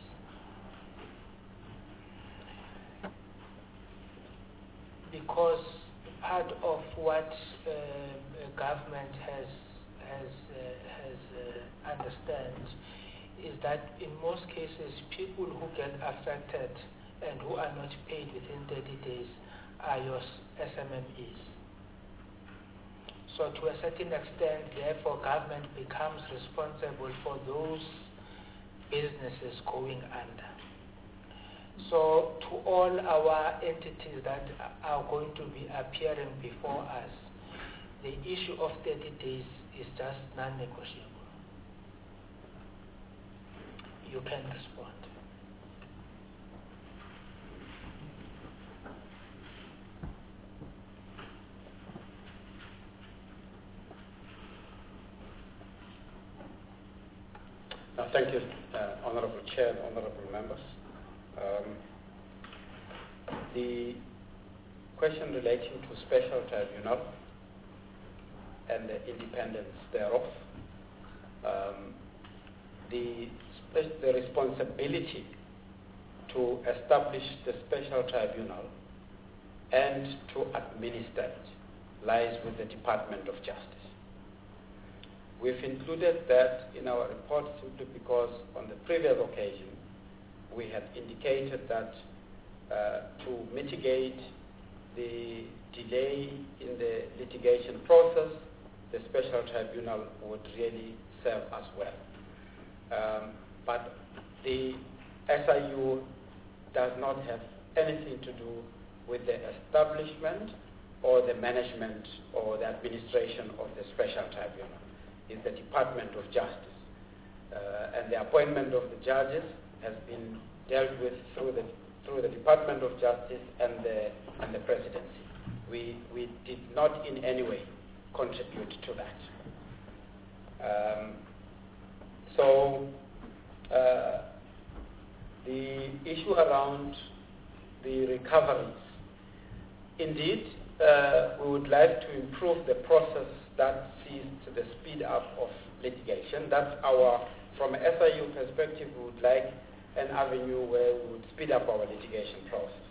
Because part of what uh, government has has uh, has uh, understands is that in most cases people who get affected and who are not paid within thirty days are your S M M Es. So to a certain extent, therefore, government becomes responsible for those businesses going under. So to all our entities that are going to be appearing before us, the issue of thirty days is just non-negotiable. You can respond. Uh, thank you, uh, Honorable Chair and Honorable Members. Um, the question relating to special tribunal and the independence thereof, um, the, the responsibility to establish the special tribunal and to administer it lies with the Department of Justice. We've included that in our report simply because on the previous occasion we had indicated that uh, to mitigate the delay in the litigation process, the special tribunal would really serve us well. Um, but the S I U does not have anything to do with the establishment or the management or the administration of the special tribunal. It's the Department of Justice. Uh, and the appointment of the judges has been dealt with through the through the Department of Justice and the and the presidency. We we did not in any way contribute to that. Um, so uh, the issue around the recoveries, indeed, uh, we would like to improve the process that sees to the speed up of litigation. That's our, from an S I U perspective, we would like an avenue where we would speed up our litigation process.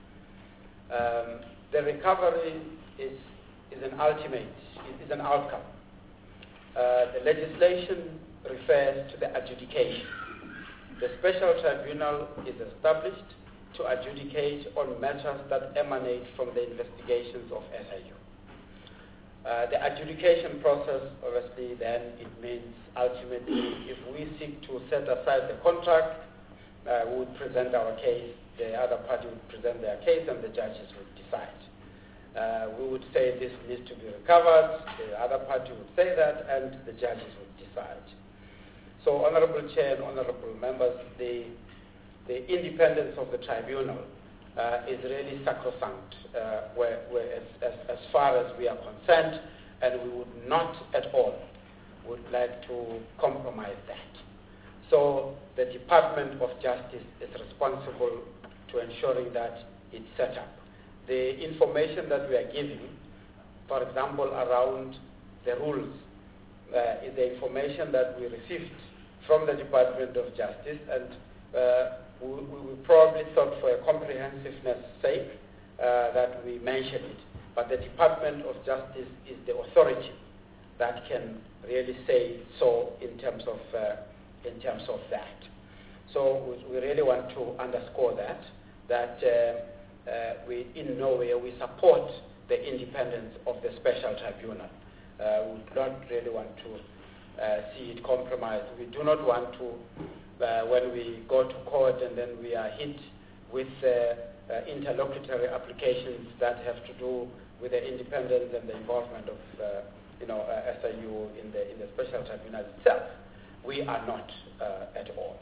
Um, the recovery is, is an ultimate, is an outcome. Uh, the legislation refers to the adjudication. The special tribunal is established to adjudicate on matters that emanate from the investigations of S I U. Uh, the adjudication process, obviously, then it means ultimately if we seek to set aside the contract, uh, we would present our case, the other party would present their case, and the judges would decide. Uh, we would say this needs to be recovered, the other party would say that, and the judges would decide. So, Honorable Chair and Honorable Members, the, the independence of the tribunal uh, is really sacrosanct uh, where, where as, as, as far as we are concerned, and we would not at all would like to compromise that. So the Department of Justice is responsible to ensuring that it's set up. The information that we are giving, for example, around the rules, uh, is the information that we received from the Department of Justice, and uh, we, we probably thought for a comprehensiveness sake uh, that we mention it. But the Department of Justice is the authority that can really say so in terms of uh, in terms of that. So we, we really want to underscore that that uh, uh, we in no way we support the independence of the special tribunal. Uh, we do not really want to Uh, see it compromised. We do not want to, uh, when we go to court and then we are hit with uh, uh, interlocutory applications that have to do with the independence and the involvement of, uh, you know, uh, S I U in the in the special tribunal itself. We are not uh, at all.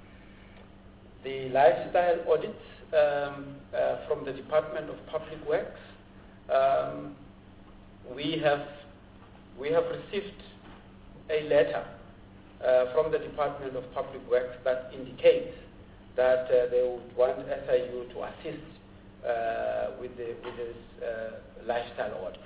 The lifestyle audits um, uh, from the Department of Public Works, um, we have we have received a letter uh, from the Department of Public Works that indicates that uh, they would want S I U to assist uh, with, the, with this uh, lifestyle audit.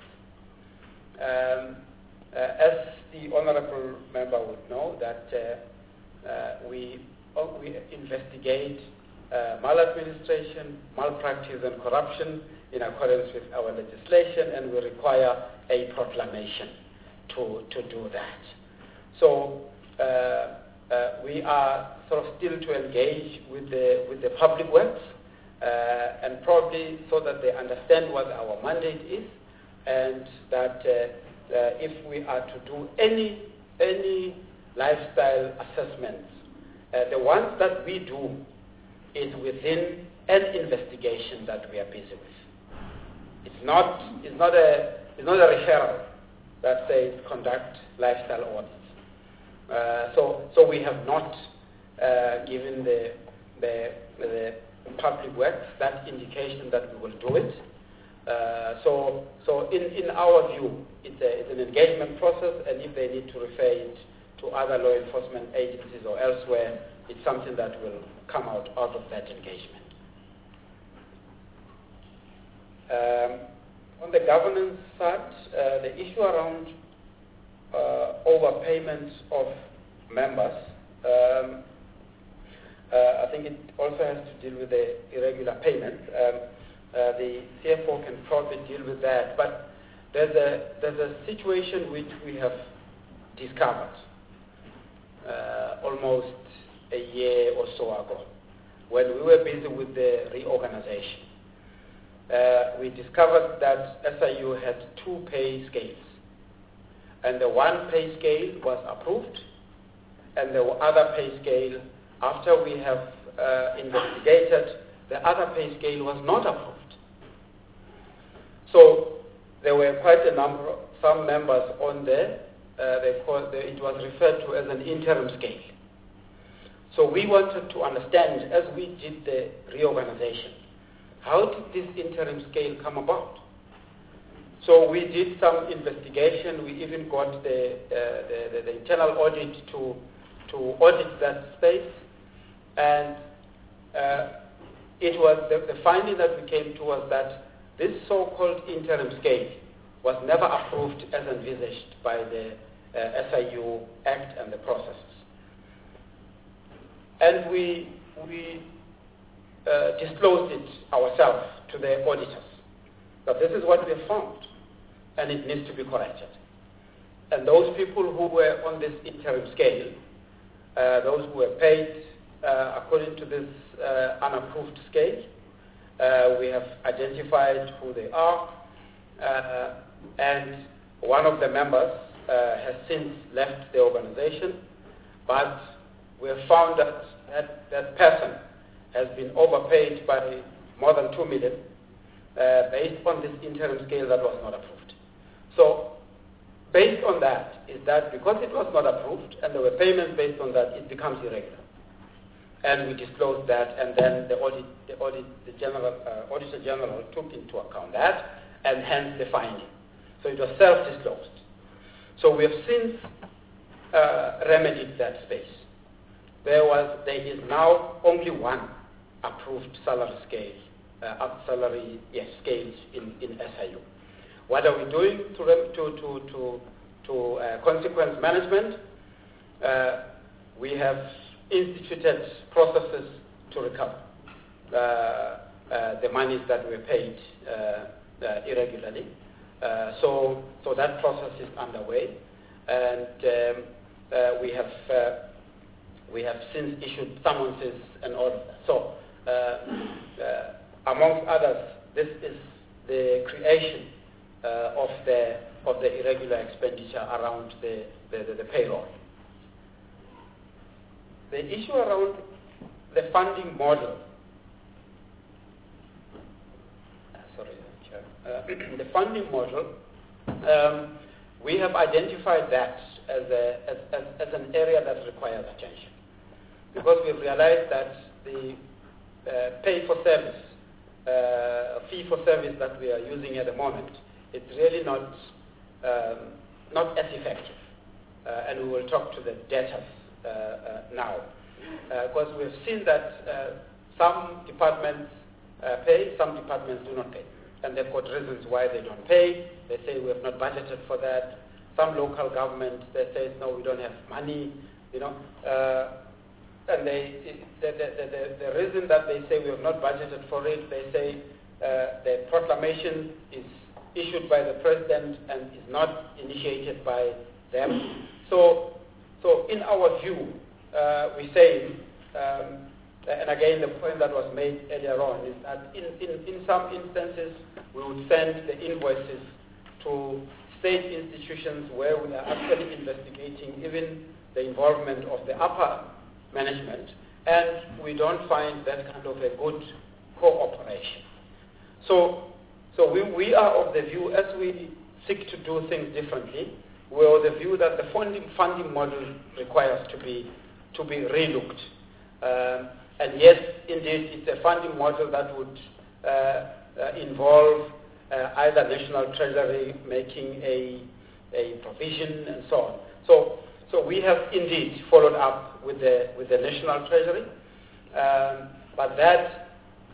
Um, uh, as the Honourable Member would know, that uh, uh, we, uh, we investigate uh, maladministration, malpractice and corruption in accordance with our legislation, and we require a proclamation to, to do that. So uh, uh, we are sort of still to engage with the with the public works, uh, and probably so that they understand what our mandate is, and that uh, uh, if we are to do any any lifestyle assessments, uh, the ones that we do is within an investigation that we are busy with. It's not it's not a it's not a referral that says conduct lifestyle audits. Uh, so, so we have not uh, given the, the, the public works that indication that we will do it. Uh, so, so in, in our view, it's, a, it's an engagement process, and if they need to refer it to other law enforcement agencies or elsewhere, it's something that will come out, out of that engagement. Um, on the governance side, uh, the issue around Uh, overpayments of members. Um, uh, I think it also has to deal with the irregular payments. Um, uh, the C F O can probably deal with that. But there's a there's a situation which we have discovered uh, almost a year or so ago, when we were busy with the reorganization. Uh, we discovered that S I U had two pay scales. And the one pay scale was approved, and the other pay scale, after we have uh, investigated, the other pay scale was not approved. So there were quite a number, some members on there, uh, they called the, it was referred to as an interim scale. So we wanted to understand, as we did the reorganization, how did this interim scale come about? So we did some investigation. We even got the, uh, the, the, the internal audit to, to audit that space. And uh, it was the, the finding that we came to was that this so-called interim scale was never approved as envisaged by the uh, S I U Act and the processes. And we, we uh, disclosed it ourselves to the auditors. But this is what we have found, and it needs to be corrected. And those people who were on this interim scale, uh, those who were paid uh, according to this uh, unapproved scale, uh, we have identified who they are, uh, and one of the members uh, has since left the organization, but we have found that that, that person has been overpaid by more than two million uh, based on this interim scale that was not approved. So based on that is that because it was not approved and there were payments based on that, it becomes irregular. And we disclosed that, and then the audit, the audit, the general uh, auditor general took into account that, and hence the finding. So it was self-disclosed. So we have since uh, remedied that space. There was, there is now only one approved salary scale, uh, up salary yes scales in, in S I U. What are we doing to rem- to to to, to uh, consequence management? Uh, we have instituted processes to recover uh, uh, the monies that were paid uh, uh, irregularly. Uh, so, so that process is underway, and um, uh, we have uh, we have since issued summonses and all of that. So, uh, uh, amongst others, this is the creation uh, of the of the irregular expenditure around the the, the, the payroll. The issue around the funding model, uh, sorry, Chair, uh, the funding model, um, we have identified that as, a, as, as, as an area that requires attention, because we've realized that the uh, pay for service, uh, fee for service that we are using at the moment, it's really not um, not as effective, uh, and we will talk to the debtors Uh, uh, now, because uh, we have seen that uh, some departments uh, pay, some departments do not pay, and they've got reasons why they don't pay. They say we have not budgeted for that. Some local governments, they say no, we don't have money, you know, uh, and they the, the, the, the reason that they say we have not budgeted for it, they say uh, the proclamation is issued by the president and is not initiated by them. So. So in our view, uh, we say, um, and again the point that was made earlier on is that in, in, in some instances we would send the invoices to state institutions where we are actually investigating even the involvement of the upper management, and we don't find that kind of a good cooperation. So, so we, we are of the view, as we seek to do things differently, we're of the view that the funding, funding model requires to be, to be relooked. Um, and yes, indeed, it's a funding model that would uh, uh, involve uh, either National Treasury making a, a provision and so on. So, so we have indeed followed up with the, with the National Treasury, um, but that,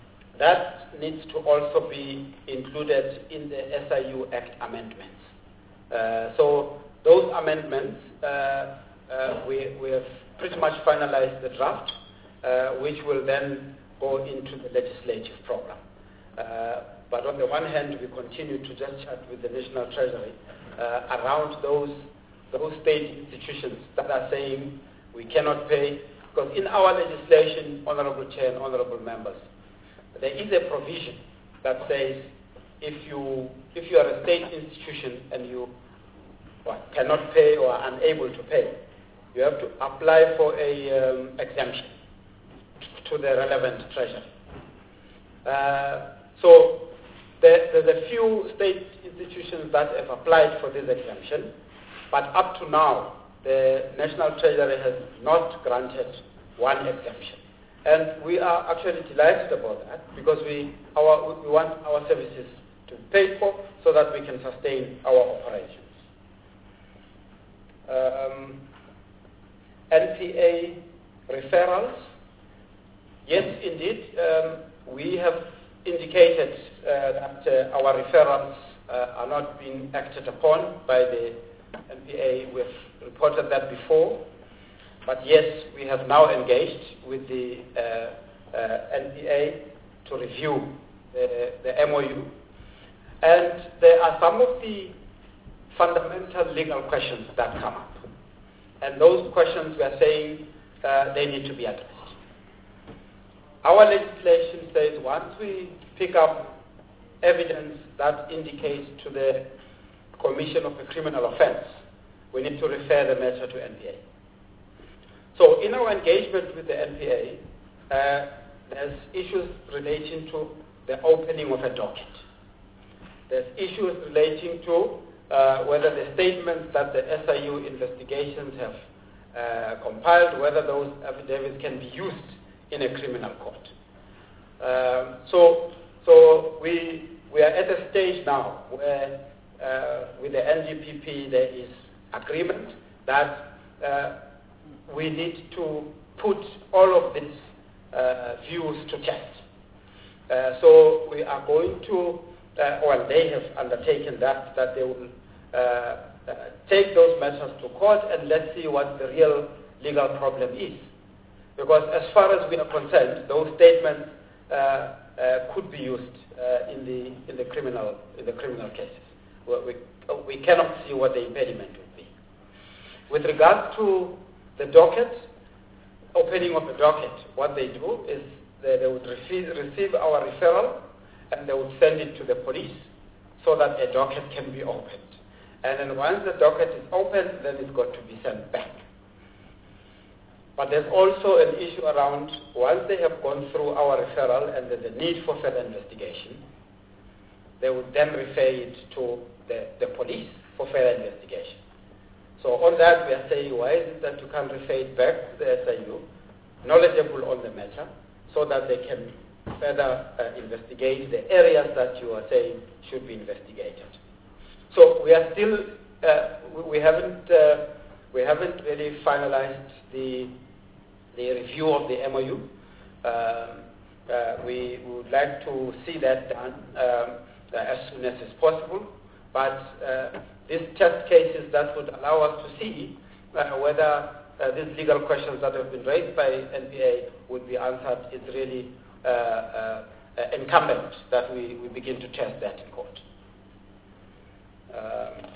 that needs to also be included in the S I U Act amendments. Uh, so those amendments, uh, uh, we, we have pretty much finalized the draft, uh, which will then go into the legislative program. Uh, but on the one hand, we continue to just chat with the National Treasury uh, around those, those state institutions that are saying we cannot pay, because in our legislation, Honorable Chair and Honorable Members, there is a provision that says if you, if you are a state institution and you well, cannot pay or are unable to pay, you have to apply for a um, exemption to the relevant treasury. Uh, so there, there's a few state institutions that have applied for this exemption, but up to now, the National Treasury has not granted one exemption. And we are actually delighted about that, because we, our, we want our services to be paid for so that we can sustain our operations. Um, N P A referrals, yes, indeed, um, we have indicated uh, that uh, our referrals uh, are not being acted upon by the N P A. We've reported that before. But yes, we have now engaged with the uh, uh, N P A to review the, the M O U. And there are some of the fundamental legal questions that come up. And those questions we are saying uh, they need to be addressed. Our legislation says once we pick up evidence that indicates to the commission of a criminal offense, we need to refer the matter to N P A. So in our engagement with the N P A, uh, there's issues relating to the opening of a docket. There's issues relating to uh, whether the statements that the S I U investigations have uh, compiled, whether those affidavits can be used in a criminal court. Um, so so we, we are at a stage now where uh, with the N D P P there is agreement that uh, we need to put all of these uh, views to test. Uh, so we are going to, uh, well, they have undertaken that, that they will uh, uh, take those matters to court and let's see what the real legal problem is. Because as far as we are concerned, those statements uh, uh, could be used uh, in the in the criminal in the criminal cases. We, we cannot see what the impediment would be. With regards to the docket, opening of the docket, what they do is they, they would receive, receive our referral and they would send it to the police so that a docket can be opened. And then once the docket is opened, then it's got to be sent back. But there's also an issue around once they have gone through our referral and there's a need for further investigation, they would then refer it to the, the police for further investigation. So on that we are saying, why is it that you can't refer it back to the S I U, knowledgeable on the matter, so that they can further uh, investigate the areas that you are saying should be investigated. So we are still, uh, we, we haven't uh, we haven't really finalized the the review of the M O U. Um, uh, we would like to see that done um, uh, as soon as is possible. But uh, these test cases that would allow us to see uh, whether uh, these legal questions that have been raised by N P A would be answered is really uh, uh, incumbent that we, we begin to test that in court. Um,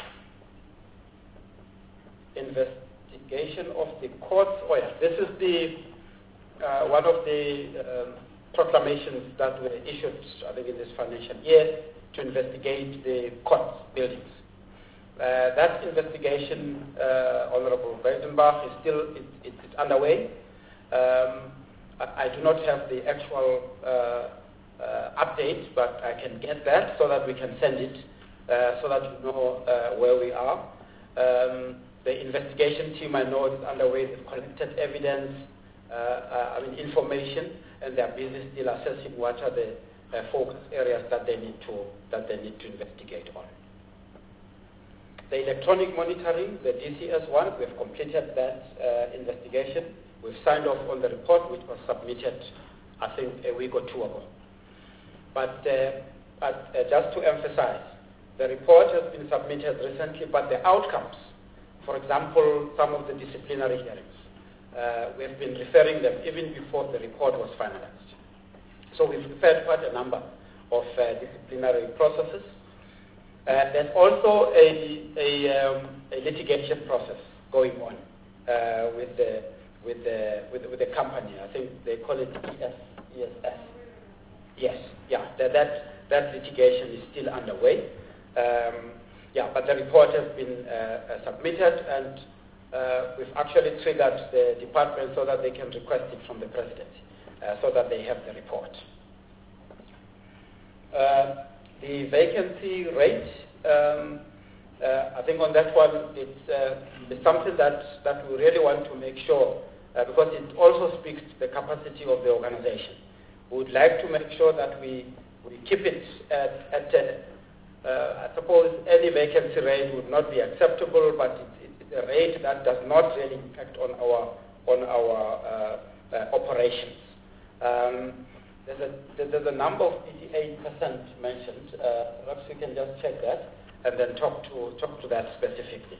investigation of the courts. Oh yeah, this is the uh, one of the um, proclamations that were issued, I think, in this financial year to investigate the court buildings. Uh, that investigation, uh, Honorable Weidenbach, is still it, it, it's underway. Um, I, I do not have the actual uh, uh, update, but I can get that so that we can send it, uh, so that you know uh, where we are. Um, the investigation team, I know, is underway. They've collected evidence, uh, uh, I mean information, and they are busy still assessing what are the uh, focus areas that they need to that they need to investigate on. The electronic monitoring, the D C S one, we have completed that uh, investigation. We've signed off on the report, which was submitted, I think, a week or two ago. But, uh, but uh, just to emphasize, the report has been submitted recently, but the outcomes, for example, some of the disciplinary hearings, uh, we have been referring them even before the report was finalized. So we've referred quite a number of uh, disciplinary processes. Uh, there's also a, a, um, a litigation process going on uh, with, the, with, the, with, with the company. I think they call it E S S. Yes, yeah, that, that, that litigation is still underway. Um, yeah, but the report has been uh, uh, submitted, and uh, we've actually triggered the department so that they can request it from the presidency, uh, so that they have the report. Uh, The vacancy rate, um, uh, I think on that one, it's, uh, it's something that, that we really want to make sure, uh, because it also speaks to the capacity of the organization. We would like to make sure that we, we keep it at, at a, uh, I suppose any vacancy rate would not be acceptable, but it's, it's a rate that does not really impact on our, on our uh, uh, operations. Um, There's a, there's a number of eighty-eight percent mentioned. Uh, perhaps we can just check that and then talk to talk to that specifically.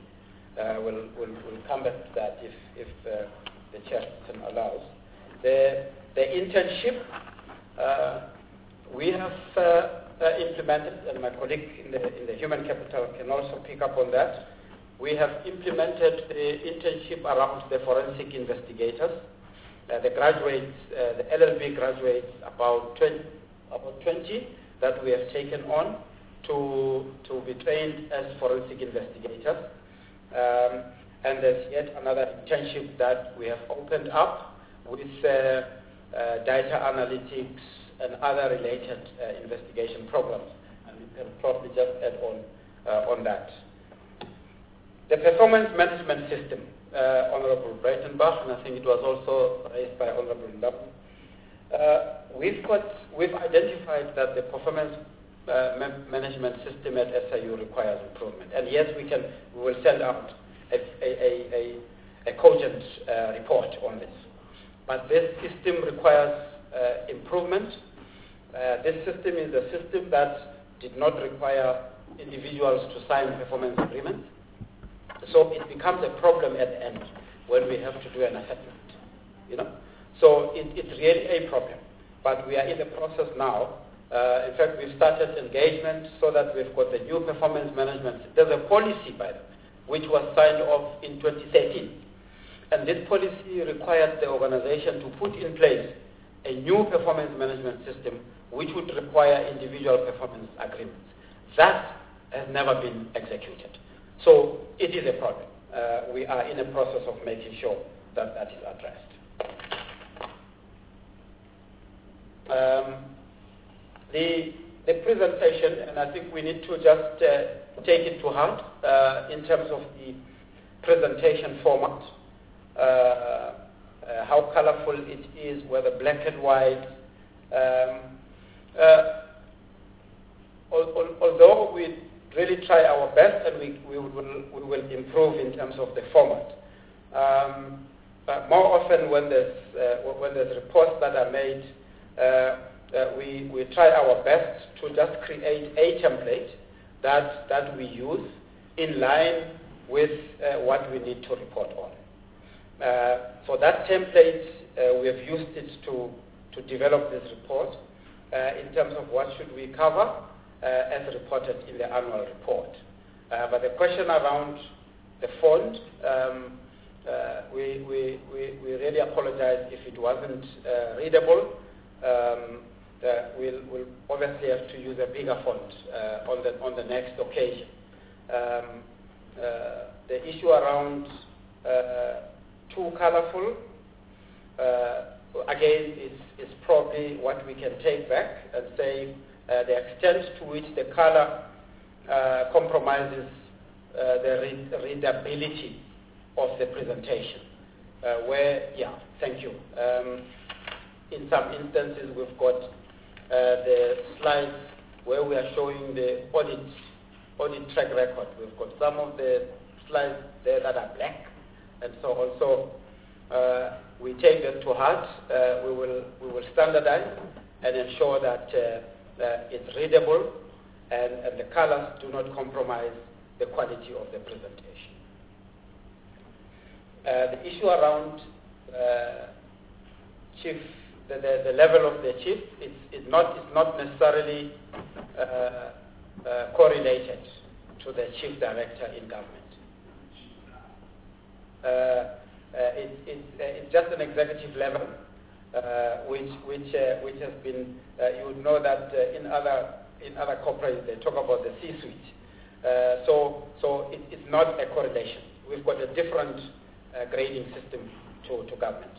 uh, we'll, we'll, we'll come back to that if, if uh, the chairperson allows. The, the internship, uh, we have uh, uh, implemented, and my colleague in the, in the human capital can also pick up on that. We have implemented the internship around the forensic investigators. Uh, the graduates, uh, the L L B graduates, about twenty, about twenty that we have taken on to, to be trained as forensic investigators. Um, and there's yet another internship that we have opened up with uh, uh, data analytics and other related uh, investigation programs. And we can probably just add on uh, on that. The performance management system, uh, Honorable Breitenbach, and I think it was also raised by Honorable Ndam. Uh, we've got, we've identified that the performance uh, ma management system at S I U requires improvement. And yes, we can, we will send out a, a, a, a cogent uh, report on this. But this system requires uh, improvement. Uh, this system is a system that did not require individuals to sign performance agreements. So it becomes a problem at the end when we have to do an assessment, you know. So it, it's really a problem. But we are in the process now. Uh, in fact, we've started engagement so that we've got the new performance management. There's a policy, by the way, which was signed off in twenty thirteen. And this policy requires the organization to put in place a new performance management system which would require individual performance agreements. That has never been executed. So it is a problem. Uh, we are in a process of making sure that that is addressed. Um, the, the presentation, and I think we need to just uh, take it to heart uh, in terms of the presentation format, uh, uh, how colorful it is, whether black and white. Um, uh, al al although we really try our best, and we, we, will, we will improve in terms of the format. Um, but more often when there's, uh, when there's reports that are made, uh, uh, we, we try our best to just create a template that, that we use in line with uh, what we need to report on. Uh, for that template, uh, we have used it to, to develop this report uh, in terms of what should we cover, Uh, as reported in the annual report. Uh, but the question around the font, um, uh, we, we, we, we really apologize if it wasn't uh, readable. Um, uh, we'll, we'll obviously have to use a bigger font uh, on, the, on the next occasion. Um, uh, the issue around uh, too colorful, uh, again, is, is probably what we can take back and say, Uh, the extent to which the color uh, compromises uh, the read readability of the presentation. Uh, where, yeah, thank you. Um, in some instances, we've got uh, the slides where we are showing the audit, audit track record. We've got some of the slides there that are black, and so also uh, we take them to heart. Uh, we will we will standardize and ensure that. Uh, Uh, it's readable, and, and the colors do not compromise the quality of the presentation. Uh, the issue around uh, chief, the, the, the level of the chief, it's, it's, not, it's not necessarily uh, uh, correlated to the chief director in government. Uh, uh, it, it, uh, it's just an executive level. Uh, which which uh, which has been uh, you would know that uh, in other in other corporates they talk about the C-suite. Uh, so so it, it's not a correlation. We've got a different uh, grading system to, to government.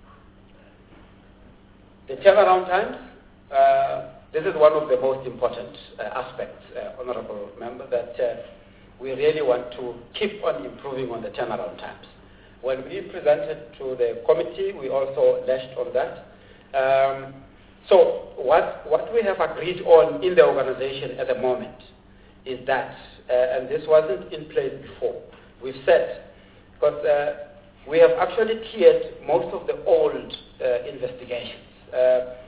The turnaround times. Uh, this is one of the most important uh, aspects, uh, honourable member, that uh, we really want to keep on improving on the turnaround times. When we presented to the committee, we also lashed on that. Um, so what, what we have agreed on in the organization at the moment is that, uh, and this wasn't in place before, we've said, because uh, we have actually cleared most of the old uh, investigations. Uh,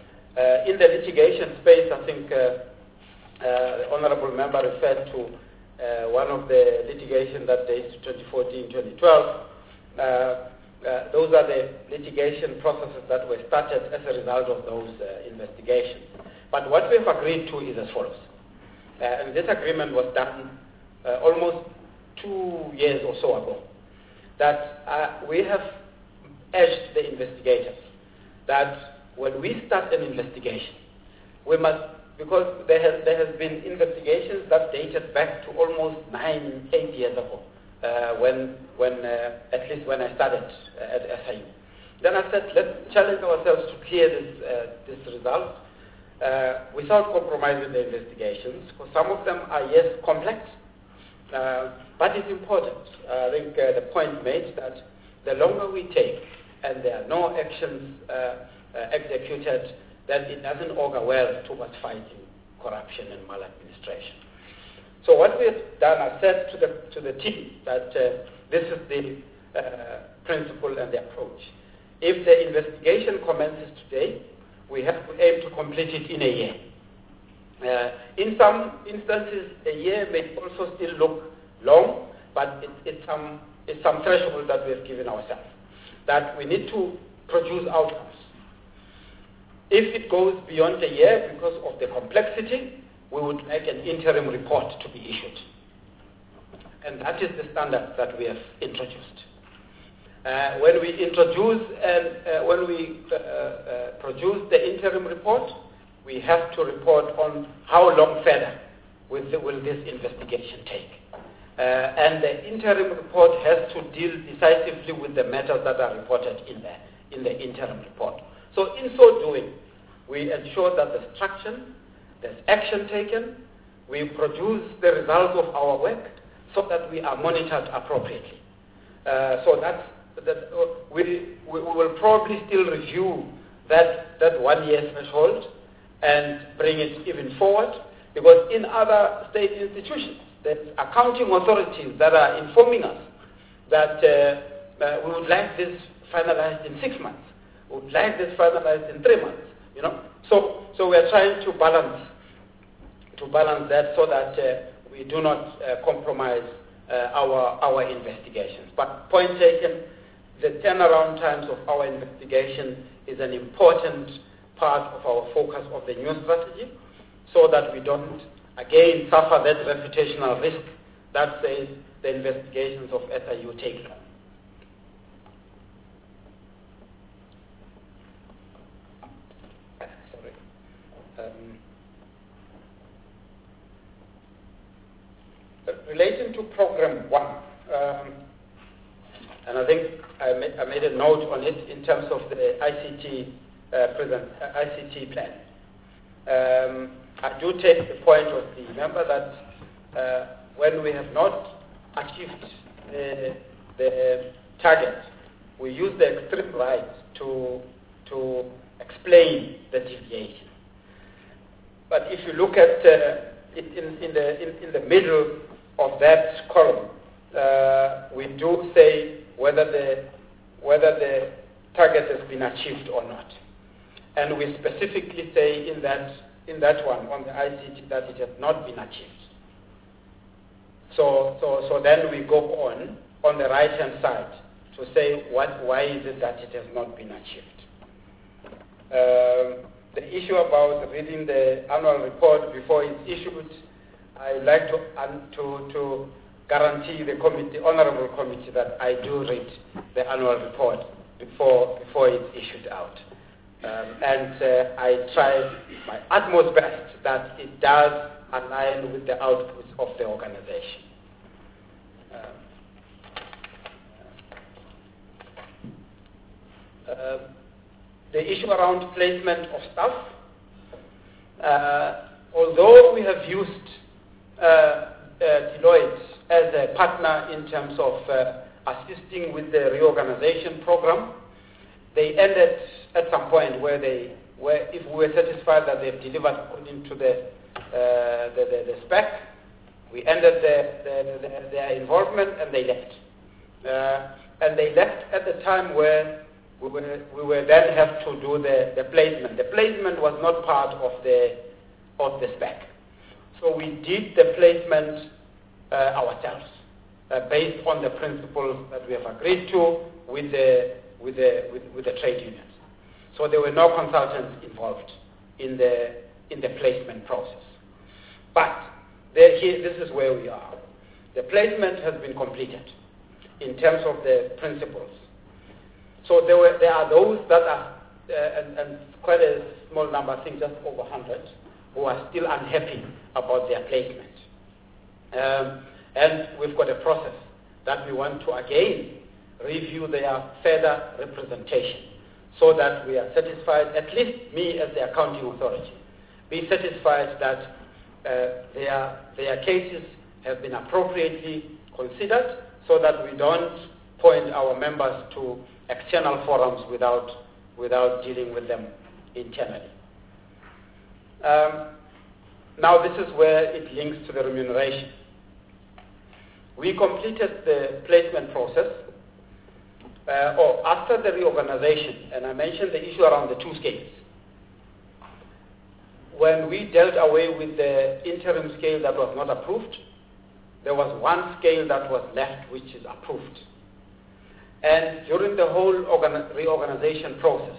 uh, in the litigation space, I think uh, uh, the honorable member referred to uh, one of the litigation that dates to twenty fourteen, twenty twelve. Uh, uh, those are the litigation processes that were started as a result of those uh, investigations. But what we've agreed to is as follows. Uh, and this agreement was done uh, almost two years or so ago. That uh, we have urged the investigators that when we start an investigation, we must, because there has, there has been investigations that dated back to almost nine, eight years ago, uh, when, when uh, at least when I started uh, at S I U. Then I said, let's challenge ourselves to clear this, uh, this result uh, without compromising the investigations, because some of them are, yes, complex, uh, but it's important. Uh, I think uh, the point made that the longer we take and there are no actions uh, uh, executed, then it doesn't augur well towards fighting corruption and maladministration. So what we have done, I said to the, to the team that uh, this is the uh, principle and the approach. If the investigation commences today, we have to aim to complete it in a year. Uh, in some instances, a year may also still look long, but it, it's, some, it's some threshold that we have given ourselves, that we need to produce outcomes. If it goes beyond a year because of the complexity, we would like an interim report to be issued. And that is the standard that we have introduced. Uh, when we introduce and uh, when we uh, uh, produce the interim report, we have to report on how long further will, the, will this investigation take. Uh, and the interim report has to deal decisively with the matters that are reported in the, in the interim report. So in so doing, we ensure that there's traction, there's action taken, we produce the results of our work so that we are monitored appropriately. Uh, so that's, that uh, we, we will probably still review that, that one-year threshold and bring it even forward, because in other state institutions, there's accounting authorities that are informing us that uh, uh, we would like this finalized in six months, we would like this finalized in three months, you know. So, so we are trying to balance, to balance that so that uh, we do not uh, compromise uh, our, our investigations. But point taken, the turnaround times of our investigation is an important part of our focus of the new strategy, so that we don't again suffer that reputational risk that says the investigations of S I U take long. Sorry. Um, relating to program one, um, and I think I, ma I made a note on it in terms of the I C T uh, present uh, I C T plan. Um, I do take the point of the member that uh, when we have not achieved the, the target, we use the extreme right to, to explain the deviation. But if you look at uh, it in, in, the, in, in the middle of that column, uh, we do say whether the, whether the target has been achieved or not. And we specifically say in that in that one, on the I C T, that it has not been achieved. So, so, so then we go on, on the right-hand side, to say what, why is it that it has not been achieved. Um, the issue about reading the annual report before it's issued, I like to, um, to, to guarantee the committee, honorable committee, that I do read the annual report before, before it's issued out. Um, and uh, I try my utmost best that it does align with the outputs of the organization. Um, uh, the issue around placement of staff, uh, although we have used uh, uh, Deloitte as a partner in terms of uh, assisting with the reorganization program, they ended at some point where they, where if we were satisfied that they've delivered according to the, uh, the, the, the spec, we ended the, the, the, their involvement and they left. Uh, and they left at the time where we were, we were then have to do the, the placement. The placement was not part of the, of the spec. So we did the placement uh, ourselves, uh, based on the principles that we have agreed to with the, with, the, with, with the trade unions. So there were no consultants involved in the, in the placement process. But there, here, this is where we are. The placement has been completed in terms of the principles. So there, were, there are those that are, uh, and, and quite a small number, I think just over one hundred, who are still unhappy about their placement. Um, and we've got a process that we want to again review their further representation so that we are satisfied, at least me as the accounting authority, be satisfied that uh, their, their cases have been appropriately considered so that we don't point our members to external forums without, without dealing with them internally. Um, now this is where it links to the remuneration. We completed the placement process, uh, or after the reorganization, and I mentioned the issue around the two scales. When we dealt away with the interim scale that was not approved, there was one scale that was left which is approved. And during the whole reorganization process,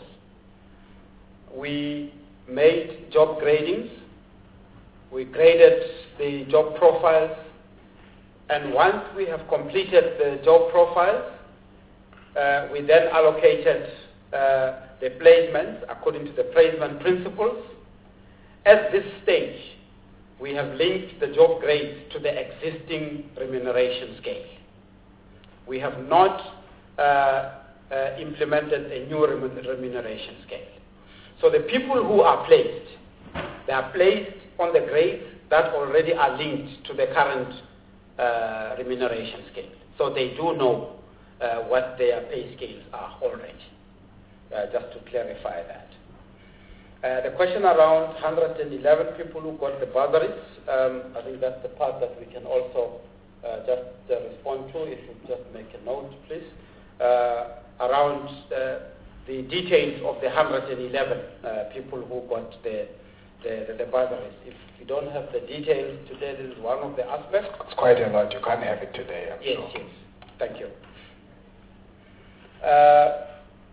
we made job gradings, we graded the job profiles, and once we have completed the job profiles, uh, we then allocated uh, the placements according to the placement principles. At this stage, we have linked the job grades to the existing remuneration scale. We have not uh, uh, implemented a new remuneration scale. So the people who are placed, they are placed on the grades that already are linked to the current uh, remuneration scale. So they do know uh, what their pay scales are already, uh, just to clarify that. Uh, the question around one hundred eleven people who got the bursaries, um, I think that's the part that we can also uh, just uh, respond to, if you just make a note, please. Uh, around uh, the details of the one hundred eleven uh, people who got the, the, the, the bursaries. If you don't have the details today, this is one of the aspects. It's quite a lot. You can't have it today, I'm yes, sure. Yes, thank you. Uh,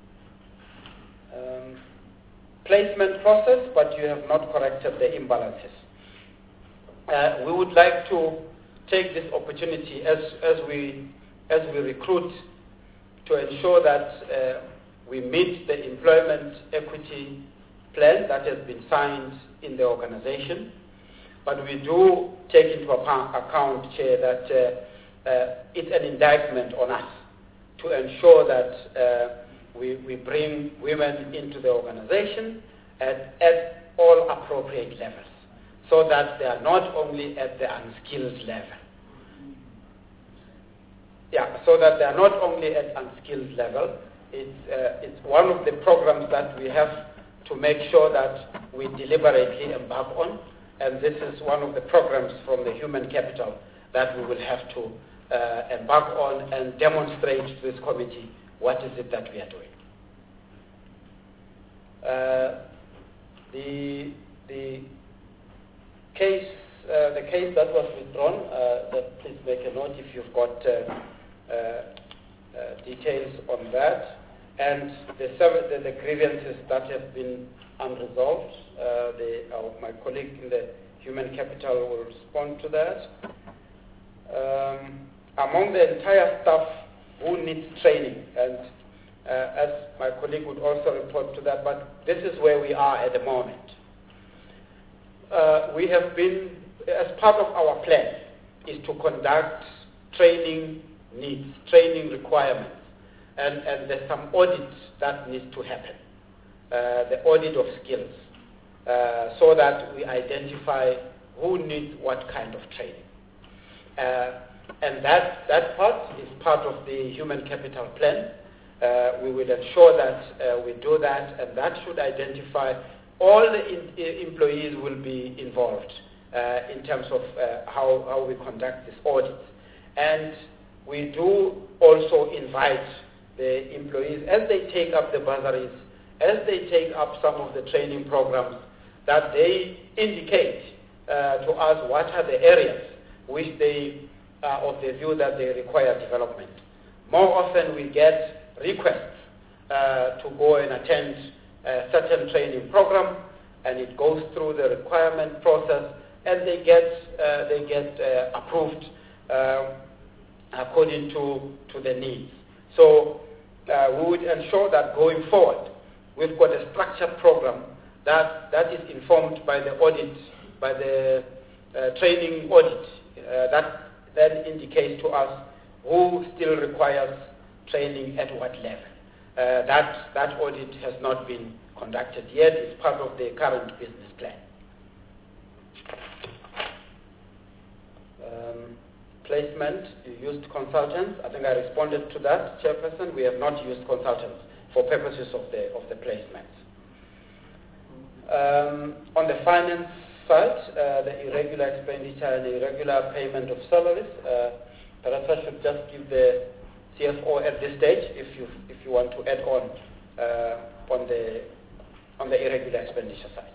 um, placement process, but you have not corrected the imbalances. Uh, we would like to take this opportunity as, as, we, as we recruit to ensure that uh, we meet the employment equity plan that has been signed in the organization. But we do take into account, Chair, that uh, uh, it's an indictment on us to ensure that uh, we, we bring women into the organization at, at all appropriate levels, so that they are not only at the unskilled level. Yeah, so that they are not only at unskilled level. It's, uh, it's one of the programs that we have to make sure that we deliberately embark on, and this is one of the programs from the human capital that we will have to uh, embark on and demonstrate to this committee what is it that we are doing. Uh, the, the case, uh, the case that was withdrawn, uh, that please make a note if you've got uh, uh, uh, details on that, and the, the, the grievances that have been unresolved. Uh, the, uh, my colleague in the human capital will respond to that. Um, among the entire staff who needs training, and uh, as my colleague would also report to that, but this is where we are at the moment. Uh, we have been, as part of our plan, is to conduct training needs, training requirements, and, and there's some audit that needs to happen, uh, the audit of skills, uh, so that we identify who needs what kind of training. Uh, and that, that part is part of the human capital plan. Uh, we will ensure that uh, we do that, and that should identify all the in, employees will be involved uh, in terms of uh, how, how we conduct this audit. And we do also invite the employees, as they take up the bursaries, as they take up some of the training programs, that they indicate uh, to us what are the areas which they uh, of the view that they require development. More often we get requests uh, to go and attend a certain training program, and it goes through the requirement process, and they get uh, they get uh, approved uh, according to, to the needs. So uh, we would ensure that going forward, we've got a structured program that, that is informed by the audit, by the uh, training audit, uh, that then indicates to us who still requires training at what level. Uh, that, that audit has not been conducted yet. It's part of the current business plan. Um, placement, you used consultants. I think I responded to that, Chairperson. We have not used consultants for purposes of the, of the placements. Um, on the finance side, uh, the irregular expenditure and irregular payment of salaries, uh, perhaps I should just give the C F O at this stage, if you if you want to add on uh, on the on the irregular expenditure side.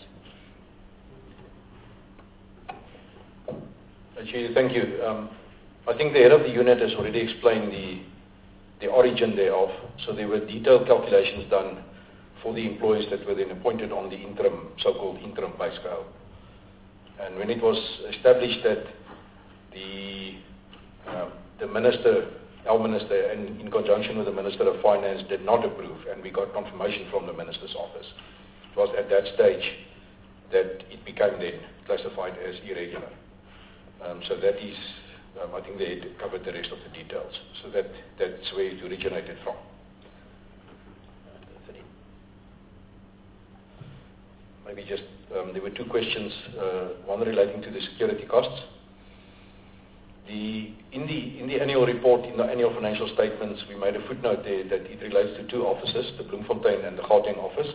Actually, thank you. Um, I think the head of the unit has already explained the the origin thereof. So there were detailed calculations done for the employees that were then appointed on the interim, so-called interim pay scale. And when it was established that the uh, the minister, our minister, and in conjunction with the Minister of Finance, did not approve, and we got confirmation from the minister's office, it was at that stage that it became then classified as irregular. Um, so that is, um, I think they covered the rest of the details. So that that's where it originated from. Maybe just, um, there were two questions, uh, one relating to the security costs. The, in, the, in the annual report, in the annual financial statements, we made a footnote there that it relates to two offices, the Bloemfontein and the Gauteng office.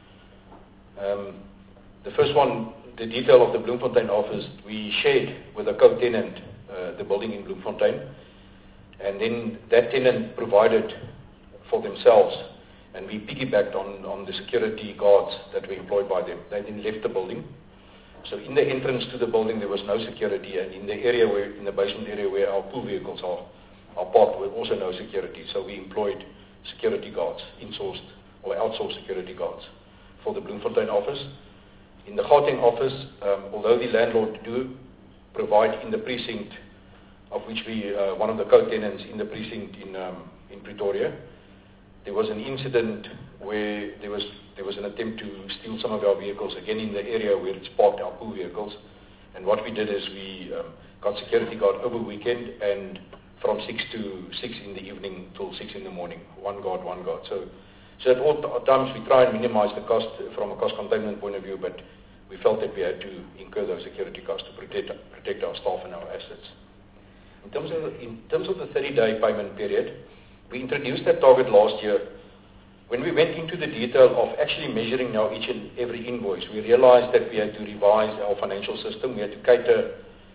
Um, the first one, the detail of the Bloemfontein office, we shared with a co-tenant uh, the building in Bloemfontein, and then that tenant provided for themselves, and we piggybacked on, on the security guards that were employed by them. They then left the building. So in the entrance to the building there was no security, and in the area where, in the basement area where our pool vehicles are, are parked, there was also no security. So we employed security guards, insourced or outsourced security guards for the Bloemfontein office. In the Gauteng office, um, although the landlord do provide in the precinct, of which we, uh, one of the co-tenants in the precinct in, um, in Pretoria, there was an incident where there was there was an attempt to steal some of our vehicles, again in the area where it's parked, our pool vehicles. And what we did is we um, got security guard over weekend, and from six to six in the evening till six in the morning, one guard, one guard. So, so at all t- times we try and minimize the cost from a cost containment point of view, but we felt that we had to incur those security costs to protect protect our staff and our assets. In terms of the, in terms of the thirty-day payment period, we introduced that target last year. When we went into the detail of actually measuring now each and every invoice, we realized that we had to revise our financial system. We had to cater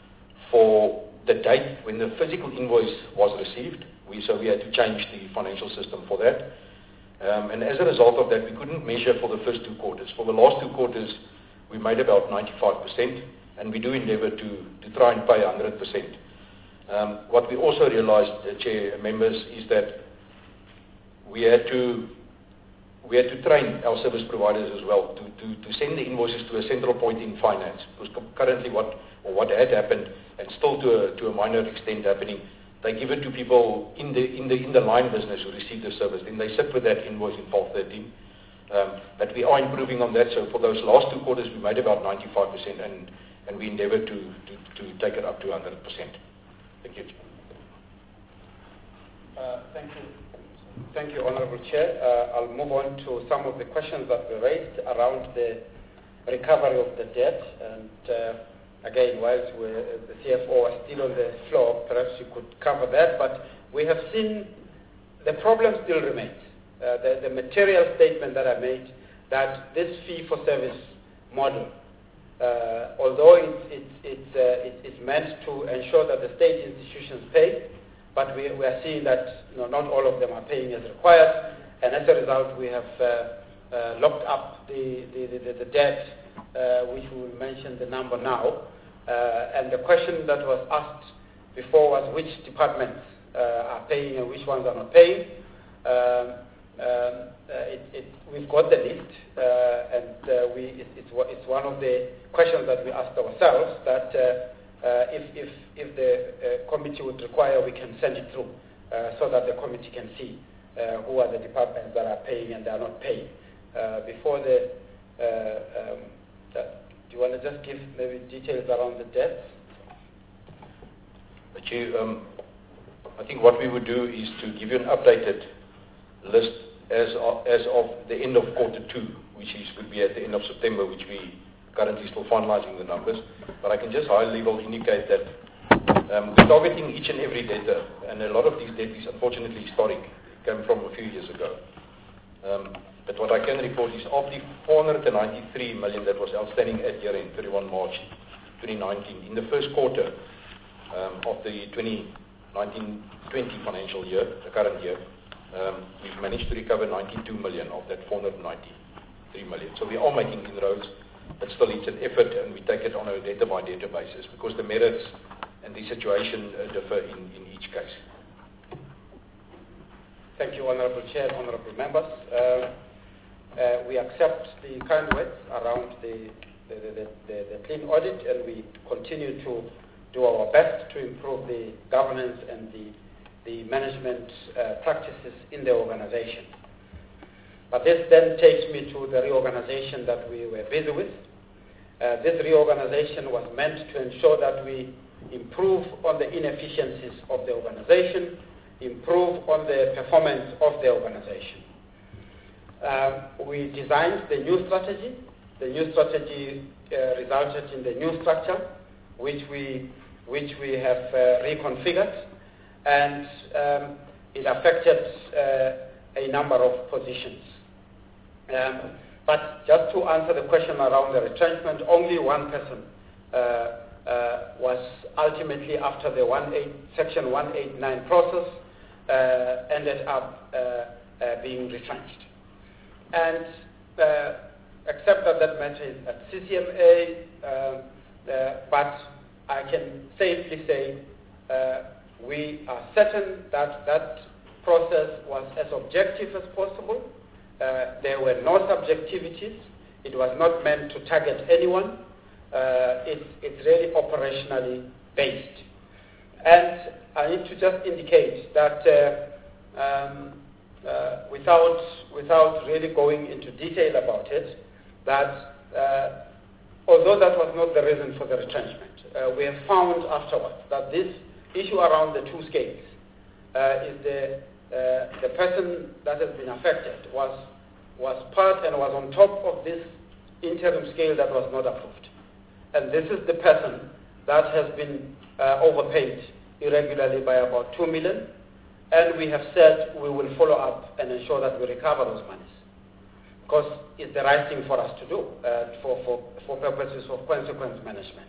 for the date when the physical invoice was received. We, so we had to change the financial system for that. Um, and as a result of that, we couldn't measure for the first two quarters. For the last two quarters, we made about ninety-five percent, and we do endeavor to, to try and pay one hundred percent. Um, what we also realized, uh, Chair, members, is that we had to we had to train our service providers as well to, to, to send the invoices to a central point in finance, because currently what or what had happened, and still to a, to a minor extent happening, they give it to people in the in the in the line business who receive the service. Then they sit with that invoice in twelve thirteen. Um, but we are improving on that. So for those last two quarters, we made about ninety-five percent, and and we endeavour to, to to take it up to one hundred percent. Thank you. Uh, thank you. Thank you, Honourable Chair. Uh, I'll move on to some of the questions that were raised around the recovery of the debt. And uh, again, whilst we're, the C F O is still on the floor, perhaps you could cover that. But we have seen the problem still remains. Uh, the, the material statement that I made, that this fee-for-service model, uh, although it's, it's, it's, uh, it, it's meant to ensure that the state institutions pay, but we, we are seeing that you know, not all of them are paying as required, and as a result we have uh, uh, locked up the, the, the, the debt, uh, which we will mention the number now. Uh, and the question that was asked before was which departments uh, are paying and which ones are not paying. Um, um, uh, it, it, we've got the list, uh, and uh, we, it, it's, it's one of the questions that we asked ourselves, that uh, uh, if, if, if the uh, committee would require, we can send it through uh, so that the committee can see uh, who are the departments that are paying and they are not paying. Uh, before the, uh, um, that, do you want to just give maybe details around the debts? But you, um, I think what we would do is to give you an updated list as of, as of the end of quarter two, which is would be at the end of September, which we currently still finalizing the numbers. But I can just high level indicate that um, we're targeting each and every debtor, and a lot of these debt is unfortunately historic, came from a few years ago. Um, but what I can report is of the four hundred ninety-three million that was outstanding at year-end, thirty-first March twenty nineteen, in the first quarter um, of the twenty nineteen twenty financial year, the current year, Um, we've managed to recover ninety-two million of that four hundred ninety-three million. So we are making inroads, but still it's an effort, and we take it on a data-by-data basis because the merits and the situation uh, differ in, in each case. Thank you, Honourable Chair, Honourable Members. Uh, uh, we accept the kind words around the, the, the, the, the clean audit, and we continue to do our best to improve the governance and the the management uh, practices in the organization. But this then takes me to the reorganization that we were busy with. Uh, this reorganization was meant to ensure that we improve on the inefficiencies of the organization, improve on the performance of the organization. Uh, we designed the new strategy. The new strategy uh, resulted in the new structure, which we, which we have uh, reconfigured, and um, it affected uh, a number of positions. Um, but just to answer the question around the retrenchment, only one person uh, uh, was ultimately, after the Section one eighty-nine process, uh, ended up uh, uh, being retrenched. And uh, except that that matter is at C C M A, uh, uh, but I can safely say uh, we are certain that that process was as objective as possible. Uh, there were no subjectivities. It was not meant to target anyone. Uh, it's, it's really operationally based. And I need to just indicate that uh, um, uh, without, without really going into detail about it, that uh, although that was not the reason for the retrenchment, uh, we have found afterwards that this issue around the two scales uh, is the, uh, the person that has been affected was, was part and was on top of this interim scale that was not approved. And this is the person that has been uh, overpaid irregularly by about two million, and we have said we will follow up and ensure that we recover those monies, because it's the right thing for us to do uh, for, for, for purposes of consequence management.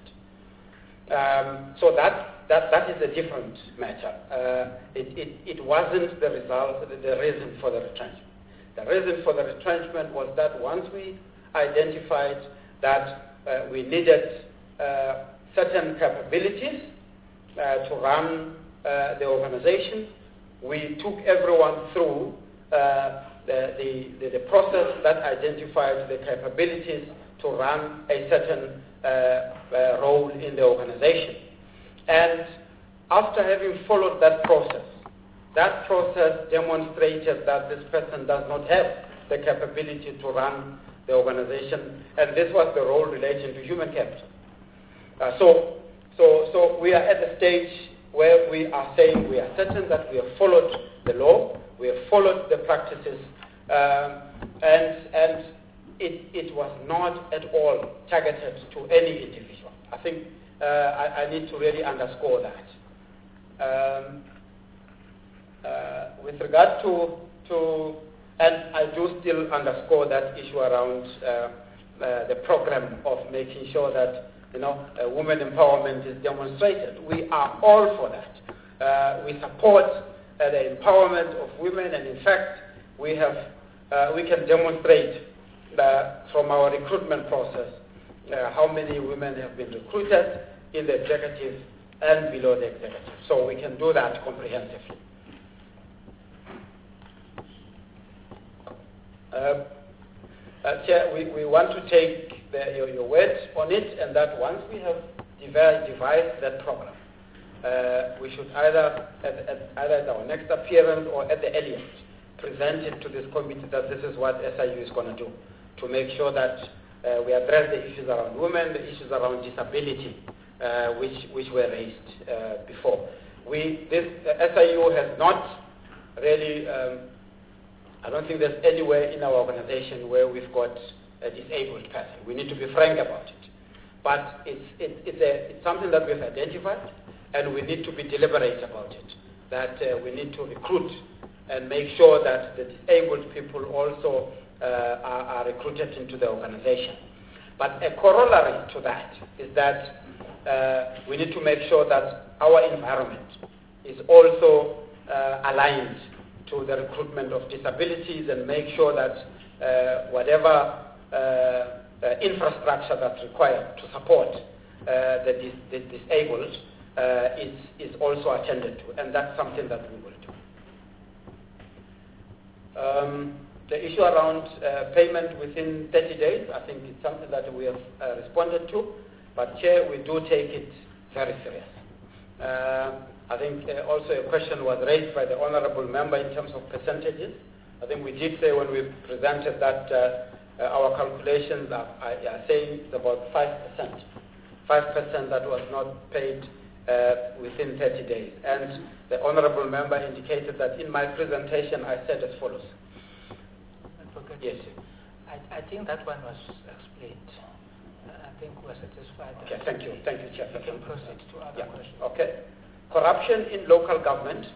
Um, so that, that, that is a different matter. Uh, it, it, it wasn't the result, the, the reason for the retrenchment. The reason for the retrenchment was that once we identified that uh, we needed uh, certain capabilities uh, to run uh, the organization, we took everyone through uh, the, the, the, the process that identified the capabilities to run a certain uh, uh, role in the organization. And after having followed that process, that process demonstrated that this person does not have the capability to run the organization, and this was the role relating to human capital. Uh, so, so, so we are at the stage where we are saying we are certain that we have followed the law, we have followed the practices, um, and, and it, it was not at all targeted to any individual. I think uh, I, I need to really underscore that. Um, uh, with regard to, to, and I do still underscore that issue around uh, uh, the program of making sure that you know, uh, women empowerment is demonstrated. We are all for that. Uh, we support uh, the empowerment of women, and in fact, we have uh, we can demonstrate uh, from our recruitment process uh, how many women have been recruited in the executive and below the executive. So we can do that comprehensively. Uh, uh, Chair, we, we want to take the, your, your words on it, and that once we have devised, devised that program, uh, we should either at, at, either at our next appearance or at the earliest present it to this committee that this is what S I U is going to do, to make sure that uh, we address the issues around women, the issues around disability, uh, which, which were raised uh, before. We, this uh, S I U has not really, um, I don't think there's anywhere in our organization where we've got a disabled person. We need to be frank about it. But it's, it, it's, a, it's something that we've identified, and we need to be deliberate about it, that uh, we need to recruit and make sure that the disabled people also uh, are, are recruited into the organization. But a corollary to that is that uh, we need to make sure that our environment is also uh, aligned to the recruitment of disabilities, and make sure that uh, whatever uh, uh, infrastructure that's required to support uh, the, dis the disabled uh, is, is also attended to, and that's something that we will do. Um, the issue around uh, payment within thirty days, I think it's something that we have uh, responded to, but Chair, we do take it very serious. Uh, I think uh, also a question was raised by the Honourable Member in terms of percentages. I think we did say when we presented that uh, uh, our calculations are, are, are saying it's about five percent. five percent that was not paid uh, within thirty days. And the Honourable Member indicated that in my presentation I said as follows. Yes. I, I think that one was explained. Uh, I think we're satisfied. Okay, thank you. Thank you, Chair. We can proceed to other yeah. questions. Okay. Corruption in local government.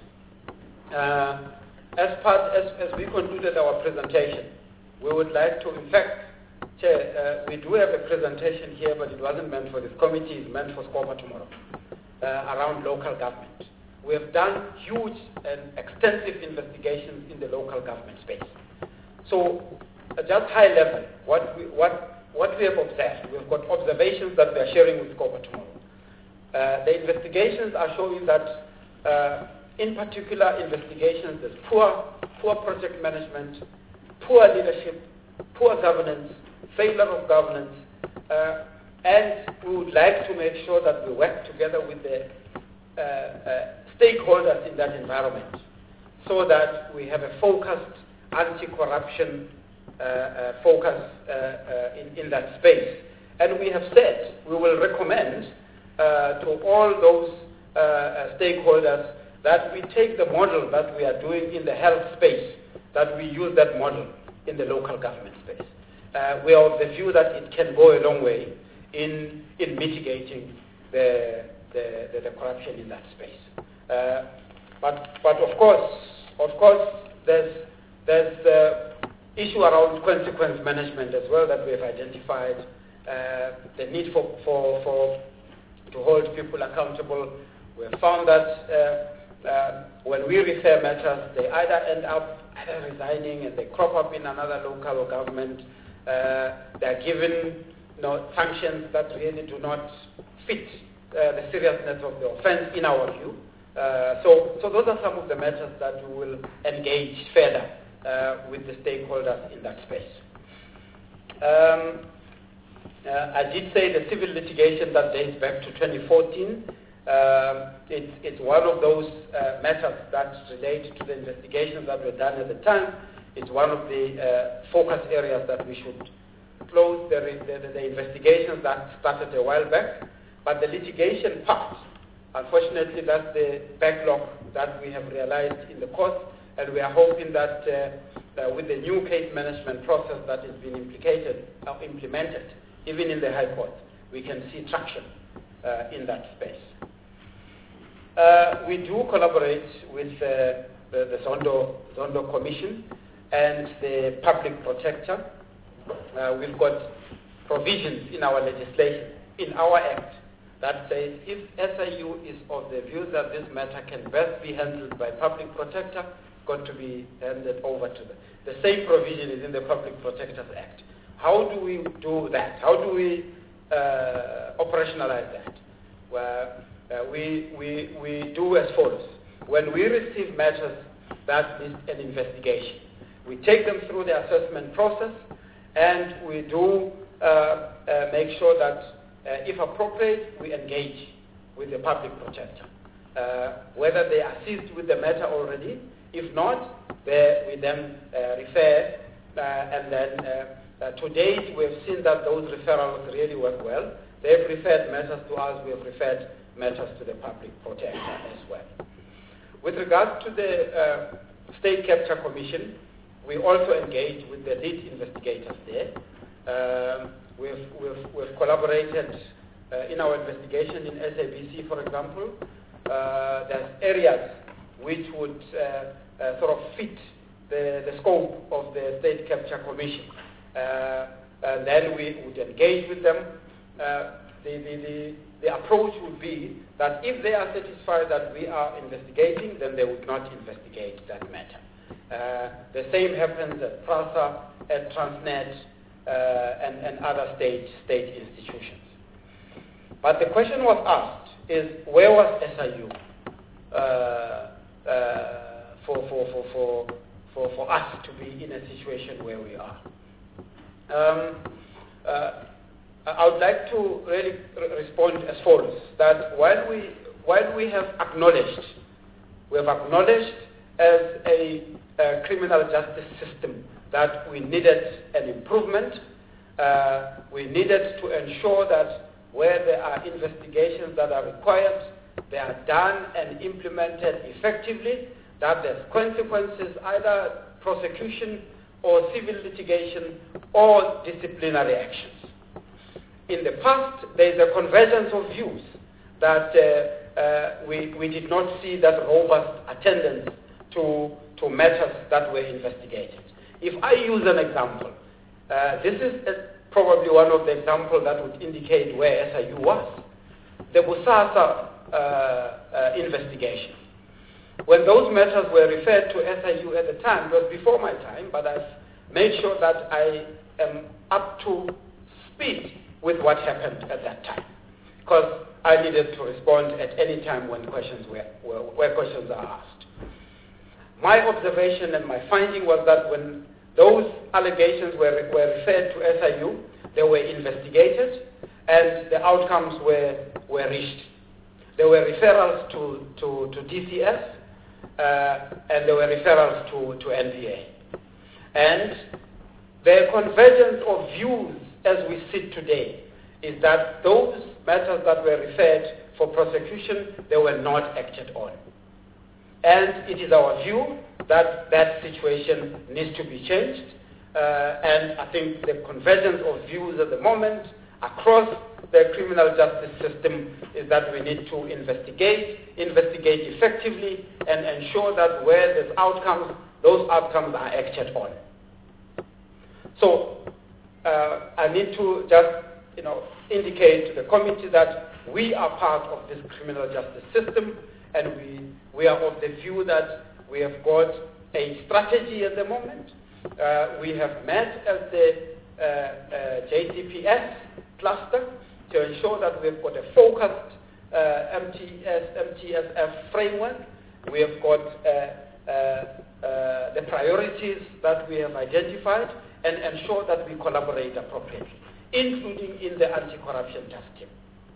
Uh, as part, as, as we concluded our presentation, we would like to, in fact, Chair, uh, we do have a presentation here, but it wasn't meant for this committee, it's meant for SCOPA tomorrow, uh, around local government. We have done huge and extensive investigations in the local government space. So, uh, just high level, what we, what, what we have observed, we've got observations that we are sharing with SCOPA tomorrow. Uh, the investigations are showing that, uh, in particular investigations, there's poor, poor project management, poor leadership, poor governance, failure of governance, uh, and we would like to make sure that we work together with the uh, uh, stakeholders in that environment so that we have a focused anti-corruption uh, uh, focus uh, uh, in, in that space. And we have said we will recommend uh, to all those uh, uh, stakeholders that we take the model that we are doing in the health space, that we use that model in the local government space. Uh, we are of the view that it can go a long way in, in mitigating the, the, the, the corruption in that space. Uh, but, but of course, of course, there's, there's the issue around consequence management as well that we have identified, uh, the need for, for, for to hold people accountable. We have found that uh, uh, when we refer matters, they either end up either resigning and they crop up in another local government. Uh, they are given you know, functions that really do not fit uh, the seriousness of the offence in our view. Uh, so, so those are some of the matters that we will engage further uh, with the stakeholders in that space. Um, uh, I did say the civil litigation that dates back to twenty fourteen. Uh, it's, it's one of those uh, matters that relate to the investigations that were done at the time. It's one of the uh, focus areas that we should close the, the, the investigations that started a while back. But the litigation part, unfortunately, that's the backlog that we have realized in the court, and we are hoping that uh, uh, with the new case management process that has been implicated, uh, implemented, even in the High Court, we can see traction uh, in that space. Uh, we do collaborate with uh, the, the Zondo, Zondo Commission and the Public Protector. Uh, we've got provisions in our legislation, in our Act, that says if S I U is of the view that this matter can best be handled by Public Protector, got to be handed over to them. The same provision is in the Public Protectors Act. How do we do that? How do we uh, operationalize that? Well, uh, we, we, we do as follows. When we receive matters that need an investigation, we take them through the assessment process, and we do uh, uh, make sure that, uh, if appropriate, we engage with the public protector. Uh, whether they assist with the matter already, if not, they, we then uh, refer, uh, and then uh, uh, to date we have seen that those referrals really work well. They've referred matters to us, we have referred matters to the public protector as well. With regard to the uh, State Capture Commission, we also engage with the lead investigators there. Um, we've, we've, we've collaborated uh, in our investigation in S A B C, for example. Uh, there's areas which would uh, uh, sort of fit the, the scope of the State Capture Commission. Uh, and then we would engage with them. Uh, the, the, the, the approach would be that if they are satisfied that we are investigating, then they would not investigate that matter. Uh, the same happens at PRASA, at Transnet, uh, and, and other state, state institutions. But the question was asked is, where was S I U uh, uh, for, for, for, for, for, for us to be in a situation where we are? Um, uh, I would like to really re- respond as follows, that while we, while we have acknowledged, we have acknowledged as a, a criminal justice system that we needed an improvement, uh, we needed to ensure that where there are investigations that are required, they are done and implemented effectively, that there's consequences, either prosecution or civil litigation or disciplinary actions. In the past, there is a convergence of views that uh, uh, we, we did not see that robust attendance to, to matters that were investigated. If I use an example, uh, this is a, probably one of the examples that would indicate where S I U was. The Bosasa uh, uh, investigation. When those matters were referred to S I U at the time, it was before my time, but I've made sure that I am up to speed with what happened at that time, because I needed to respond at any time when questions were, were where questions are asked. My observation and my finding was that when those allegations were, were referred to S I U, they were investigated and the outcomes were, were reached. There were referrals to, to, to D C S uh, and there were referrals to, to N P A. And the convergence of views as we sit today is that those matters that were referred for prosecution, they were not acted on. And it is our view that that situation needs to be changed. Uh, and I think the convergence of views at the moment across the criminal justice system is that we need to investigate, investigate effectively, and ensure that where there's outcomes, those outcomes are acted on. So uh, I need to just, you know, indicate to the committee that we are part of this criminal justice system, and we, we are of the view that we have got a strategy at the moment. Uh, we have met as the uh, uh, J C P S cluster to ensure that we've got a focused uh, M T S, M T S F framework. We have got uh, uh, uh, the priorities that we have identified, and ensure that we collaborate appropriately, including in the anti-corruption task team.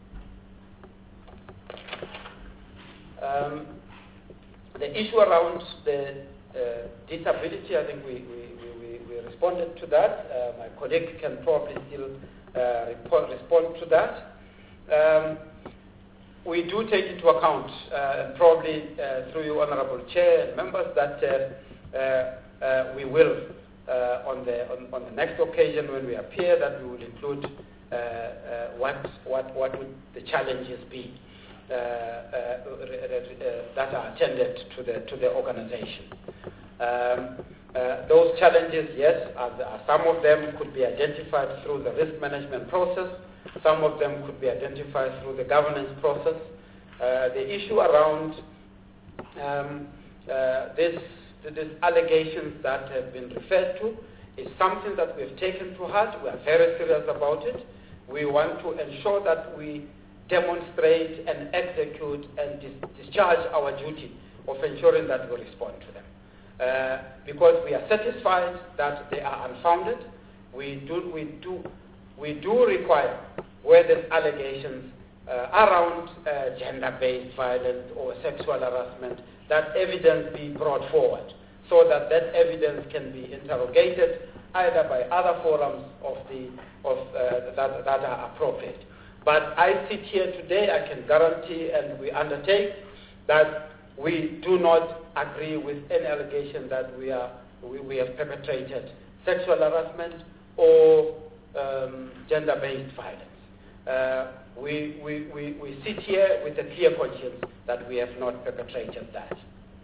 Um, the issue around the uh, disability, I think we, we, we, we responded to that. Uh, my colleague can probably still uh, report, respond to that. Um, we do take into account, uh, and probably uh, through you, Honorable Chair and members, that uh, uh, uh, we will, uh, on, the, on, on the next occasion when we appear, that we will include uh, uh, what, what, what would the challenges be uh, uh, uh, that are attended to the, to the organization. Um, uh, those challenges, yes, are, are, some of them could be identified through the risk management process. Some of them could be identified through the governance process. Uh, the issue around um, uh, this, this allegations that have been referred to is something that we've taken to heart. We are very serious about it. We want to ensure that we demonstrate and execute and dis discharge our duty of ensuring that we respond to them. Uh, because we are satisfied that they are unfounded, we do, we do, we do require, where there's allegations uh, around uh, gender-based violence or sexual harassment, that evidence be brought forward, so that that evidence can be interrogated either by other forums of the, of, uh, that, that are appropriate. But I sit here today, I can guarantee and we undertake that we do not agree with any allegation that we, are, we, we have perpetrated sexual harassment or um, gender-based violence. Uh, we, we, we, we sit here with a clear conscience that we have not perpetrated that.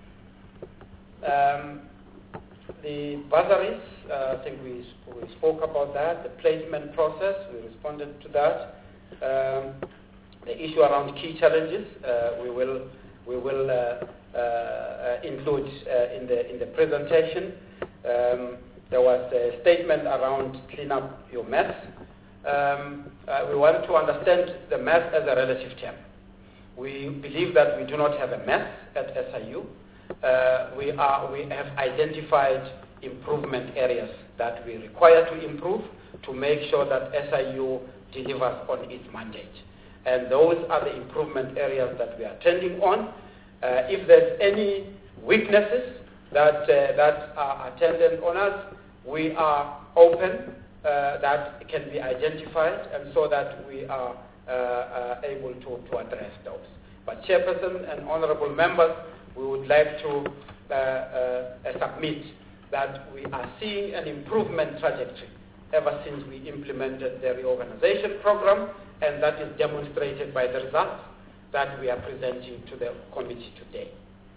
Um, the bursaries, uh, I think we, we spoke about that. The placement process, we responded to that. Um, the issue around key challenges, uh, we will, we will uh, uh, include uh, in, the, in the presentation. Um, there was a statement around clean up your mess. Um, uh, we want to understand the mess as a relative term. We believe that we do not have a mess at S I U. Uh, we, are, we have identified improvement areas that we require to improve to make sure that S I U delivers on its mandate. And those are the improvement areas that we are trending on. Uh, if there's any weaknesses that, uh, that are attendant on us, we are open uh, that can be identified, and so that we are uh, uh, able to, to address those. But Chairperson and Honourable Members, we would like to uh, uh, submit that we are seeing an improvement trajectory ever since we implemented the reorganization program, and that is demonstrated by the results that we are presenting to the committee today.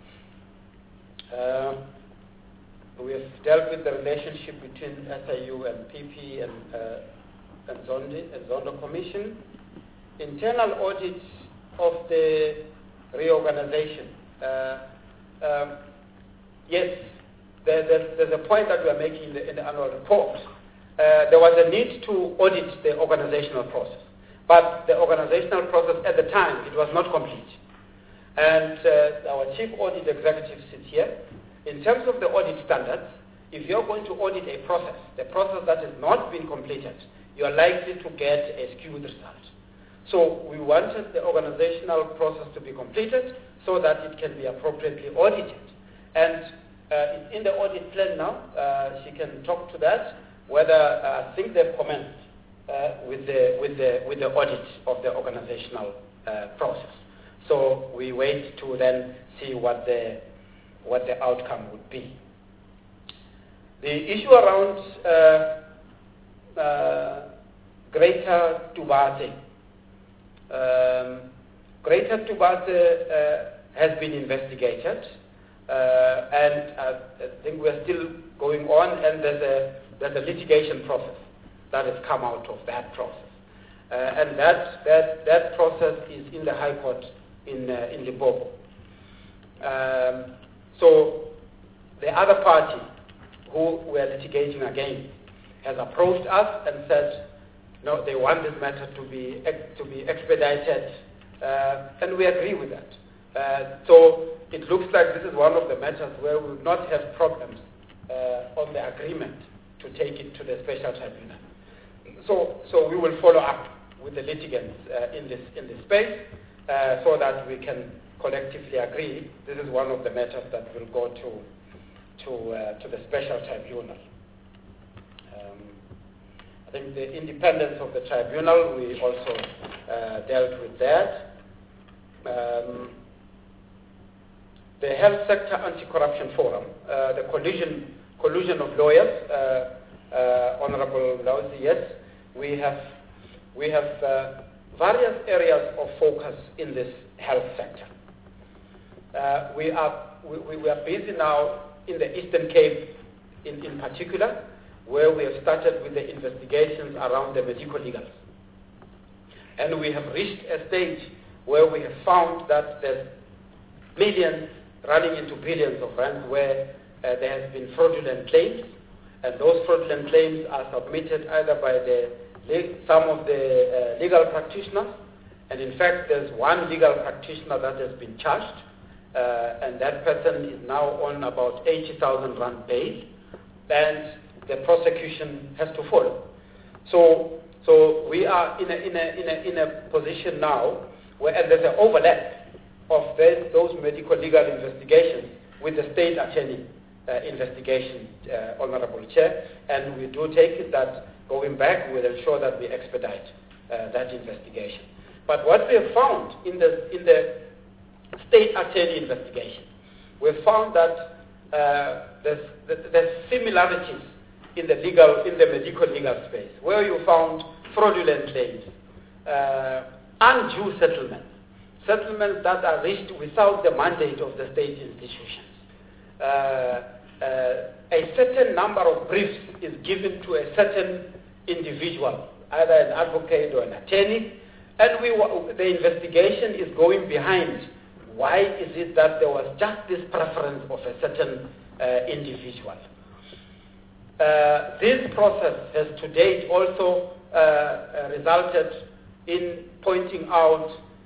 Uh, we have dealt with the relationship between S I U and P P and, uh, and, Zondi, and Zondo Commission. Internal audits of the reorganization. Uh, um, yes, there, there's, there's a point that we are making in the, in the annual report. Uh, there was a need to audit the organizational process. But the organizational process at the time, it was not complete. And uh, our chief audit executive sits here. In terms of the audit standards, if you're going to audit a process, the process that has not been completed, you're likely to get a skewed result. So we wanted the organizational process to be completed so that it can be appropriately audited. And uh, in the audit plan now, uh, she can talk to that, whether uh, I think they've commenced uh, with, the, with, the, with the audit of the organizational uh, process. So we wait to then see what the, what the outcome would be. The issue around uh, uh, Greater Tubate. Um, Greater Tubate uh, has been investigated, uh, and uh, I think we're still going on, and there's a, there's a litigation process that has come out of that process. Uh, and that, that, that process is in the High Court in, uh, in Limpopo. Um, so the other party who we're litigating against has approached us and said, no, they want this matter to be, to be expedited, uh, and we agree with that. Uh, so it looks like this is one of the matters where we will not have problems uh, on the agreement to take it to the special tribunal. So, so we will follow up with the litigants uh, in this in this space uh, so that we can collectively agree. This is one of the matters that will go to to uh, to the special tribunal. Um, I think the independence of the tribunal, we also uh, dealt with that. Um, the Health Sector Anti-Corruption Forum, uh, the collusion collusion of lawyers. Uh, Uh, Honorable Lauzi, yes, we have we have uh, various areas of focus in this health sector. Uh, we are we, we are busy now in the Eastern Cape, in, in particular, where we have started with the investigations around the medical legals, and we have reached a stage where we have found that there's millions running into billions of rands where uh, there has been fraudulent claims. And those fraudulent claims are submitted either by the, some of the uh, legal practitioners And in fact, there's one legal practitioner that has been charged, uh, and that person is now on about eighty thousand rand bail, and the prosecution has to follow. So, so we are in a, in a, in a, in a position now where and there's an overlap of this, those medical legal investigations with the state attorney uh, investigation, uh, Honorable Chair, and we do take it that going back, we'll ensure that we expedite uh, that investigation. But what we have found in the, in the state attorney investigation, we've found that uh, there's, there's similarities in the legal, in the medical legal space, where you found fraudulent claims, uh, undue settlements, settlements that are reached without the mandate of the state institutions. Uh, uh, a certain number of briefs is given to a certain individual, either an advocate or an attorney, and we, the investigation is going behind why is it that there was just this preference of a certain uh, individual. Uh, this process has to date also uh, uh, resulted in pointing out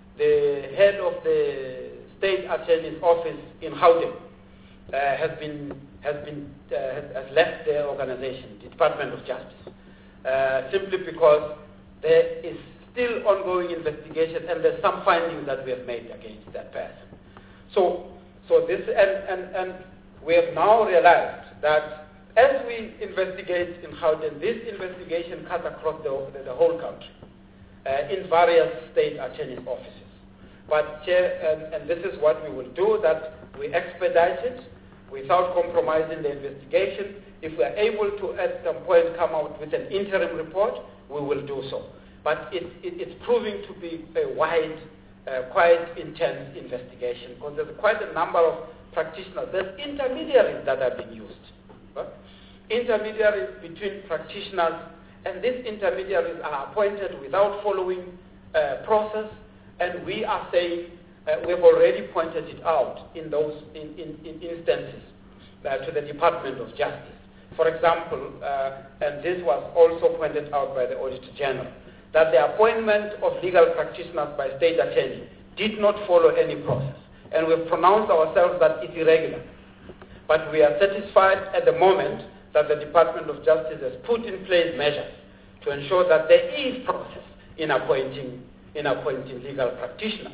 the head of the state attorney's office in Gauteng uh, has been has been uh, has, has left the organization, the Department of Justice, uh, simply because there is still ongoing investigation and there's some findings that we have made against that person. So, so this and and and we have now realized that as we investigate in Gauteng, this investigation cuts across the, the, the whole country uh, in various state attorney's offices. But, Chair, and, and this is what we will do, that we expedite it without compromising the investigation. If we are able to, at some point, come out with an interim report, we will do so. But it, it, it's proving to be a wide, uh, quite intense investigation, because there's quite a number of practitioners. There's intermediaries that are being used. Right? Intermediaries between practitioners, and these intermediaries are appointed without following uh, process, and we are saying uh, we've already pointed it out in those in, in, in instances uh, to the Department of Justice. For example, uh, and this was also pointed out by the Auditor General, that the appointment of legal practitioners by state attorney did not follow any process, and we've pronounced ourselves that it's irregular. But we are satisfied at the moment that the Department of Justice has put in place measures to ensure that there is process in appointing, in appointing legal practitioners.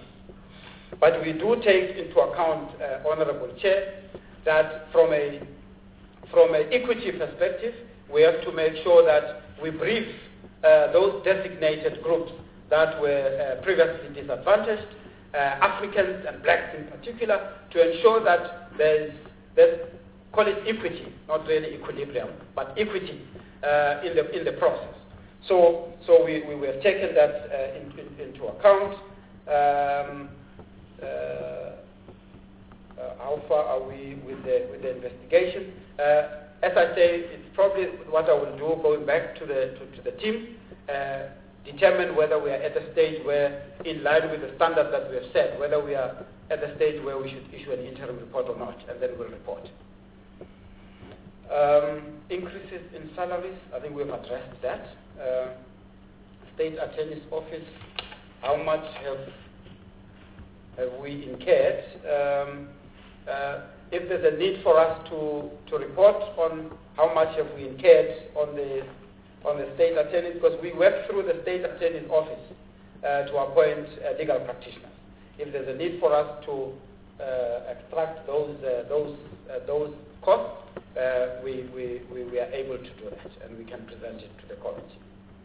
But we do take into account, uh, Honorable Chair, that from a from an equity perspective, we have to make sure that we brief uh, those designated groups that were uh, previously disadvantaged, uh, Africans and blacks in particular, to ensure that there's there's call it equity, not really equilibrium, but equity uh, in the in the process. So, so we, we have taken that uh, in, in, into account. Um, uh, uh, how far are we with the with the investigation? Uh, as I say, it's probably what I will do, going back to the to, to the team, uh, determine whether we are at a stage where, in line with the standard that we have set, whether we are at the stage where we should issue an interim report or not, and then we'll report. Um, increases in salaries, I think we've addressed that. Uh, State Attorney's Office, how much have have we incurred? Um, uh, if there's a need for us to, to report on how much have we incurred on the on the State Attorney, because we work through the State Attorney's Office uh, to appoint uh, legal practitioners. If there's a need for us to uh, extract those uh, those uh, those costs, uh, we, we, we, we are able to do that, and we can present it to the committee.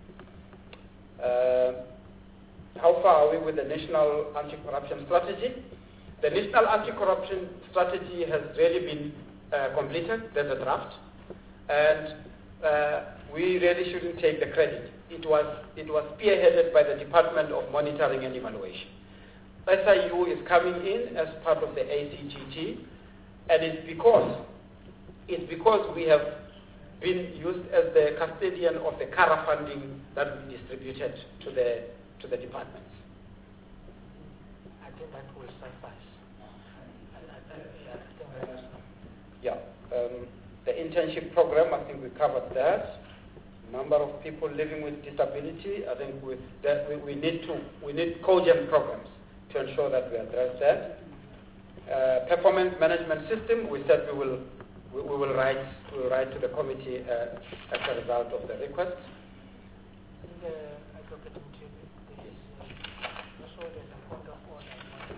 Uh, how far are we with the National Anti-Corruption Strategy? The National Anti-Corruption Strategy has really been uh, completed. There's a draft, and uh, we really shouldn't take the credit. It was, it was spearheaded by the Department of Monitoring and Evaluation. S I U is coming in as part of the A C G T, and it's because it's because we have been used as the custodian of the C A R A funding that we distributed to the to the departments. I think that will suffice. I, I, I, I think that is Yeah, um, the internship program, I think we covered that. number of people living with disability. I think with that we, we need to we need cogent programs to ensure that we address that. Uh, performance management system. We said we will we, we will write we will write to the committee uh, as a result of the request. The advocate is also there's a point of order.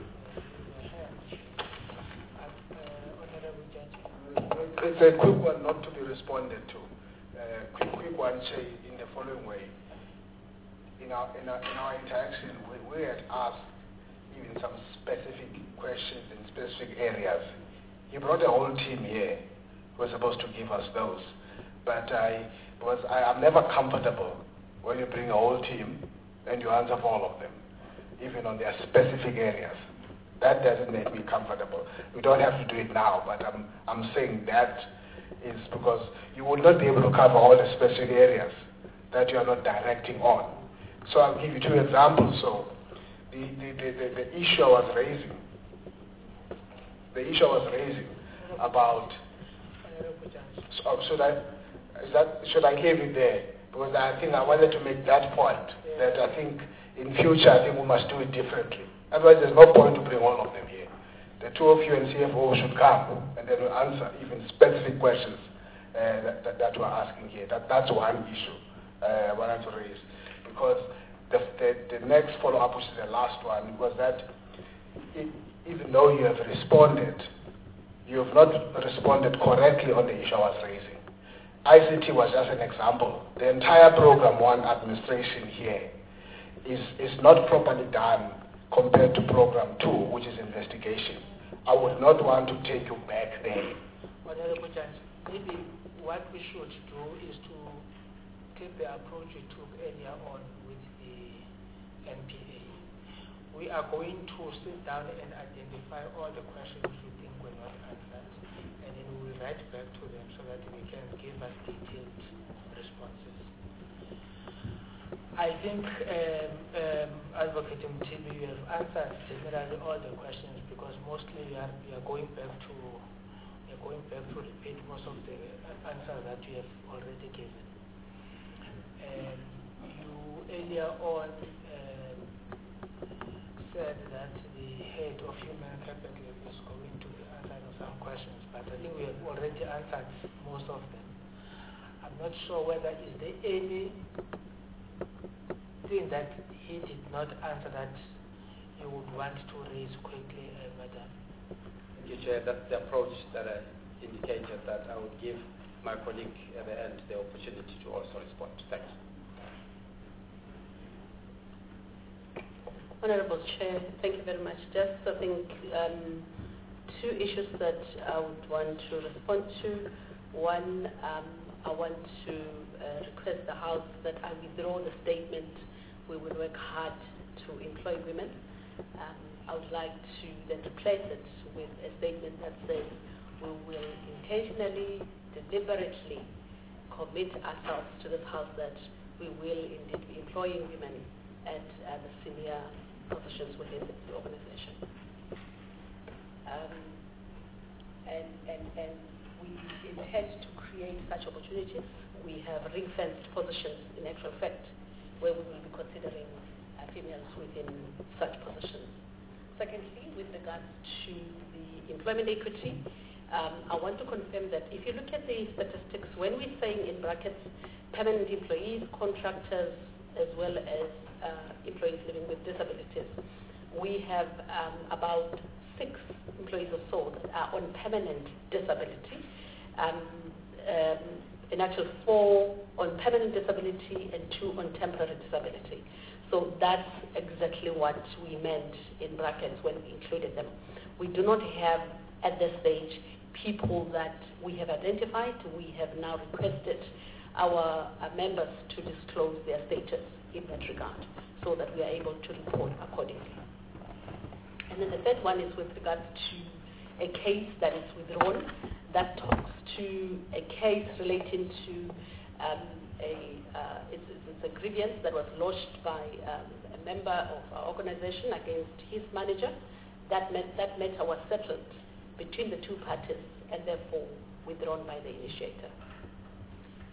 Honorable Judge. It's a quick one, not to be responded to. Uh, quick, quick one, say in the following way. In our in our, in our interaction, we, we had asked even some specific questions in specific areas. You brought a whole team here who was supposed to give us those, but I was I am never comfortable when you bring a whole team and you answer for all of them, even on their specific areas. That doesn't make me comfortable. We don't have to do it now, but I'm I'm saying that is because you will not be able to cover all the specific areas that you are not directing on. So I'll give you two examples. So the the, the, the, the issue I was raising, the issue I was raising about, so should I, is that, should I leave it there? Because I think I wanted to make that point, that I think in future I think we must do it differently. Otherwise there's no point to bring all of them here. The two of you and C F O should come and then we'll answer even specific questions uh, that, that, that we're asking here. That, that's one issue uh, I wanted to raise. Because the, the, the next follow-up, which is the last one, was that it, even though you have responded, you have not responded correctly on the issue I was raising. I C T was just an example. The entire program one administration here is, is not properly done compared to program two, which is investigation. I would not want to take you back there. Honorable Judge, maybe what we should do is to take the approach we took earlier on with the N P A. We are going to sit down and identify all the questions we think were not answered, and then we will write back to them so that we can give us detailed responses. I think, um, um, Advocate Mtibi, you have answered generally all the questions because mostly you are, you are going back to you are going back to repeat most of the answers that you have already given. Um, you earlier on um, said that the head of human capital is going to be answering some questions, but I think we have already answered most of them. I'm not sure whether is there any thing that he did not answer that you would want to raise quickly, uh, Madam. Thank you, Chair. That's the approach that I indicated, that I would give my colleague at the end the opportunity to also respond. Thanks. Honorable Chair, thank you very much. Just, I think, um, two issues that I would want to respond to. One, um, I want to uh, request the House that I withdraw the statement, we will work hard to employ women. Um, I would like to then replace it with a statement that says we will intentionally, deliberately commit ourselves to this House that we will indeed be employing women at uh, the senior positions within the organization. Um, and, and, and we intend to create such opportunities. We have ring-fenced positions in actual fact, where we will be considering uh, females within such positions. Secondly, with regards to the employment equity, um, I want to confirm that if you look at the statistics, when we're saying in brackets permanent employees, contractors, as well as uh, employees living with disabilities, we have um, about six employees or so that are on permanent disability. Um, um, in actual four on permanent disability and two on temporary disability. So that's exactly what we meant in brackets when we included them. We do not have, at this stage, people that we have identified. We have now requested our uh, members to disclose their status in that regard so that we are able to report accordingly. And then the third one is with regards to a case that is withdrawn. That talks to a case relating to um, a, uh, it's, it's a grievance that was lodged by um, a member of our organization against his manager. That, met, that matter was settled between the two parties and therefore withdrawn by the initiator.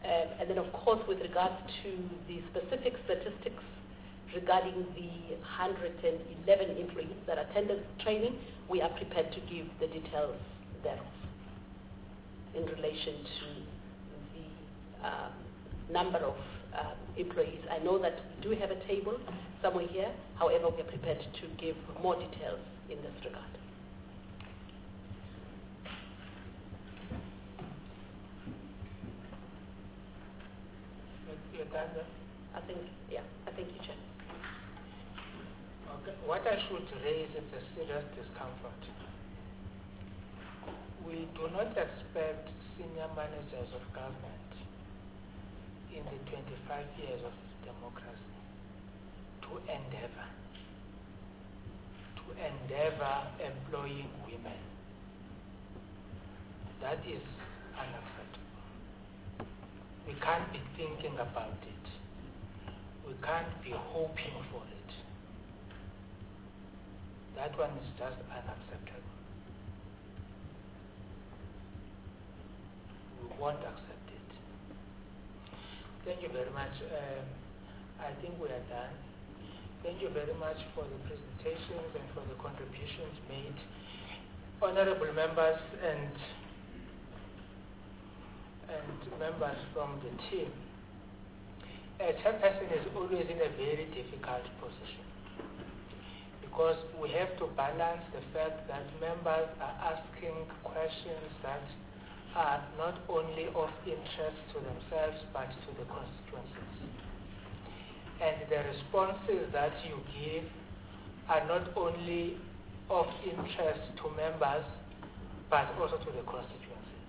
Um, and then, of course, with regards to the specific statistics regarding the one hundred eleven employees that attended training, we are prepared to give the details thereof in relation to the um, number of um, employees. I know that we do have a table somewhere here. However, we are prepared to give more details in this regard. I think, yeah, I think you should. Okay. What I should raise is a serious discomfort. We do not expect senior managers of government in the twenty-five years of democracy to endeavor, to endeavor employing women. That is unacceptable. We can't be thinking about it. We can't be hoping for it. That one is just unacceptable. We won't accept it. Thank you very much. Um, I think we are done. Thank you very much for the presentations and for the contributions made. Honorable members and and members from the team, a chairperson is always in a very difficult position because we have to balance the fact that members are asking questions that are not only of interest to themselves but to the constituencies. And the responses that you give are not only of interest to members but also to the constituencies.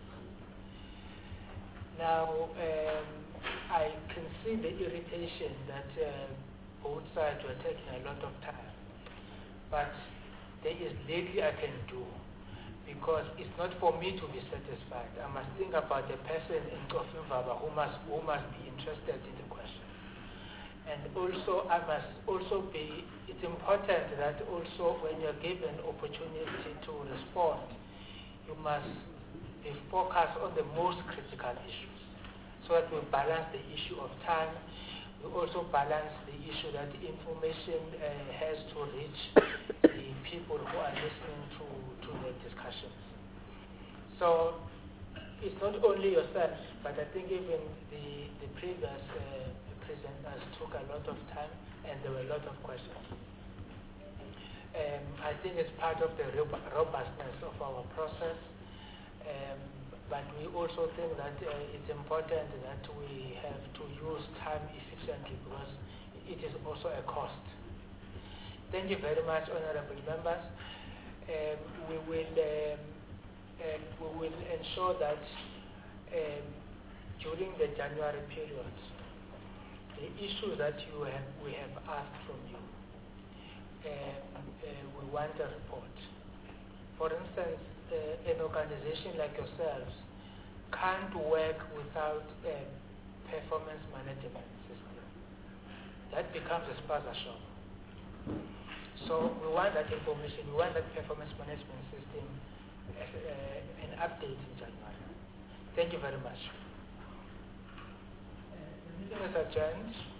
Now, um, I can see the irritation that uh, both sides were taking a lot of time, but there is little I can do because it's not for me to be satisfied. I must think about the person in Kofinvaba who must, who must be interested in the question. And also, I must also be, it's important that also when you're given opportunity to respond, you must be focused on the most critical issues so that we balance the issue of time. We also balance the issue that the information uh, has to reach the people who are listening to, to the discussions. So it's not only yourself, but I think even the, the previous uh, presenters took a lot of time and there were a lot of questions. Um, I think it's part of the robustness of our process. Um, but we also think that uh, it's important that we have to use time efficiently because it is also a cost. Thank you very much, honorable members. Um, we will um, um, we will ensure that um, during the January period, the issues that you have we have asked from you, um, uh, we want a report. For instance, uh, an organization like yourselves can't work without a performance management system. That becomes a spaza shop. So we want that information, we want that performance management system as uh, an update in January. Thank you very much. Uh, the meeting is adjourned.